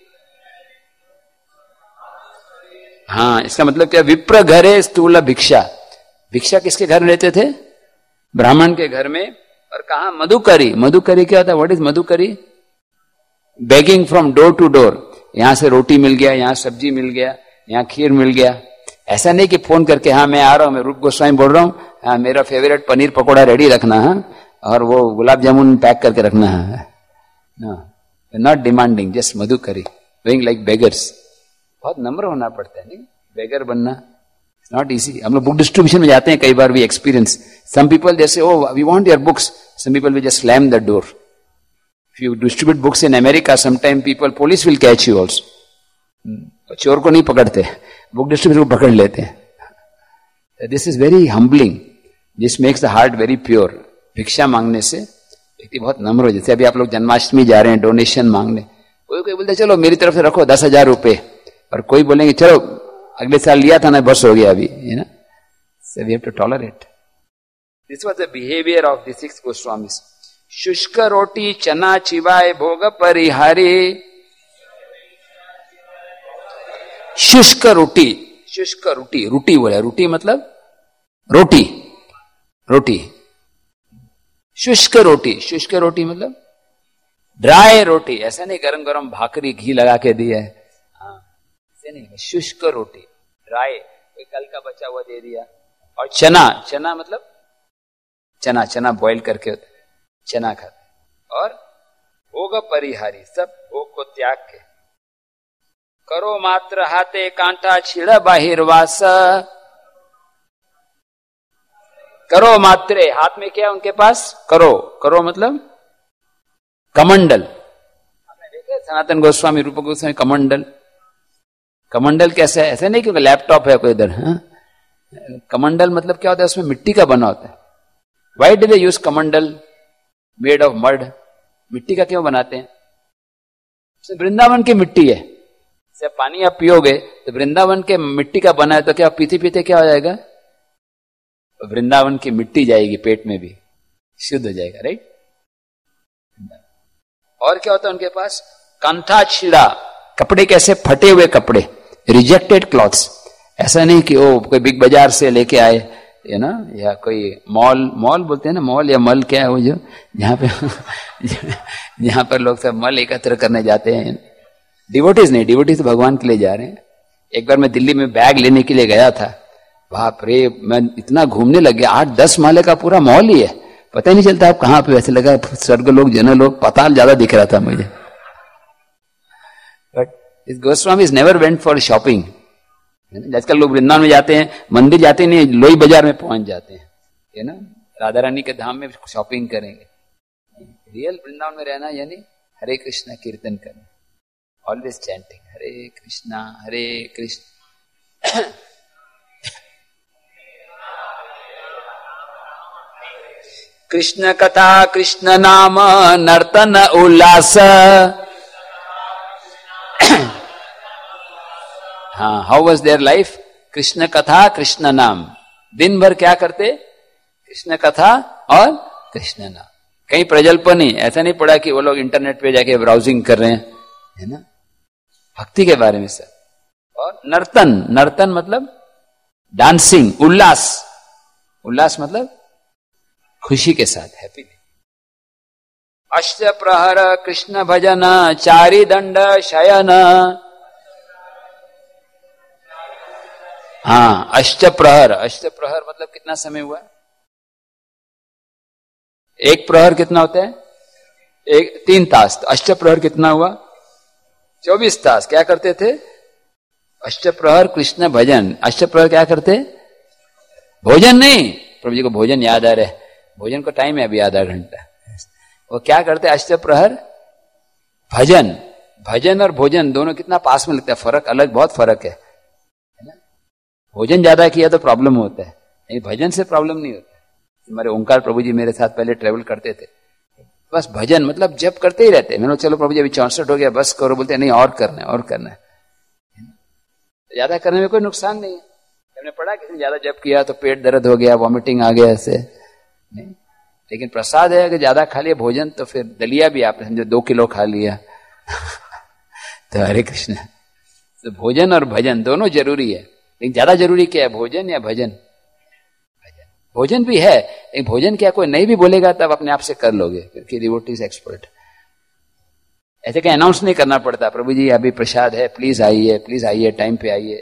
हाँ, इसका मतलब क्या? विप्र घरे स्थूल भिक्षा, भिक्षा किसके घर में रहते थे? ब्राह्मण के घर में। और कहा मधुकरी, मधुकरी क्या होता है? व्हाट इज मधुकरी? Begging from door to door, यहां से रोटी मिल गया, यहां सब्जी मिल गया, यहां खीर मिल गया। ऐसा नहीं कि फोन करके हाँ मैं आ रहा हूं, मैं रूप गोस्वामी बोल रहा हूं, हाँ मेरा फेवरेट पनीर पकोड़ा रेडी रखना है और वो गुलाब जामुन पैक करके रखना है। नॉट डिमांडिंग, जस्ट मधुकरी, डूइंग लाइक बेगर्स। बहुत नम्र होना पड़ता है, नहीं बेगर बनना नॉट इजी। हम लोग बुक डिस्ट्रीब्यूशन में जाते हैं, कई बार वी एक्सपीरियंस सम पीपल जैसे oh we want your books, some people will just slam the door. If you distribute books in America, sometime people, police will catch you also. चोर को नहीं पकड़ते, बुक डिस्ट्रीब्यूटर को पकड़ लेते हैं। This is very humbling, this makes the heart very pure. भिक्षा मांगने से व्यक्ति बहुत नम्र हो। जैसे अभी आप लोग जन्माष्टमी जा रहे हैं डोनेशन मांगने, कोई बोलते चलो मेरी तरफ से रखो 10,000 रुपए, और कोई बोलेंगे चलो अगले साल लिया था ना, बस हो गया अभी, है ना। So we have to tolerate. This was the behavior of the 6 Goswamis. शुष्क रोटी चना चिवाय भोग परिहारी। शुष्क रोटी, शुष्क रोटी, रोटी बोला, रोटी मतलब रोटी, रोटी, शुष्क रोटी, शुष्क रोटी मतलब ड्राई रोटी। ऐसा नहीं गरम गरम भाकरी घी लगा के दिया है, हाँ ऐसे नहीं, शुष्क रोटी, ड्राई, कोई कल का बचा हुआ दे दिया। और चना, चना मतलब चना, चना बॉईल करके होता है, चना खाते। और भोग परिहारी, सब भोग को त्याग के। करो मात्र हाथे कांटा छिड़ बाहिरवास। करो मात्रे, हाथ में क्या उनके पास? करो, करो मतलब कमंडल। आपने देखे सनातन गोस्वामी, रूप गोस्वामी कमंडल। कमंडल कैसा है? ऐसा नहीं क्योंकि लैपटॉप है कोई इधर। कमंडल मतलब क्या होता है? उसमें मिट्टी का बना होता है। Why do they use kamandal made of mud? मिट्टी का क्यों बनाते हैं? वृंदावन की मिट्टी है, जब पानी आप पियोगे तो वृंदावन के मिट्टी का बना है, तो क्या पीते पीते क्या हो जाएगा? वृंदावन की मिट्टी जाएगी पेट में भी, शुद्ध हो जाएगा, राइट। और क्या होता है उनके पास? कंथा छिड़ा, कपड़े कैसे? फटे हुए कपड़े, रिजेक्टेड क्लॉथ्स। ऐसा नहीं कि ओ कोई बिग बाजार से लेके आए, है ना, या कोई मॉल, मॉल बोलते हैं ना, मॉल या मल क्या है वो, जो जहां पे जहां पर लोग सब मल एकत्र करने जाते हैं। डिवोटीज नहीं, डिवोटीज भगवान के लिए जा रहे हैं। एक बार मैं दिल्ली में बैग लेने के लिए गया था, बाप रे, मैं इतना घूमने लग गया, 8-10 माले का पूरा मॉल ही है, पता ही नहीं चलता आप कहां पे। वैसे लगा स्वर्ग लोग, जन लोग, पाताल ज्यादा दिख रहा था मुझे। बट इस Goswami is never went for shopping. आजकल लोग वृंदावन में जाते हैं, मंदिर जाते नहीं, लोई बाजार में पहुंच जाते हैं, है ना, राधा रानी के धाम में शॉपिंग करेंगे। रियल वृंदावन में रहना यानी हरे कृष्णा कीर्तन करना, ऑलवेज चैंटिंग हरे कृष्णा कृष्ण कथा कृष्ण नाम नर्तन उल्लास। हाँ, how was their life? Krishna कथा कृष्ण नाम, दिन भर क्या करते? कृष्ण कथा और कृष्ण नाम। कहीं प्रजल्पन ही, ऐसा नहीं पड़ा कि वो लोग इंटरनेट पे जाके ब्राउजिंग कर रहे हैं, है ना, भक्ति के बारे में सब। और नर्तन, नर्तन मतलब डांसिंग, उल्लास, उल्लास मतलब खुशी के साथ, हैप्पी। अष्ट प्रहर कृष्ण भजन चारि दंड शयन। हाँ, अष्ट प्रहर, अष्ट प्रहर मतलब कितना समय हुआ? एक प्रहर कितना होता है? 3 तास। तो अष्ट प्रहर कितना हुआ? 24 तास। क्या करते थे? अष्ट प्रहर कृष्ण भजन। अष्ट प्रहर क्या करते? भोजन नहीं, प्रभु जी को भोजन याद आ रहा है, भोजन को टाइम है अभी आधा घंटा। वो क्या करते अष्टप्रहर भजन। भजन और भोजन दोनों कितना पास में लगता है, फर्क अलग, बहुत फर्क है ना। भोजन ज्यादा किया तो प्रॉब्लम होता है, नहीं भजन से प्रॉब्लम नहीं होता। हमारे ओंकार प्रभु जी मेरे साथ पहले ट्रेवल करते थे, बस भजन मतलब जप करते ही रहते। मैंने चलो प्रभु जी अभी 64 हो गया बस करो, बोलते नहीं और करना है और करना है। ज्यादा करने में कोई नुकसान नहीं है। हमने पढ़ा किसी ने ज्यादा जप किया तो पेट दर्द हो गया, वॉमिटिंग आ गया, ऐसे नहीं। लेकिन प्रसाद है कि ज्यादा खा लिया भोजन तो फिर दलिया भी आपने समझो 2 किलो खा लिया तो हरे कृष्ण। तो भोजन और भजन दोनों जरूरी है, लेकिन ज्यादा जरूरी क्या है, भोजन या भजन? भोजन भी है, लेकिन भोजन क्या कोई नहीं भी बोलेगा तब अपने आप से कर लोगे, क्योंकि डिवोटीज एक्सपर्ट। ऐसे कहीं अनाउंस नहीं करना पड़ता, प्रभु जी अभी प्रसाद है प्लीज आइए टाइम पे आइए।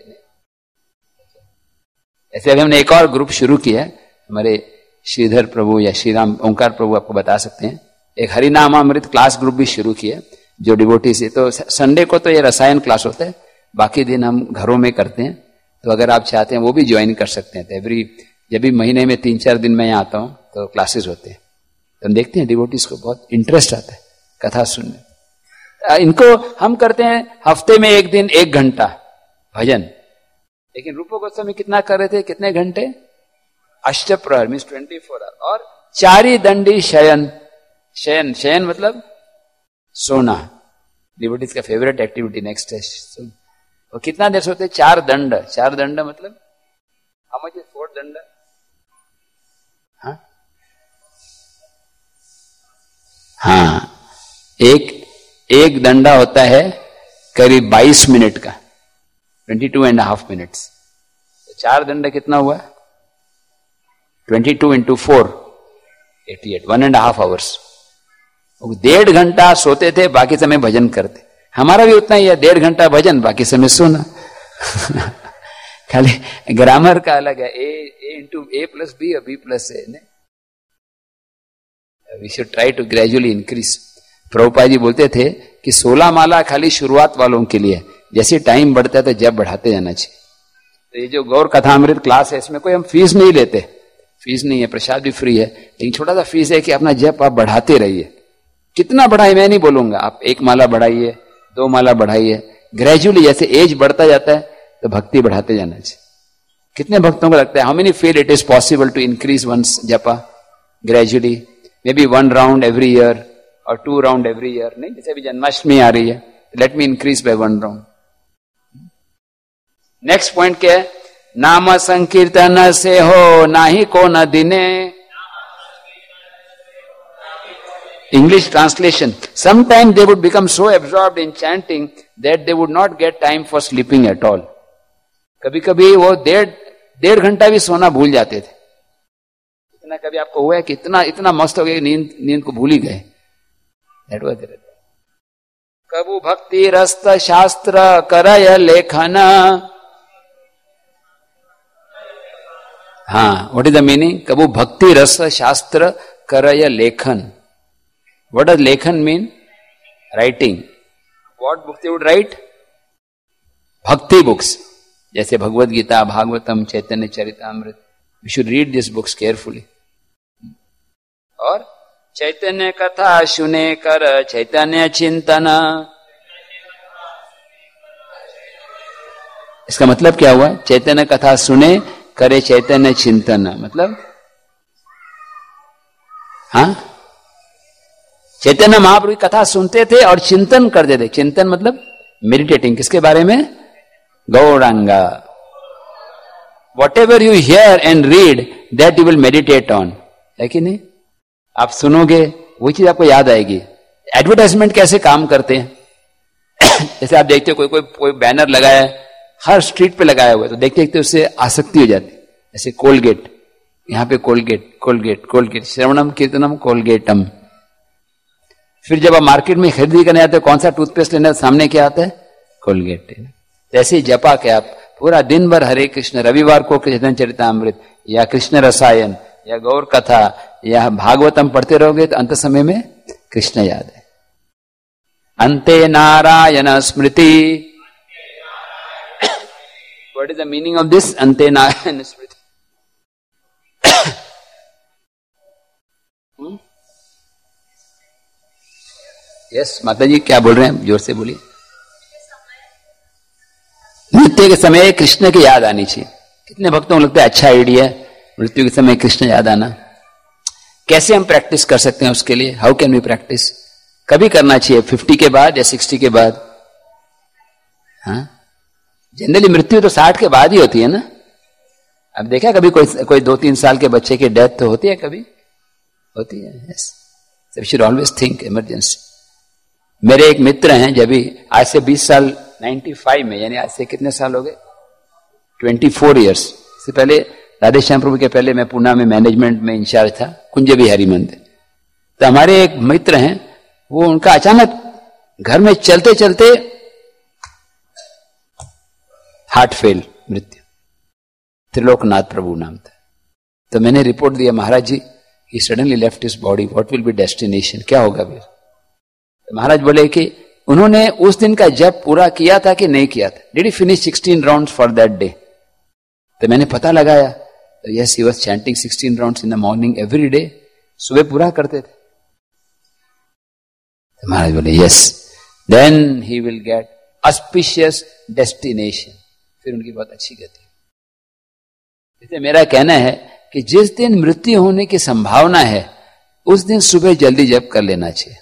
ऐसे अभी हमने एक और ग्रुप शुरू किया है, हमारे श्रीधर प्रभु या श्री राम ओंकार प्रभु आपको बता सकते हैं, एक हरिनामामृत क्लास ग्रुप भी शुरू किया जो डिवोटी से। तो संडे को तो ये रसायन क्लास होता है, बाकी दिन हम घरों में करते हैं। तो अगर आप चाहते हैं वो भी ज्वाइन कर सकते हैं। तो जब भी महीने में 3-4 दिन मैं यहाँ आता हूँ तो क्लासेस होते हैं, तो हम देखते हैं डिवोटीज को बहुत इंटरेस्ट आता है कथा सुनने। इनको हम करते हैं हफ्ते में 1 दिन 1 घंटा भजन, लेकिन रूप गोस्वामी कितना कर रहे थे, कितने घंटे? अष्टप्रहर मीन्स 24 आवर। और चारी दंडी शयन, शयन मतलब सोना, डिवोटीज का फेवरेट एक्टिविटी नेक्स्ट है। तो कितना देर सोते? 4 दंड। 4 दंड मतलब हाउ मच इज 4 दंड? हाँ, एक दंडा होता है करीब 22 मिनट का, 22.5 मिनट्स। 4 दंड कितना हुआ? 22 into 4 88, 1.5 hours। 1.5 घंटा सोते थे, बाकी समय भजन करते। हमारा भी उतना ही है, 1.5 घंटा भजन, बाकी समय सोना खाली ग्रामर का अलग है, A into A plus B और B plus A। We should try to gradually increase. Prabhupada ji बोलते थे कि 16 माला खाली शुरुआत वालों के लिए, जैसे टाइम बढ़ता है तो जब बढ़ाते जाना चाहिए। तो ये जो गौर कथामृत क्लास है, इसमें कोई हम फीस नहीं लेते, फीस नहीं है, प्रसाद भी फ्री है, लेकिन छोटा सा फीस है कि अपना जप आप बढ़ाते रहिए। कितना बढ़ाए मैं नहीं बोलूंगा, आप 1 माला बढ़ाइए, 2 माला बढ़ाइए, ग्रेजुअली जैसे एज बढ़ता जाता है तो भक्ति बढ़ाते जाना चाहिए। कितने भक्तों को लगता है, how many feel it is possible to increase one's japa gradually, maybe 1 round every year और 2 राउंड एवरी ईयर। नहीं, जैसे अभी जन्माष्टमी आ रही है, let me increase by 1 round. Next point क्या है? नाम संकीर्तन से हो नाही को न दिने। English translation, sometime they would become so absorbed in chanting that they would not get time for sleeping at all. कभी कभी वो 1.5 घंटा भी सोना भूल जाते थे। इतना कभी आपको हुआ है कि इतना मस्त हो गया नींद को भूल ही गए? कबू भक्ति रस्त शास्त्र करय लेखन। हाँ, व्हाट इज द मीनिंग? कबू भक्ति रस शास्त्र करय लेखन। What does lekhan mean? Writing. What books they would write? Bhakti books. जैसे भगवद गीता, भागवतम, चैतन्य Charitamrita. We should read these books carefully. और चैतन्य कथा सुने कर चैतन्य चिंतन। इसका मतलब क्या हुआ? चैतन्य कथा सुने करे चैतन्य चिंतन, मतलब हाँ, चैतन्य महाप्रभु की कथा सुनते थे और चिंतन करते थे। चिंतन मतलब मेडिटेटिंग, किसके बारे में? Gauranga. Whatever you hear and read that you will meditate on, है कि नहीं? आप सुनोगे वही चीज आपको याद आएगी। एडवर्टाइजमेंट कैसे काम करते हैं? जैसे आप देखते हो कोई बैनर लगाया है, हर स्ट्रीट पे लगाया हुआ है, तो देखते देखते उससे आसक्ति हो जाती है। जैसे कोलगेट, यहाँ पे कोलगेट कोलगेट कोलगेट, श्रवणम कीर्तनम कोलगेटम। फिर जब आप मार्केट में खरीदी करने आते हो, कौन सा टूथपेस्ट लेना, सामने क्या आता है? कोलगेट। जैसे ही जपा के आप पूरा दिन भर हरे कृष्ण, रविवार को चैतन्य चरितामृत या कृष्ण रसायन या गौर कथा या भागवतम पढ़ते रहोगे तो अंत समय में कृष्ण याद है। अंते नारायण स्मृति। What is the meaning of this? अंते नारायण स्मृति। यस माता जी क्या बोल रहे हैं, जोर से बोलिए। मृत्यु के समय कृष्ण की याद आनी चाहिए। कितने भक्तों को लगता है अच्छा आइडिया है मृत्यु के समय कृष्ण याद आना। कैसे हम प्रैक्टिस कर सकते हैं उसके लिए? How can we practice? कभी करना चाहिए, 50 के बाद या 60 के बाद? हाँ, जनरली मृत्यु तो 60 के बाद ही होती है ना। अब देखा कभी कोई 2-3 साल के बच्चे की डेथ तो होती है, कभी होती है। Yes, we should always think emergency. मेरे एक मित्र हैं, जब भी आज से 20 साल 95 में, यानी आज से कितने साल हो गए, 24 ईयर्स से पहले, राधे श्याम प्रभु के पहले मैं पुणे में मैनेजमेंट में इंचार्ज था, कुंज बिहारी मंदिर। तो हमारे एक मित्र हैं, वो उनका अचानक घर में चलते चलते हार्ट फेल, मृत्यु। त्रिलोकनाथ प्रभु नाम था। तो मैंने रिपोर्ट दिया, महाराज जी ही suddenly left his body, what will be destination, क्या होगा फिर? तो महाराज बोले कि उन्होंने उस दिन का जप पूरा किया था कि नहीं किया था। Did he finish 16 rounds for that day? तो मैंने पता लगाया, तो yes, he was chanting 16 rounds in the morning every day. सुबह पूरा करते थे। तो महाराज बोले yes, then he will get auspicious destination. फिर उनकी बहुत अच्छी गति। इसलिए मेरा कहना है कि जिस दिन मृत्यु होने की संभावना है उस दिन सुबह जल्दी जप कर लेना चाहिए।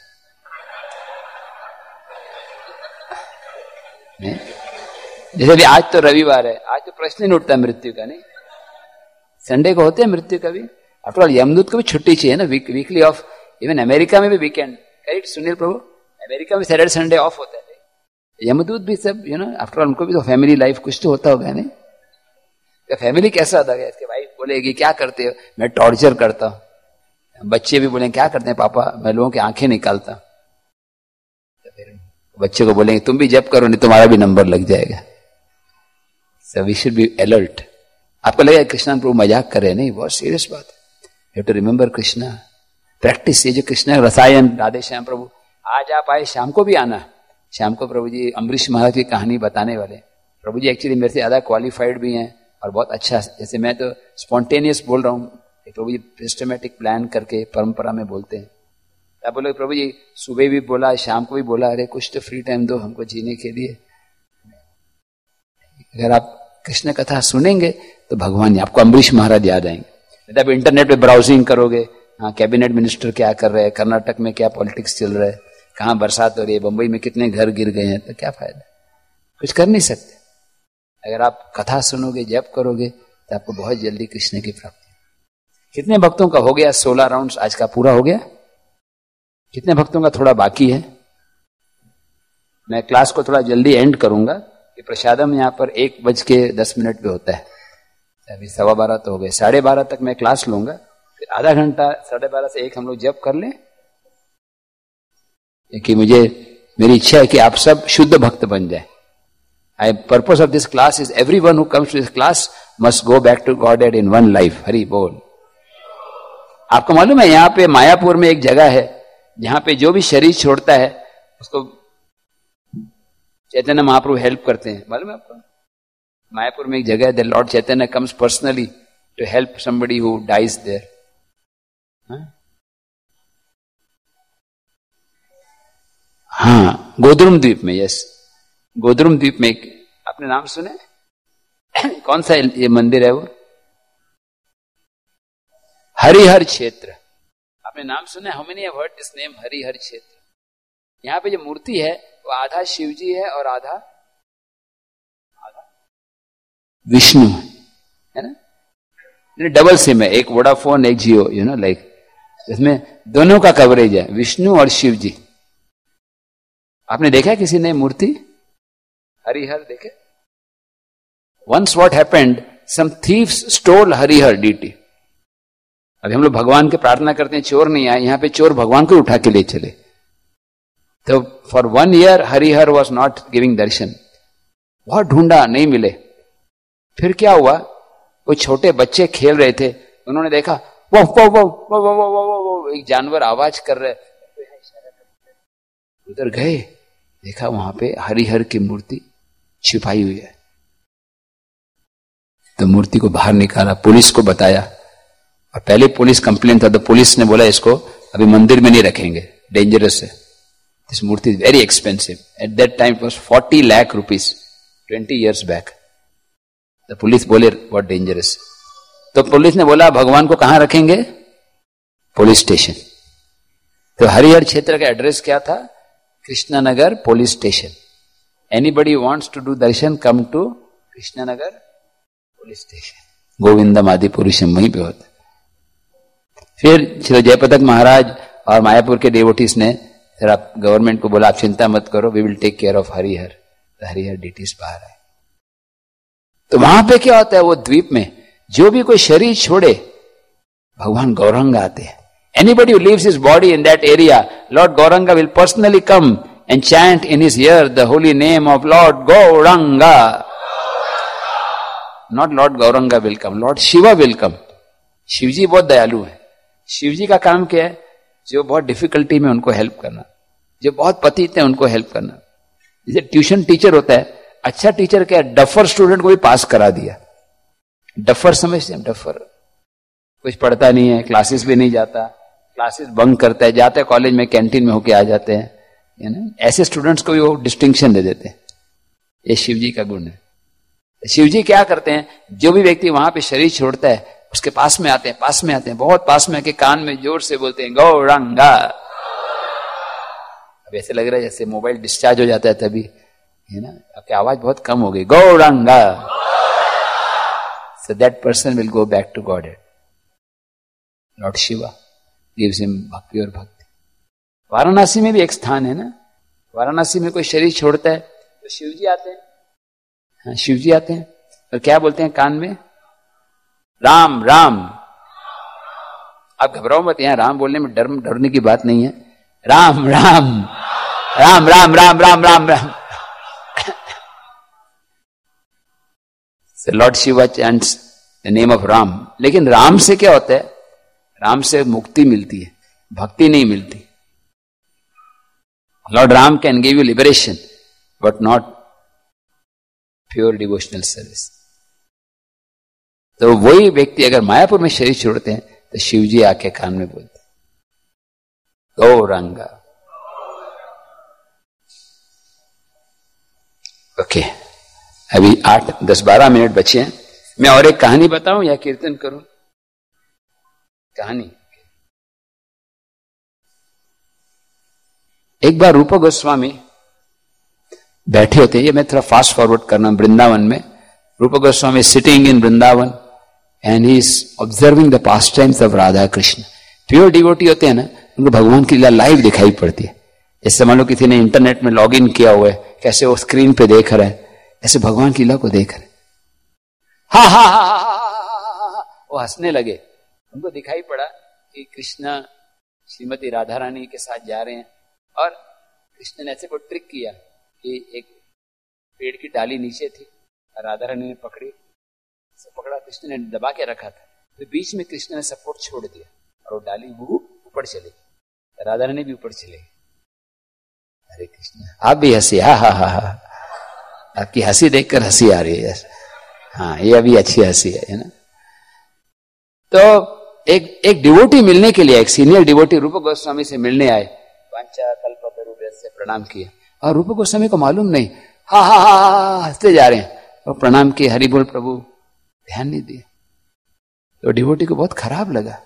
जैसे भी आज तो रविवार है, आज तो प्रश्न नहीं उठता मृत्यु का, नहीं? संडे को होते हैं मृत्यु का भी। आफ्टर ऑल यमदूत को भी छुट्टी चाहिए ना, वीकली ऑफ। इवन अमेरिका में भी weekend, correct Sunil Prabhu? America में सैटरडे संडे ऑफ होता है। यमदूत भी सब आफ्टर ऑल उनको भी तो फैमिली लाइफ कुछ तो होता होगा, नहीं? तो फैमिली कैसा होता है? इसके वाइफ बोलेगी क्या करते हो? मैं टॉर्चर करता हूं। बच्चे भी बोलेंगे क्या करते हैं पापा? मैं लोगों की आंखें निकालता। तो फिर बच्चे को बोलेंगे तुम भी जप करो, नहीं तुम्हारा भी नंबर लग जाएगा। So we should be alert. आपको लगेगा कृष्णा प्रभु मजाक कर रहे हैं, नहीं, बहुत सीरियस बात है। You have to remember Krishna, practice. ये जो कृष्ण रसायन, राधे श्याम प्रभु, आज आप आए, शाम को भी आना। शाम को प्रभु जी अम्बरीश महाराज की कहानी बताने वाले। प्रभु जी एक्चुअली मेरे से ज्यादा क्वालिफाइड भी हैं और बहुत अच्छा, जैसे मैं तो स्पॉन्टेनियस बोल रहा हूँ, प्रभु जी सिस्टमेटिक प्लान करके परंपरा में बोलते हैं। आप बोलोगे प्रभु जी सुबह भी बोला, शाम को भी बोला, अरे कुछ तो फ्री टाइम दो हमको जीने के लिए। अगर आप कृष्ण कथा सुनेंगे तो भगवान, आपको अम्बरीश महाराज याद आएंगे। जब इंटरनेट पे ब्राउजिंग करोगे, हाँ कैबिनेट मिनिस्टर क्या कर रहे हैं, कर्नाटक में क्या पॉलिटिक्स चल रहा है, कहाँ बरसात हो रही है, बंबई में कितने घर गिर गए हैं, तो क्या फायदा? कुछ कर नहीं सकते। अगर आप कथा सुनोगे, जप करोगे, तो आपको बहुत जल्दी कृष्ण की प्राप्ति। कितने भक्तों का हो गया? 16 राउंड्स आज का पूरा हो गया। कितने भक्तों का थोड़ा बाकी है? मैं क्लास को थोड़ा जल्दी एंड करूंगा कि प्रसादम यहाँ पर 1:10 पे होता है। अभी 12:15 तो हो गए, 12:30 तक मैं क्लास लूंगा, फिर आधा घंटा 12:30 से 1 हम लोग जप कर लें। कि मेरी इच्छा है कि आप सब शुद्ध भक्त बन जाए। Purpose of this class is everyone who comes to this class must go back to God in one life. Hari बोल। आपको मालूम है यहाँ पे मायापुर में एक जगह है जहां पे जो भी शरीर छोड़ता है उसको चैतन्य महाप्रभु हेल्प करते हैं। मालूम है आपको? मायापुर में एक जगह है, the lord Chaitanya comes personally to help somebody who dies there. हाँ, गोद्रुम द्वीप में। यस, गोद्रुम द्वीप में। आपने नाम सुने? कौन सा ये मंदिर है वो? हरिहर क्षेत्र। आपने नाम सुना है? How many have heard this name, Harihar Kshetra? यहाँ पे जो मूर्ति है वो आधा शिव जी है और आधा विष्णु है ना। डबल सिम है, एक वोडाफोन एक जियो, लाइक इसमें दोनों का कवरेज है, विष्णु और शिव जी। आपने देखा किसी ने मूर्ति हरिहर देखे? Once what happened, some thieves stole Harihar deity. अभी हम लोग भगवान के प्रार्थना करते हैं चोर नहीं आए, यहां पे चोर भगवान को उठा के ले चले। तो for 1 year Harihar was not giving darshan. बहुत ढूंढा, नहीं मिले। फिर क्या हुआ, वो छोटे बच्चे खेल रहे थे, उन्होंने देखा वो वो वो वो वो वो वो वो एक जानवर आवाज कर रहे, उधर गए, देखा वहां पे हरिहर की मूर्ति छिपाई हुई है। तो मूर्ति को बाहर निकाला, पुलिस को बताया, और पहले पुलिस कंप्लेन था, तो पुलिस ने बोला इसको अभी मंदिर में नहीं रखेंगे, डेंजरस है। This murti is very expensive. At that time it was 40 lakh rupees, 20 years back. The police बोले what dangerous. तो पुलिस ने बोला भगवान को कहां रखेंगे? Police station. तो हरिहर क्षेत्र का एड्रेस क्या था? Krishnanagar police station. Anybody wants to do darshan, come to Krishnanagar police station. गोविंदम आदि पुरुषम वहीं पे होता. फिर श्री जयपतक महाराज और मायापुर के डेवोटीज ने फिर आप गवर्नमेंट को बोला आप चिंता मत करो, we will take care of Harihar. Harihar deities बाहर है. तो वहां पे क्या होता है? वो द्वीप में जो भी कोई शरीर छोड़े भगवान गौरंग आते हैं. Anybody who leaves his body in that area, lord Gauranga will personally come and chant in his ear the holy name of lord Gauranga. Not lord Gauranga will come, lord Shiva will come. Shiv ji बहुत दयालु है. शिव जी का काम क्या है? जो बहुत डिफिकल्टी में उनको हेल्प करना, जो बहुत पतित है उनको हेल्प करना. जैसे ट्यूशन टीचर होता है, अच्छा टीचर क्या है? डफर स्टूडेंट को भी पास करा दिया. डफर समझते हैं? डफर कुछ पढ़ता नहीं है, क्लासेस भी नहीं जाता, क्लासेस बंक करता है, जाता है कॉलेज में कैंटीन में होके आ जाते हैं, ऐसे स्टूडेंट्स को भी वो डिस्टिंक्शन दे देते हैं. ये शिव जी का गुण है. शिव जी क्या करते हैं? जो भी व्यक्ति वहां पे शरीर छोड़ता है उसके पास में आते हैं, बहुत पास में आके कान में जोर से बोलते हैं गौरंगा. अब ऐसे लग रहा है जैसे मोबाइल डिस्चार्ज हो जाता है तभी, है ना, आपकी आवाज बहुत कम हो गई. Gauranga. So that person will go back to Godhead. Lord Shiva gives him bhakti और भक्ति. वाराणसी में भी एक स्थान है ना, वाराणसी में कोई शरीर छोड़ता है तो शिव जी आते हैं. हाँ, शिव जी आते हैं और क्या बोलते हैं कान में? राम राम. आप घबराओ मत, यहां राम बोलने में डरने की बात नहीं है. Ram Ram Ram Ram Ram Ram Ram Ram. So Lord Shiva chants the name of Ram. लेकिन राम से क्या होता है? राम से मुक्ति मिलती है, भक्ति नहीं मिलती. Lord Ram can give you liberation, but not pure devotional service. तो वही व्यक्ति अगर मायापुर में शरीर छोड़ते हैं तो शिव जी आके कान में बोलते हैं गौरंगा. ओके, अभी 8, 10, 12 मिनट बचे हैं. मैं और एक कहानी बताऊं या कीर्तन करूं? कहानी. एक बार रूप गोस्वामी बैठे होते, ये मैं थोड़ा फास्ट फॉरवर्ड करना, वृंदावन में Rup Goswami sitting in Vrindavan and he is observing the pastimes of Radha Krishna. Pure devotee होते हैं ना, उनको भगवान की लीला लाइव दिखाई पड़ती है. जैसे मान लो किसी ने इंटरनेट में लॉग इन किया हुआ है, कैसे वो स्क्रीन पे देख रहे हैं, ऐसे भगवान की लीला को देख रहे. हा हा हा, वो हंसने लगे. उनको दिखाई पड़ा कि कृष्ण श्रीमती राधा रानी के साथ जा रहे हैं और कृष्ण ने ऐसे कोई ट्रिक किया कि एक पेड़ की डाली नीचे थी, राधा रानी ने पकड़ी, पकड़ा, कृष्ण ने दबा के रखा था, तो बीच में कृष्ण ने सपोर्ट छोड़ दिया और वो डाली वो ऊपर चली, राधा रानी भी ऊपर चले. अरे कृष्ण, आप भी हंसी. हा हा हा हा, आपकी हंसी देखकर हंसी आ रही है. हाँ, ये अभी अच्छी हंसी है ना. तो एक डिवोटी मिलने के लिए, एक सीनियर डिवोटी रूप गोस्वामी से मिलने आए. वांछा कल्पतरुभ्यश्च से प्रणाम किया और रूप गोस्वामी को मालूम नहीं, हा हा हा हंसते जा रहे हैं और प्रणाम किए, हरि बोल प्रभु, ध्यान नहीं दिए. तो डिवोटी को बहुत खराब लगा.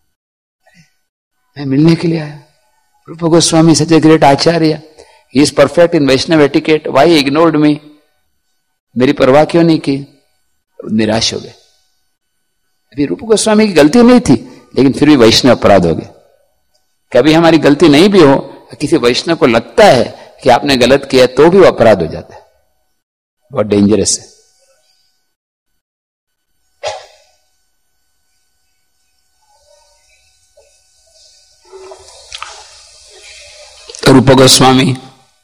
मैं मिलने के लिए आया, Rup Goswami such a great acharya, he is perfect in Vaishnava etiquette, why ignored me, मेरी परवाह क्यों नहीं की. निराश हो गए. अभी रूप गोस्वामी की गलती नहीं थी, लेकिन फिर भी वैष्णव अपराध हो गए. कभी हमारी गलती नहीं भी हो, किसी वैष्णव को लगता है कि आपने गलत किया, तो भी वो अपराध हो जाता है. बहुत डेंजरस है. तो रूप गोस्वामी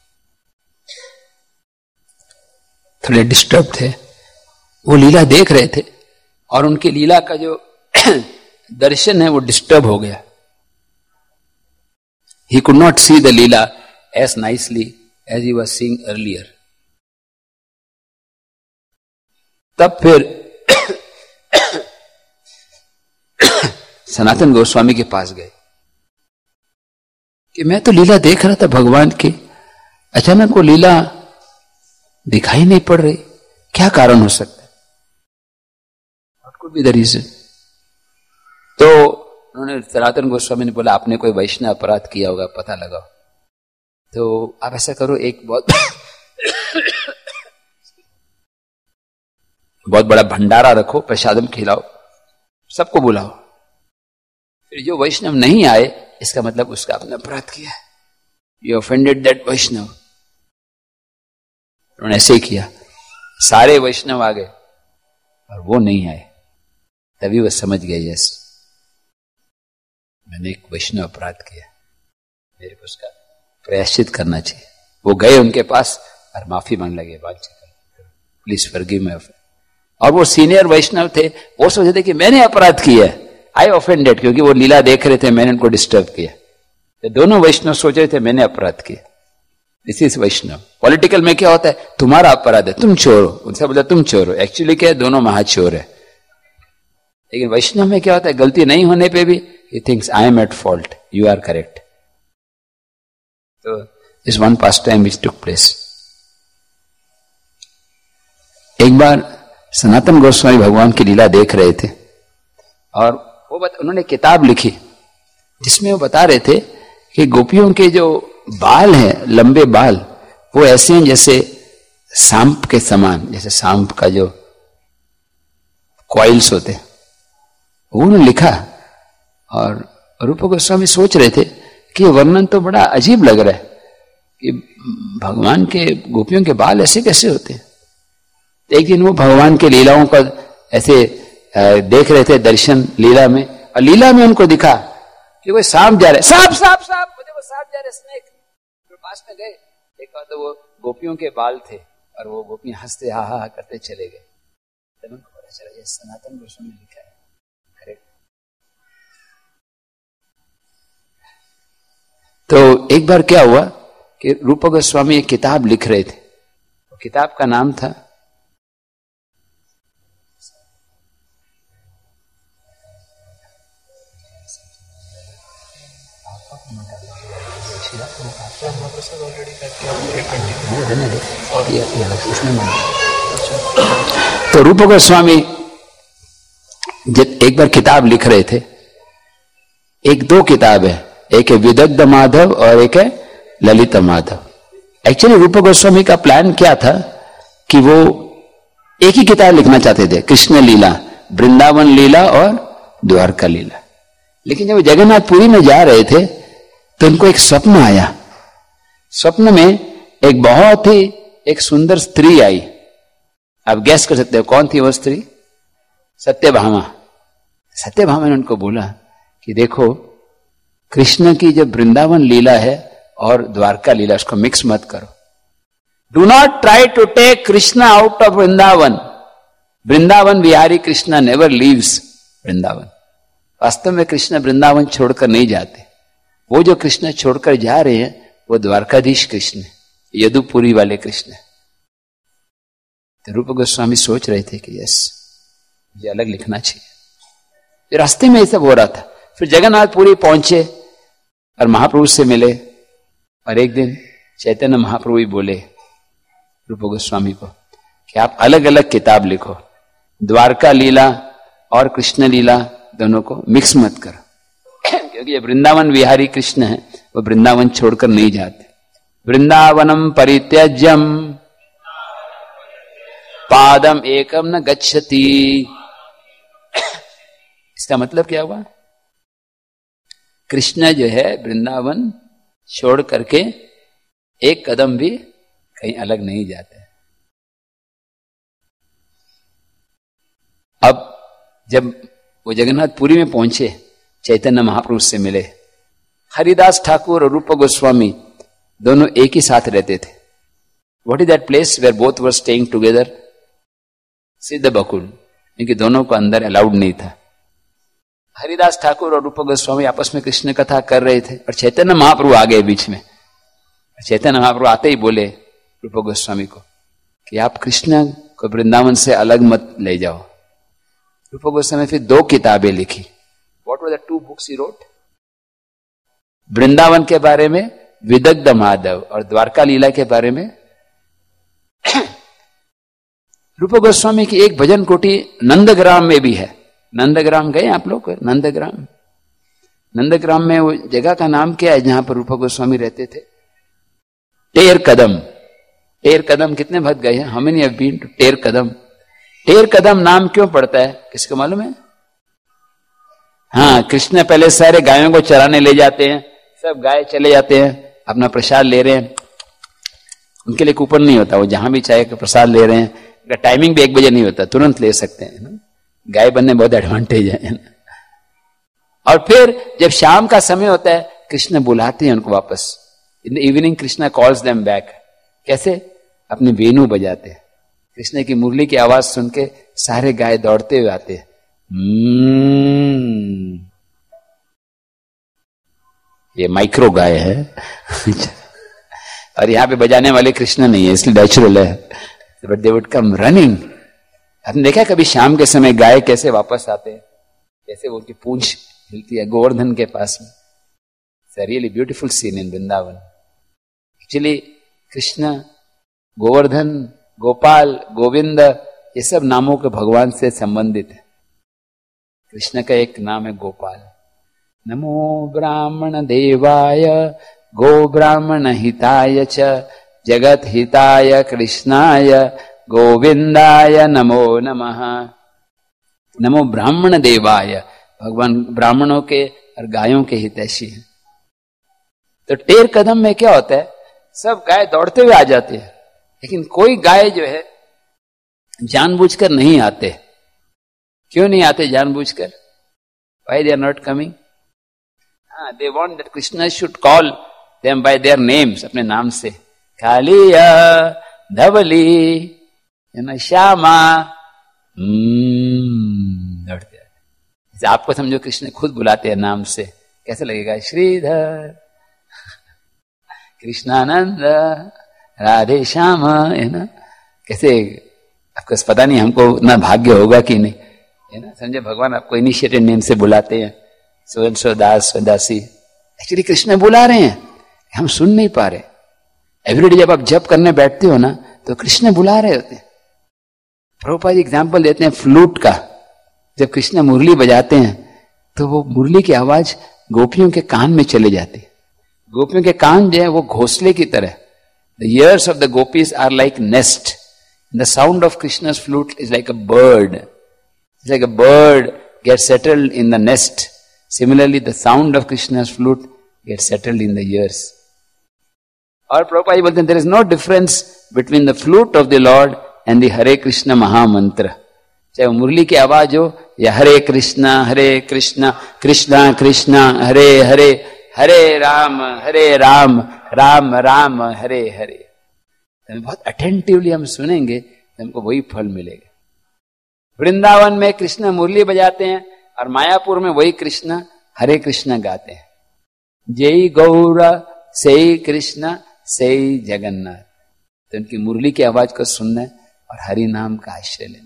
थोड़े डिस्टर्ब थे. वो लीला देख रहे थे और उनकी लीला का जो दर्शन है वो डिस्टर्ब हो गया. He could not see the Leela as nicely as he was seeing earlier. तब फिर सनातन गोस्वामी के पास गए कि मैं तो लीला देख रहा था भगवान की, अचानक वो लीला दिखाई नहीं पड़ रही, क्या कारण हो सकता है? What could be the reason? तो उन्होंने सनातन गोस्वामी ने बोला आपने कोई वैष्णव अपराध किया होगा, पता लगाओ। तो आप ऐसा करो, एक बहुत बड़ा भंडारा रखो, प्रसादम खिलाओ, सबको बुलाओ। फिर जो वैष्णव नहीं आए इसका मतलब उसका आपने अपराध किया है, यू ऑफेंडेड दैट वैष्णव। उन्होंने ऐसे ही किया, सारे वैष्णव आ गए और वो नहीं आए। तभी वो समझ गए यस मैंने एक वैष्णव अपराध किया, मेरे को उसका प्रायश्चित करना चाहिए। वो गए उनके पास और माफी मांग लगे, प्लीज फॉरगिव मी। और वो सीनियर वैष्णव थे, वो सोचे थे कि मैंने अपराध किया, आई ऑफेंडेड, क्योंकि वो लीला देख रहे थे, मैंने उनको डिस्टर्ब किया। तो दोनों वैष्णव सोच रहे थे मैंने अपराध किया। This is Vaishnav. पॉलिटिकल में क्या होता है, तुम्हारा अपराध है, तुम चोर हो, उनसे बोला तुम चोर हो, एक्चुअली क्या है, दोनों महाचोर है। लेकिन वैष्णव में क्या होता है, गलती नहीं होने पे भी he thinks I am at fault, you are correct. तो इस one pastime which took place. एक बार सनातन गोस्वामी भगवान की लीला देख रहे थे और उन्होंने किताब लिखी जिसमें वो बता रहे थे कि गोपियों के जो बाल हैं, लंबे बाल, वो ऐसे हैं जैसे सांप के समान, जैसे सांप का जो कॉइल्स होते हैं, वो उन्होंने लिखा। और रूप गोस्वामी सोच रहे थे कि ये वर्णन तो बड़ा अजीब लग रहा है कि भगवान के गोपियों के बाल ऐसे कैसे होते हैं। एक दिन वो भगवान के लीलाओं का ऐसे देख रहे थे दर्शन लीला में, और लीला में उनको दिखा कि वो सांप जा रहे, सांप सांप सांप, मुझे वो सांप जा रहे, स्नेक। तो पास में गए, देखा तो वो गोपियों के बाल थे और वो गोपियां हंसते हा हा करते चले गए। तब उनको पता चला ये सनातन गोस्वामी ने लिखा है, करेक्ट। तो एक बार क्या हुआ कि रूप गोस्वामी एक किताब लिख रहे थे, किताब का नाम था तो रूप गोस्वामी जब एक बार किताब लिख रहे थे, एक दो किताब है, एक है विदग्ध माधव और एक है ललित माधव। एक्चुअली रूप गोस्वामी का प्लान क्या था कि वो एक ही किताब लिखना चाहते थे, कृष्ण लीला, वृंदावन लीला और द्वारका लीला। लेकिन जब जगन्नाथपुरी में जा रहे थे तो उनको एक स्वप्न आया। स्वप्न में एक बहुत ही एक सुंदर स्त्री आई। आप गैस कर सकते हो कौन थी वो स्त्री? सत्यभामा। सत्यभामा ने उनको बोला कि देखो, कृष्ण की जब वृंदावन लीला है और द्वारका लीला, उसको मिक्स मत करो। Do not try to take Krishna out of Vrindavan. Vrindavan Vihari Krishna never leaves Vrindavan. वास्तव में कृष्ण वृंदावन छोड़कर नहीं जाते। वो जो कृष्ण छोड़कर जा रहे हैं वो द्वारकाधीश कृष्ण, यदुपुरी वाले कृष्ण। तो रूप गोस्वामी सोच रहे थे कि यस, मुझे अलग लिखना चाहिए। रास्ते में ये सब हो रहा था। फिर जगन्नाथपुरी पहुंचे और महाप्रभु से मिले, और एक दिन चैतन्य महाप्रभु ही बोले रूप गोस्वामी को कि आप अलग अलग किताब लिखो, द्वारका लीला और कृष्ण लीला दोनों को मिक्स मत करो, क्योंकि ये वृंदावन विहारी कृष्ण है, वो वृंदावन छोड़कर नहीं जाते। वृंदावनम परित्यज्यम पादम एकम न गच्छति। इसका मतलब क्या हुआ? कृष्ण जो है वृंदावन छोड़ करके एक कदम भी कहीं अलग नहीं जाते। अब जब वो जगन्नाथपुरी में पहुंचे, चैतन्य महाप्रभु से मिले। हरिदास ठाकुर और रूप गोस्वामी दोनों एक ही साथ रहते थे। What is that place where both were staying together? Siddha Bakul. इनके दोनों को अंदर अलाउड नहीं था। हरिदास ठाकुर और रूप गोस्वामी आपस में कृष्ण कथा कर रहे थे और चैतन्य महाप्रभु आ गए बीच में। चैतन्य महाप्रभु आते ही बोले रूप गोस्वामी को कि आप कृष्ण को वृंदावन से अलग मत ले जाओ। रूप गोस्वामी फिर दो किताबें लिखी। What were the two books he wrote? Vrindavan के बारे में विदग्ध माधव। और द्वारका लीला के बारे में रूप गोस्वामी की एक भजन कोटि नंदग्राम में भी है। नंदग्राम गए आप लोग? नंदग्राम, नंदग्राम में वो जगह का नाम क्या है जहां पर रूप गोस्वामी रहते थे? टेर कदम। टेर कदम कितने भक्त गए हैं? How many have been to Ter Kadam? टेर कदम नाम क्यों पड़ता है, किसको मालूम है? हाँ, कृष्ण पहले सारे गायों को चराने ले जाते हैं, सब गाय चले जाते हैं, अपना प्रसाद ले रहे हैं, उनके लिए कूपन नहीं होता, वो जहां भी चाहे प्रसाद ले रहे हैं, टाइमिंग भी 1 बजे नहीं होता, तुरंत ले सकते हैं ना? गाय बनने बहुत एडवांटेज है ना? और फिर जब शाम का समय होता है, कृष्ण बुलाते हैं उनको वापस। In the evening Krishna calls them back. कैसे? अपनी वेणु बजाते हैं। कृष्ण की मुरली की आवाज सुन के सारे गाय दौड़ते हुए आते हैं। ये माइक्रो गाय है और यहां पे बजाने वाले कृष्ण नहीं है, इसलिए नेचुरल है, but they would come running. आपने देखा कभी शाम के समय गाय कैसे वापस आते हैं, कैसे वो उनकी पूंछ हिलती है गोवर्धन के पास में। It's a really beautiful scene in Vrindavan. Actually Krishna, Govardhan, Gopal, Govind, ये सब नामों के भगवान से संबंधित है। कृष्ण का एक नाम है गोपाल। नमो ब्राह्मण देवाय गो ब्राह्मण हिताय च जगत हिताय कृष्णाय गोविंदाय नमो नमः। नमो ब्राह्मण देवाय, भगवान ब्राह्मणों के और गायों के हितैषी हैं। तो टेर कदम में क्या होता है, सब गाय दौड़ते हुए आ जाते हैं, लेकिन कोई गाय जो है जानबूझकर नहीं आते। क्यों नहीं आते जानबूझकर? Why they are not coming? They want that Krishna should call them by their names, अपने नाम से। कालिया, धवली, श्यामा, दौड़ते हैं। आपको समझो कृष्ण खुद बुलाते हैं नाम से, कैसे लगेगा? श्रीधर, कृष्णानंद, राधे श्याम, है ना? कैसे आपको पता नहीं हमको ना भाग्य होगा कि नहीं, है ना? समझे, भगवान आपको इनिशिएटेड नेम से बुलाते हैं, सो सो दास दासी। एक्चुअली कृष्ण बुला रहे हैं, हम सुन नहीं पा रहे। एवरीडे जब आप जप करने बैठते हो ना, तो कृष्ण बुला रहे होते हैं। प्रभुपाद जी एग्जाम्पल देते हैं फ्लूट का। जब कृष्ण मुरली बजाते हैं तो वो मुरली की आवाज गोपियों के कान में चले जाती है। गोपियों के कान जो है वो घोंसले की तरह, the ears of the gopis are like nest, the sound of Krishna's flute is like a bird. It's like a bird gets settled in the nest. Similarly, the sound of Krishna's flute gets settled in the ears. और प्रभुपाद जी बोलते हैं, there is no difference between the flute of the Lord and the Hare Krishna महामंत्र। चाहे वो मुरली की आवाज हो या हरे कृष्णा कृष्णा कृष्णा हरे हरे, हरे राम राम राम हरे हरे। बहुत अटेंटिवली हम सुनेंगे तो हमको वही फल मिलेगा। वृंदावन में कृष्ण मुरली बजाते हैं और मायापुर में वही कृष्ण हरे कृष्ण गाते हैं। जय गौर से कृष्ण से जगन्नाथ। तो उनकी मुरली की आवाज को सुनना और हरि नाम का आश्रय लेना।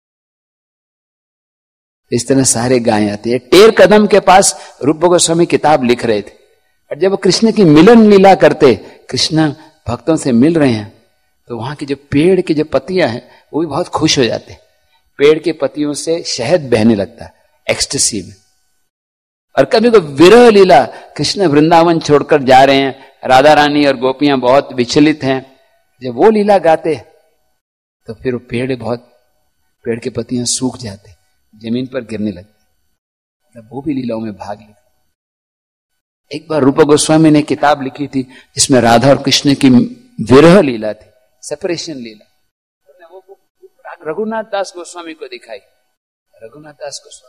इस तरह सारे गायें आती है। टेर कदम के पास रूप गोस्वामी किताब लिख रहे थे, और जब कृष्ण की मिलन लीला करते, कृष्ण भक्तों से मिल रहे हैं, तो वहां की जो पेड़ की जो पत्तियां हैं वो भी बहुत खुश हो जाते। पेड़ के पत्तियों से शहद बहने लगता है एक्सटेसी में। और कभी को विरह लीला, कृष्ण वृंदावन छोड़कर जा रहे हैं, राधा रानी और गोपियां बहुत विचलित हैं, जब वो लीला गाते तो फिर वो पेड़ के पत्तियां सूख जाते, जमीन पर गिरने लगते। वो भी लीलाओं में भाग लेते। एक बार रूप गोस्वामी ने किताब लिखी थी जिसमें राधा और कृष्ण की विरह लीला थी, सेपरेशन लीला। वो रघुनाथ दास गोस्वामी को दिखाई। रघुनाथ दास गोस्वामी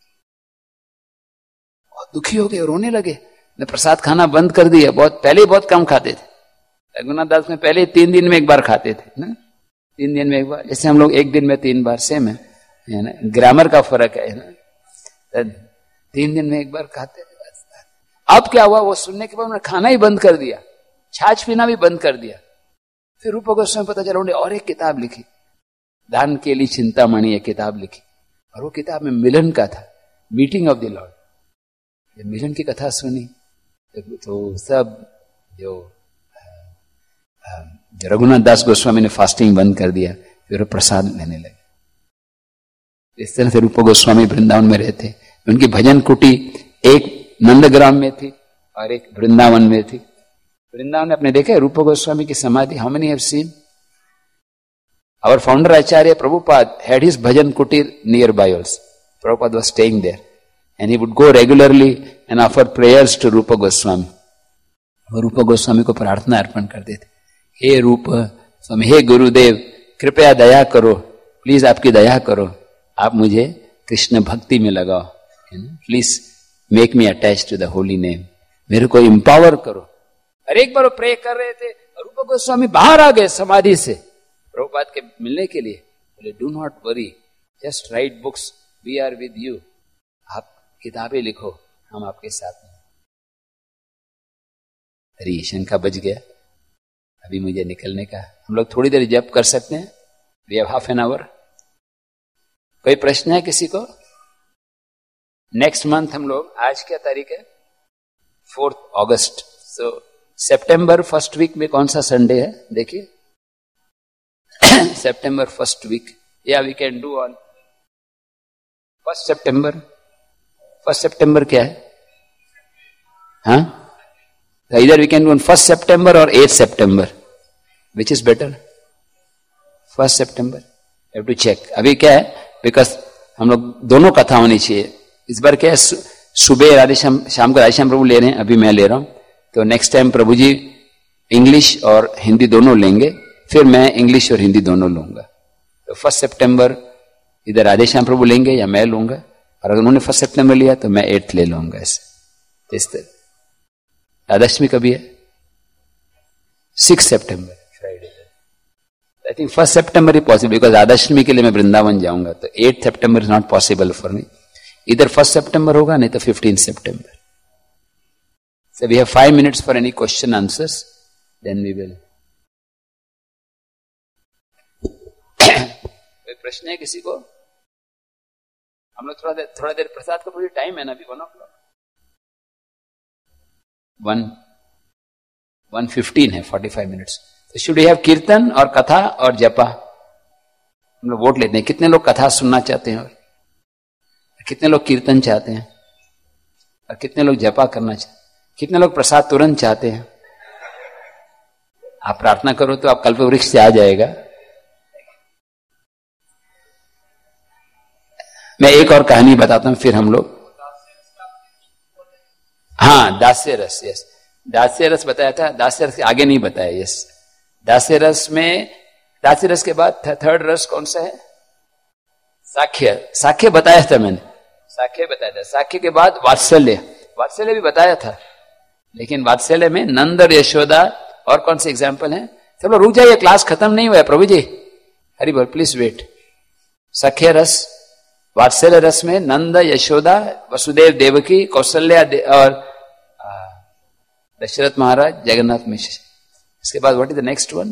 बहुत दुखी हो गए, रोने लगे, ने प्रसाद खाना बंद कर दिया। पहले बहुत कम खाते थे। रघुनाथ दास में पहले 3 दिन में एक बार खाते थे ना, 3 दिन में एक बार। जैसे हम लोग 1 दिन में 3 बार, सेम है ना, ग्रामर का फर्क है ना। 3 दिन में एक बार खाते थे। अब क्या हुआ, वो सुनने के बाद उन्होंने खाना ही बंद कर दिया, छाछ पीना भी बंद कर दिया। फिर रूप गोस्वामी पता चला उन्होंने और एक किताब लिखी, दान के लिए चिंतामणि, एक किताब लिखी, और वो किताब में मिलन का था, मीटिंग ऑफ द लॉर्ड। मिलन की कथा सुनी तो सब जो रघुनाथ दास गोस्वामी ने फास्टिंग बंद कर दिया, फिर वो प्रसाद लेने लगे। इस तरह से रूप गोस्वामी वृंदावन में रहते। उनकी भजन कुटी एक नंदग्राम में थी और एक वृंदावन में थी। वृंदावन में आपने देखे रूप गोस्वामी की समाधि, how many have seen? Our founder acharya Prabhupada had his bhajan kutir nearby also. Prabhupada was staying there and he would go regularly and offer prayers to Rupa Goswami. वो रूप गोस्वामी को प्रार्थना अर्पण करते थे, हे रूप स्वामी, हे गुरुदेव, कृपया दया करो, प्लीज आपकी दया करो, आप मुझे कृष्ण भक्ति में लगाओ, please make me attach to the holy name, मेरे को इंपावर करो। और एक बार वो प्रे कर रहे थे, रूप गोस्वामी बाहर आ गए समाधि से प्रभुपाद के मिलने के लिए। बोले do not worry, just write books, we are with you, आप किताबें लिखो, हम आपके साथ हैं। अरे शंका बज गया, अभी मुझे निकलने का, हम लोग थोड़ी देर जप कर सकते हैं, we have half an hour. कोई प्रश्न है किसी को? नेक्स्ट मंथ हम लोग, आज क्या तारीख है? 4 अगस्त। सो सितंबर फर्स्ट वीक में कौन सा संडे है देखिए? सितंबर फर्स्ट वीक, या we can do on 1 September. 1 सितंबर क्या है? हाँ, इधर we can do on 1 September और 8 September, which is better? 1 September, have to check. अभी क्या है, बिकॉज हम लोग दोनों कथा होनी चाहिए। इस बार क्या है, सुबह राधेश्याम, शाम को राधेश्याम प्रभु ले रहे हैं, अभी मैं ले रहा हूं, तो next time Prabhu ji English और हिंदी दोनों लेंगे, फिर मैं इंग्लिश और हिंदी दोनों लूंगा। तो 1 सितंबर इधर राधेश्याम प्रभु लेंगे या मैं लूंगा, और अगर उन्होंने 1 सितंबर लिया तो मैं 8 ले लूंगा। ऐसे इस तरह। राधाष्टमी कभी है? 6 September, Friday. I think 1 September ही पॉसिबल, बिकॉज राधाष्टमी के लिए मैं वृंदावन जाऊंगा, तो 8 September is not possible for me. इधर 1 सितंबर होगा, नहीं तो 15 सितंबर। So we have 5 minutes for any question answers, then we will. कोई प्रश्न है किसी को? हम लोग थोड़ा देर प्रसाद का पूरी टाइम है ना, अभी 1 o'clock, 1:15 है, 45 मिनट्स। तो शुड हैव कीर्तन और कथा और जपा। हम लोग वोट लेते हैं, कितने लोग कथा सुनना चाहते हैं और कितने लोग कीर्तन चाहते हैं और कितने लोग जपा करना चाहते हैं, कितने लोग प्रसाद तुरंत चाहते हैं। आप प्रार्थना करो तो आप कल्प वृक्ष से आ जाएगा। मैं एक और कहानी बताता हूं, फिर हम लोग, हाँ, दास्य रस, यस, दास्य रस बताया था, दास्य रस के आगे नहीं बताया, यस। दास्य रस में, दास्य रस के बाद थर्ड रस कौन सा है? साख्य। साख्य बताया था मैंने, साख्य बताया था। साख्य के बाद वात्सल्य, वात्सल्य भी बताया था, लेकिन वात्सल्य में नंद और यशोदा और कौन से एग्जाम्पल हैं? सब लोग रुक जाइए, क्लास खत्म नहीं हुआ है प्रभु जी, हरि बोल, प्लीज वेट। सख्य रस, वात्सल्य रस में नंद, यशोदा, वसुदेव, देवकी, कौशल्या और दशरथ महाराज, जगन्नाथ मिश्र। इसके बाद what is the next one?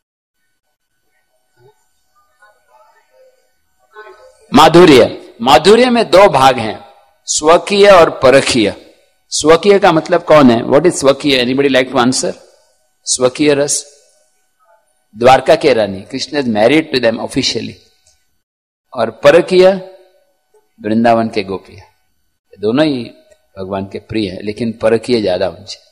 माधुर्य। माधुर्य में 2 भाग हैं, स्वकीय और परकीय। स्वकीय का मतलब कौन है? व्हाट इज स्वकीय? Anybody like to answer? स्वकीय रस, द्वारका के रानी, Krishna is married to them officially. और परकीय, वृंदावन के गोपियां। दोनों ही भगवान के प्रिय हैं, लेकिन परकीय ज्यादा उनसे।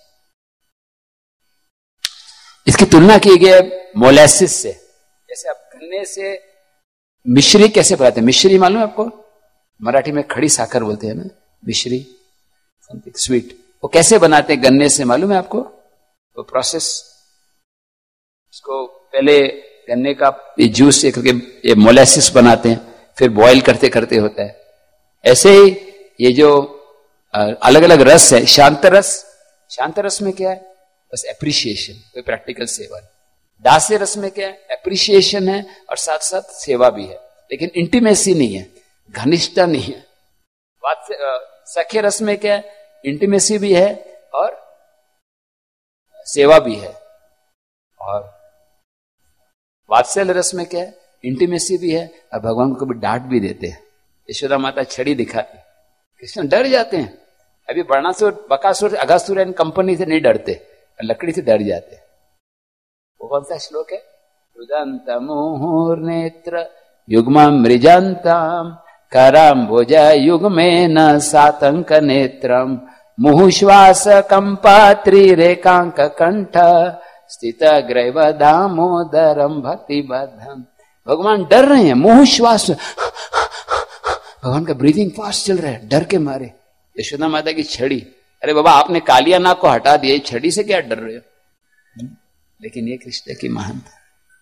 इसकी तुलना की गई है मोलेसिस से। जैसे आप गन्ने से मिश्री कैसे बनाते हैं? मिश्री मालूम है आपको? मराठी में खड़ी साकर बोलते हैं ना, मिश्री, समथिंग स्वीट। वो कैसे बनाते हैं गन्ने से मालूम है आपको? वो प्रोसेस, उसको पहले गन्ने का जूस से करके ये मोलेसिस बनाते हैं, फिर बॉईल करते करते होता है। ऐसे ही ये जो अलग अलग रस है, शांत रस, शांत रस में क्या है? बस एप्रिसिएशन, कोई प्रैक्टिकल सेवा। दास्य रस में क्या है? एप्रिसिएशन है और साथ साथ सेवा भी है, लेकिन इंटीमेसी नहीं है, घनिष्ठता नहीं है। सख्य रस में क्या है? इंटीमेसी भी है और सेवा भी है। और वात्सल्य रस में क्या है? इंटीमेसी भी है और भगवान को कभी डांट भी देते हैं। यशोदा माता छड़ी दिखाती, कृष्ण डर जाते हैं। अभी वर्णासुर, बकासुर, अगासुर एंड कंपनी से नहीं डरते, लकड़ी से डर जाते हैं। वो कौन सा श्लोक है? रुदंत मुहुर्नेत्र युग्मं मृजंतम कराम्बुज युग्मेन सातंक नेत्रम मुहुश्वास कंपात्रिरेकांक कंठ स्थित ग्रैव दामोदरम भक्ति बद्धम। भगवान डर रहे हैं, मुहुश्वास, भगवान का ब्रीदिंग फास्ट चल रहा है डर के मारे। यशोदा माता की छड़ी, अरे बाबा आपने कालिया नाग को हटा दिया, छड़ी से क्या डर रहे हो? लेकिन ये कृष्ण की महानता।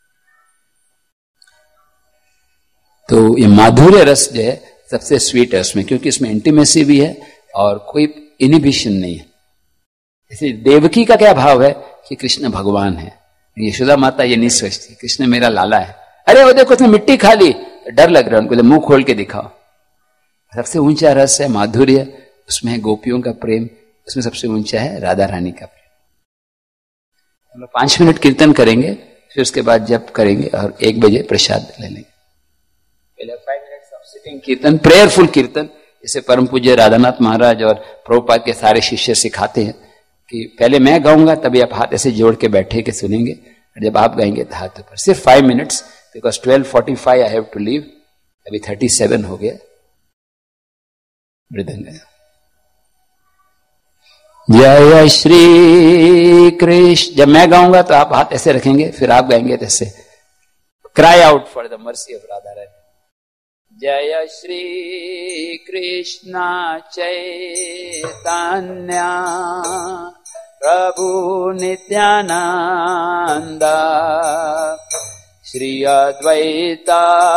तो ये माधुर्य रस जो है सबसे स्वीट है उसमें, क्योंकि इसमें इंटीमेसी भी है और कोई इनिबिशन नहीं है। इसलिए देवकी का क्या भाव है कि कृष्ण भगवान है। यशोदा माता ये नहीं सोचती कृष्ण मेरा लाला है। अरे वो देखो उसने मिट्टी खा ली, डर लग रहा है उनको, मुंह खोल के दिखाओ। सबसे ऊंचा रस है माधुर्य, उसमें है गोपियों का प्रेम, उसमें सबसे ऊंचा है राधा रानी का प्रेम। हम लोग 5 मिनट कीर्तन करेंगे, फिर उसके बाद जप करेंगे और 1 बजे प्रसाद ले लेंगे। पहले 5 minutes of sitting kirtan, prayerful kirtan, जैसे परम पूज्य राधानाथ महाराज और प्रभुपाद के सारे शिष्य सिखाते हैं कि पहले मैं गाऊंगा तभी आप हाथ ऐसे जोड़ के बैठे के सुनेंगे, और जब आप गाएंगे तो हाथ ऊपर। सिर्फ 5 minutes, because 12:45 I have to leave. अभी 37 हो गया। मृदंग। जय श्री कृष्ण। जब मैं गाऊंगा तो आप हाथ ऐसे रखेंगे, फिर आप गाएंगे जैसे cry out for the mercy of Radha Rani. जय श्री कृष्ण चैतन्य प्रभु नित्यानंद श्री अद्वैत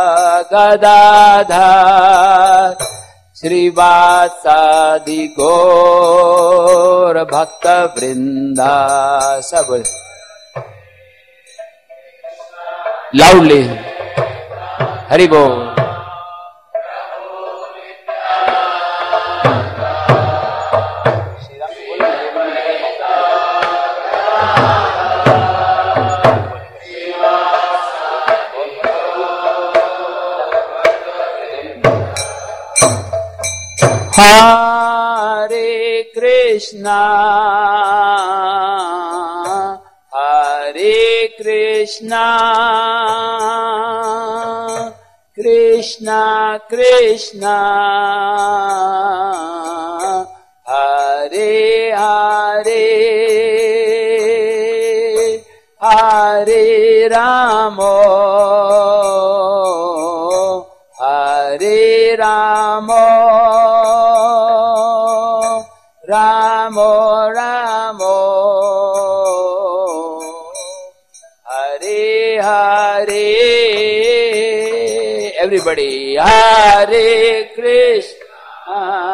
गदाधर श्रीवासादि गौर भक्त वृंदा। सब लाउडली हरि बोल। Hare Krishna Hare Krishna Krishna Krishna Hare Hare Hare Rama Hare Ram Ram Ram Hare Hare. Everybody Hare Krishna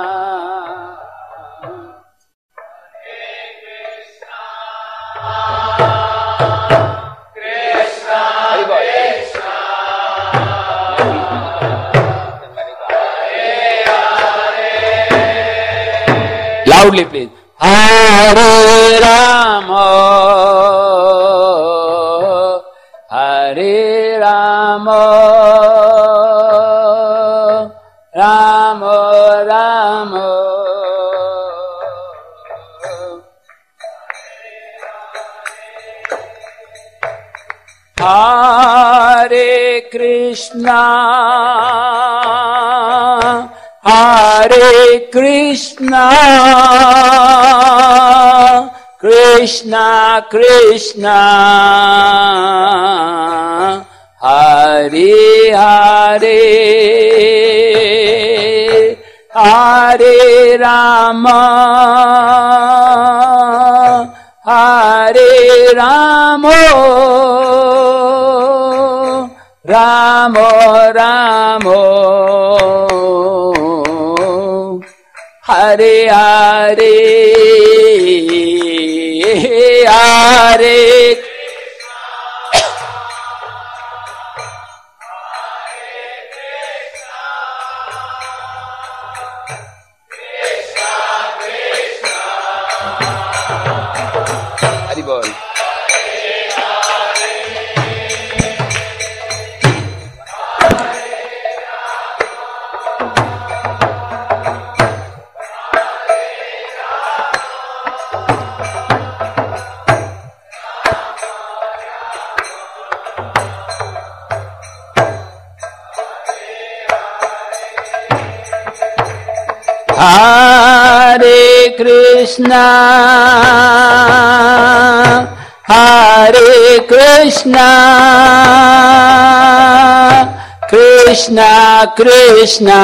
loudly please. Hare Rama Hare Ram Ram Ram Hare Krishna Hare Krishna Krishna Krishna Hare Hare Hare Rama Hare Ram Ram Ram Hare Hare Hare Hari बोल। Hare Krishna, Hare Krishna, Krishna Krishna,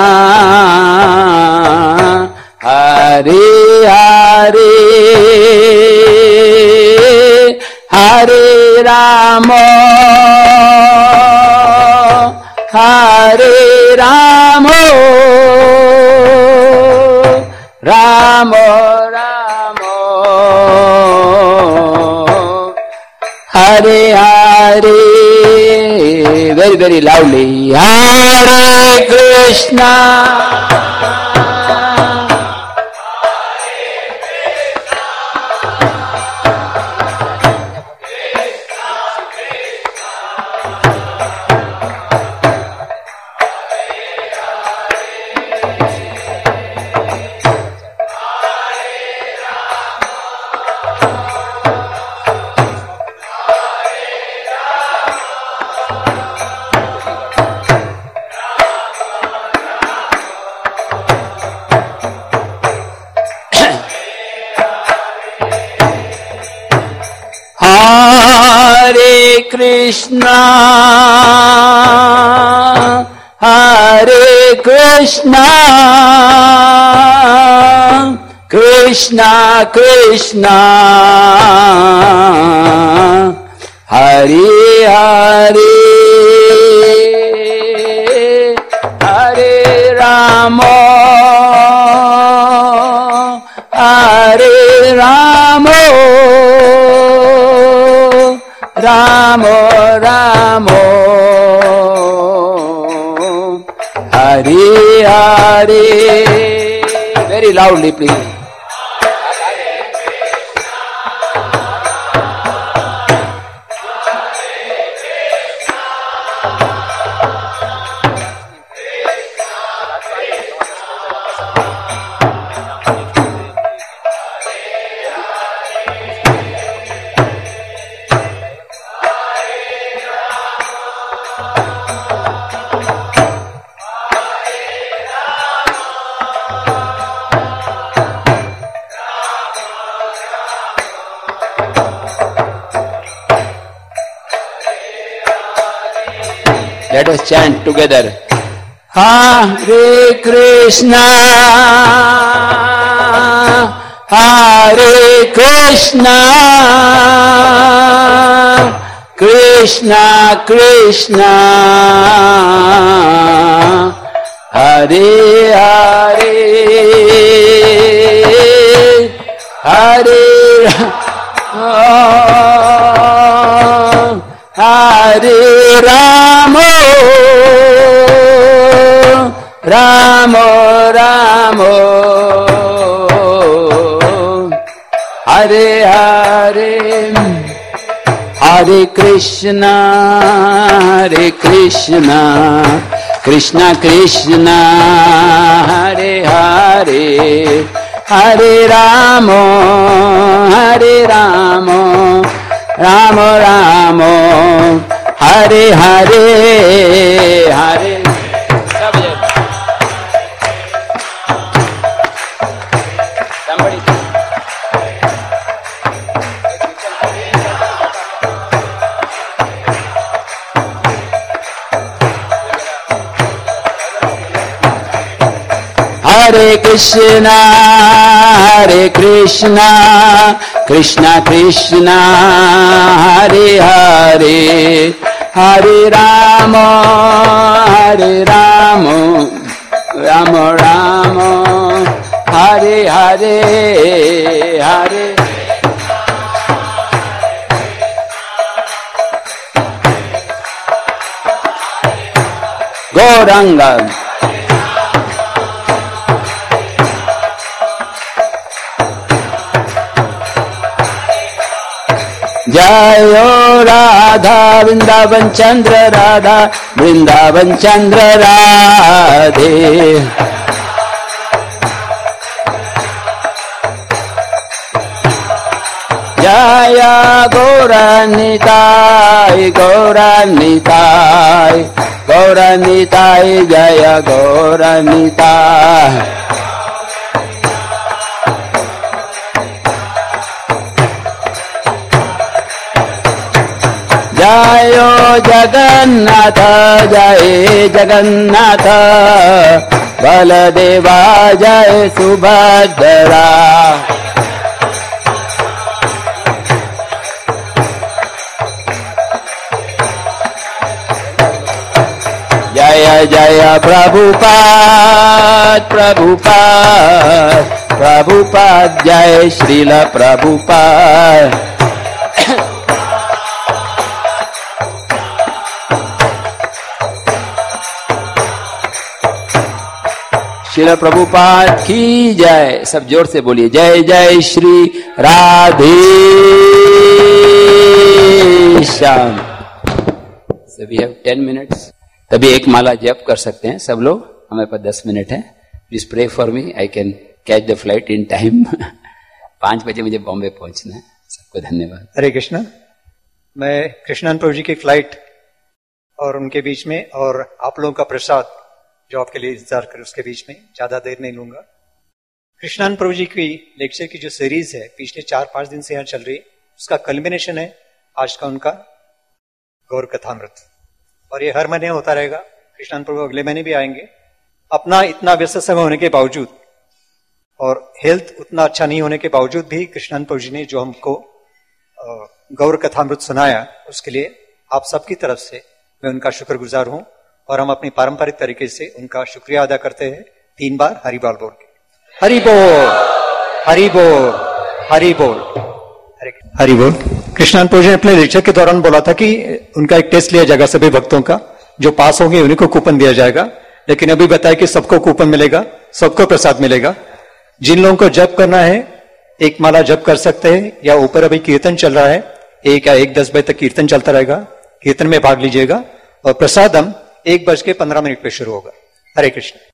Hare Hare, Hare Rama, Hare Rama, Rama Rama, Hare Hare. Very, very loudly. Hare Krishna. Hare Krishna, Hare Krishna, Krishna Krishna, Hare Hare, Hare Rama, Hare Rama, Ramo Ramo, Hare Hare. Very loudly, please. Let us chant together. Hare Krishna, Hare Krishna, Krishna Krishna, Hare Hare, Hare Hare Rama, Rama Rama, Hare Hare, Hare Krishna, Hare Krishna, Krishna Krishna, Hare Hare, Hare Rama, Hare Rama, Rama Rama, Hare Hare, Hare. Somebody. Hare Krishna, Hare Krishna, Krishna Krishna, Hare Hare, Hare Rama, Hare Rama, Rama Rama, Hare Hare, Hare. Gauranga. Jayo Radha Vrindavan Chandra Radha Vrindavan Chandra Radhe. Jaya Gauranitai Gauranitai Gauranitai Jaya Gauranitai. जयो जगन्नाथ जय जगन्नाथ बलदेवा जय सुभद्रा जय जय प्रभुपाद प्रभुपाद प्रभुपाद जय श्रील प्रभुपाद श्रील प्रभुपाद की जय। सब जोर से बोलिए जय जय Shri Radhe Shyam. So we have 10 minutes. तभी एक माला जप कर सकते हैं सब लोग। हमें पर 10 मिनट है। Please pray for me, I can catch the flight in time. 5 बजे मुझे बॉम्बे पहुंचना है। सबको धन्यवाद। हरे कृष्णा। मैं कृष्णानंद प्रभु जी की फ्लाइट और उनके बीच में और आप लोगों का प्रसाद जो आपके लिए इंतजार करे उसके बीच में ज्यादा देर नहीं लूंगा। कृष्णानंद प्रभु जी की लेक्चर की जो सीरीज है पिछले 4-5 दिन से यहाँ चल रही है, उसका कल्मिनेशन है आज का उनका गौर कथामृत, और ये हर महीने होता रहेगा। कृष्णानंद प्रभु अगले महीने भी आएंगे। अपना इतना व्यस्त समय होने के बावजूद और हेल्थ उतना अच्छा नहीं होने के बावजूद भी कृष्णानंद प्रभु जी ने जो हमको गौर कथामृत सुनाया, उसके लिए आप सबकी तरफ से मैं उनका शुक्रगुजार हूं, और हम अपनी पारंपरिक तरीके से उनका शुक्रिया अदा करते हैं 3 बार हरि बोल बोल के। हरि बोल हरि बोल हरि बोल हरि बोल। कृष्णानंद प्रभु जी ने अपने लेक्चर के दौरान बोला था कि उनका एक टेस्ट लिया जाएगा सभी भक्तों का, जो पास होंगे उन्हीं को कूपन दिया जाएगा। लेकिन अभी बताया कि सबको कूपन मिलेगा, सबको प्रसाद मिलेगा। जिन लोगों को जप करना है 1 माला जप कर सकते हैं, या ऊपर अभी कीर्तन चल रहा है 1 या 1:10 बजे तक कीर्तन चलता रहेगा, कीर्तन में भाग लीजिएगा। और प्रसादम 1:15 पे शुरू होगा। हरे कृष्ण।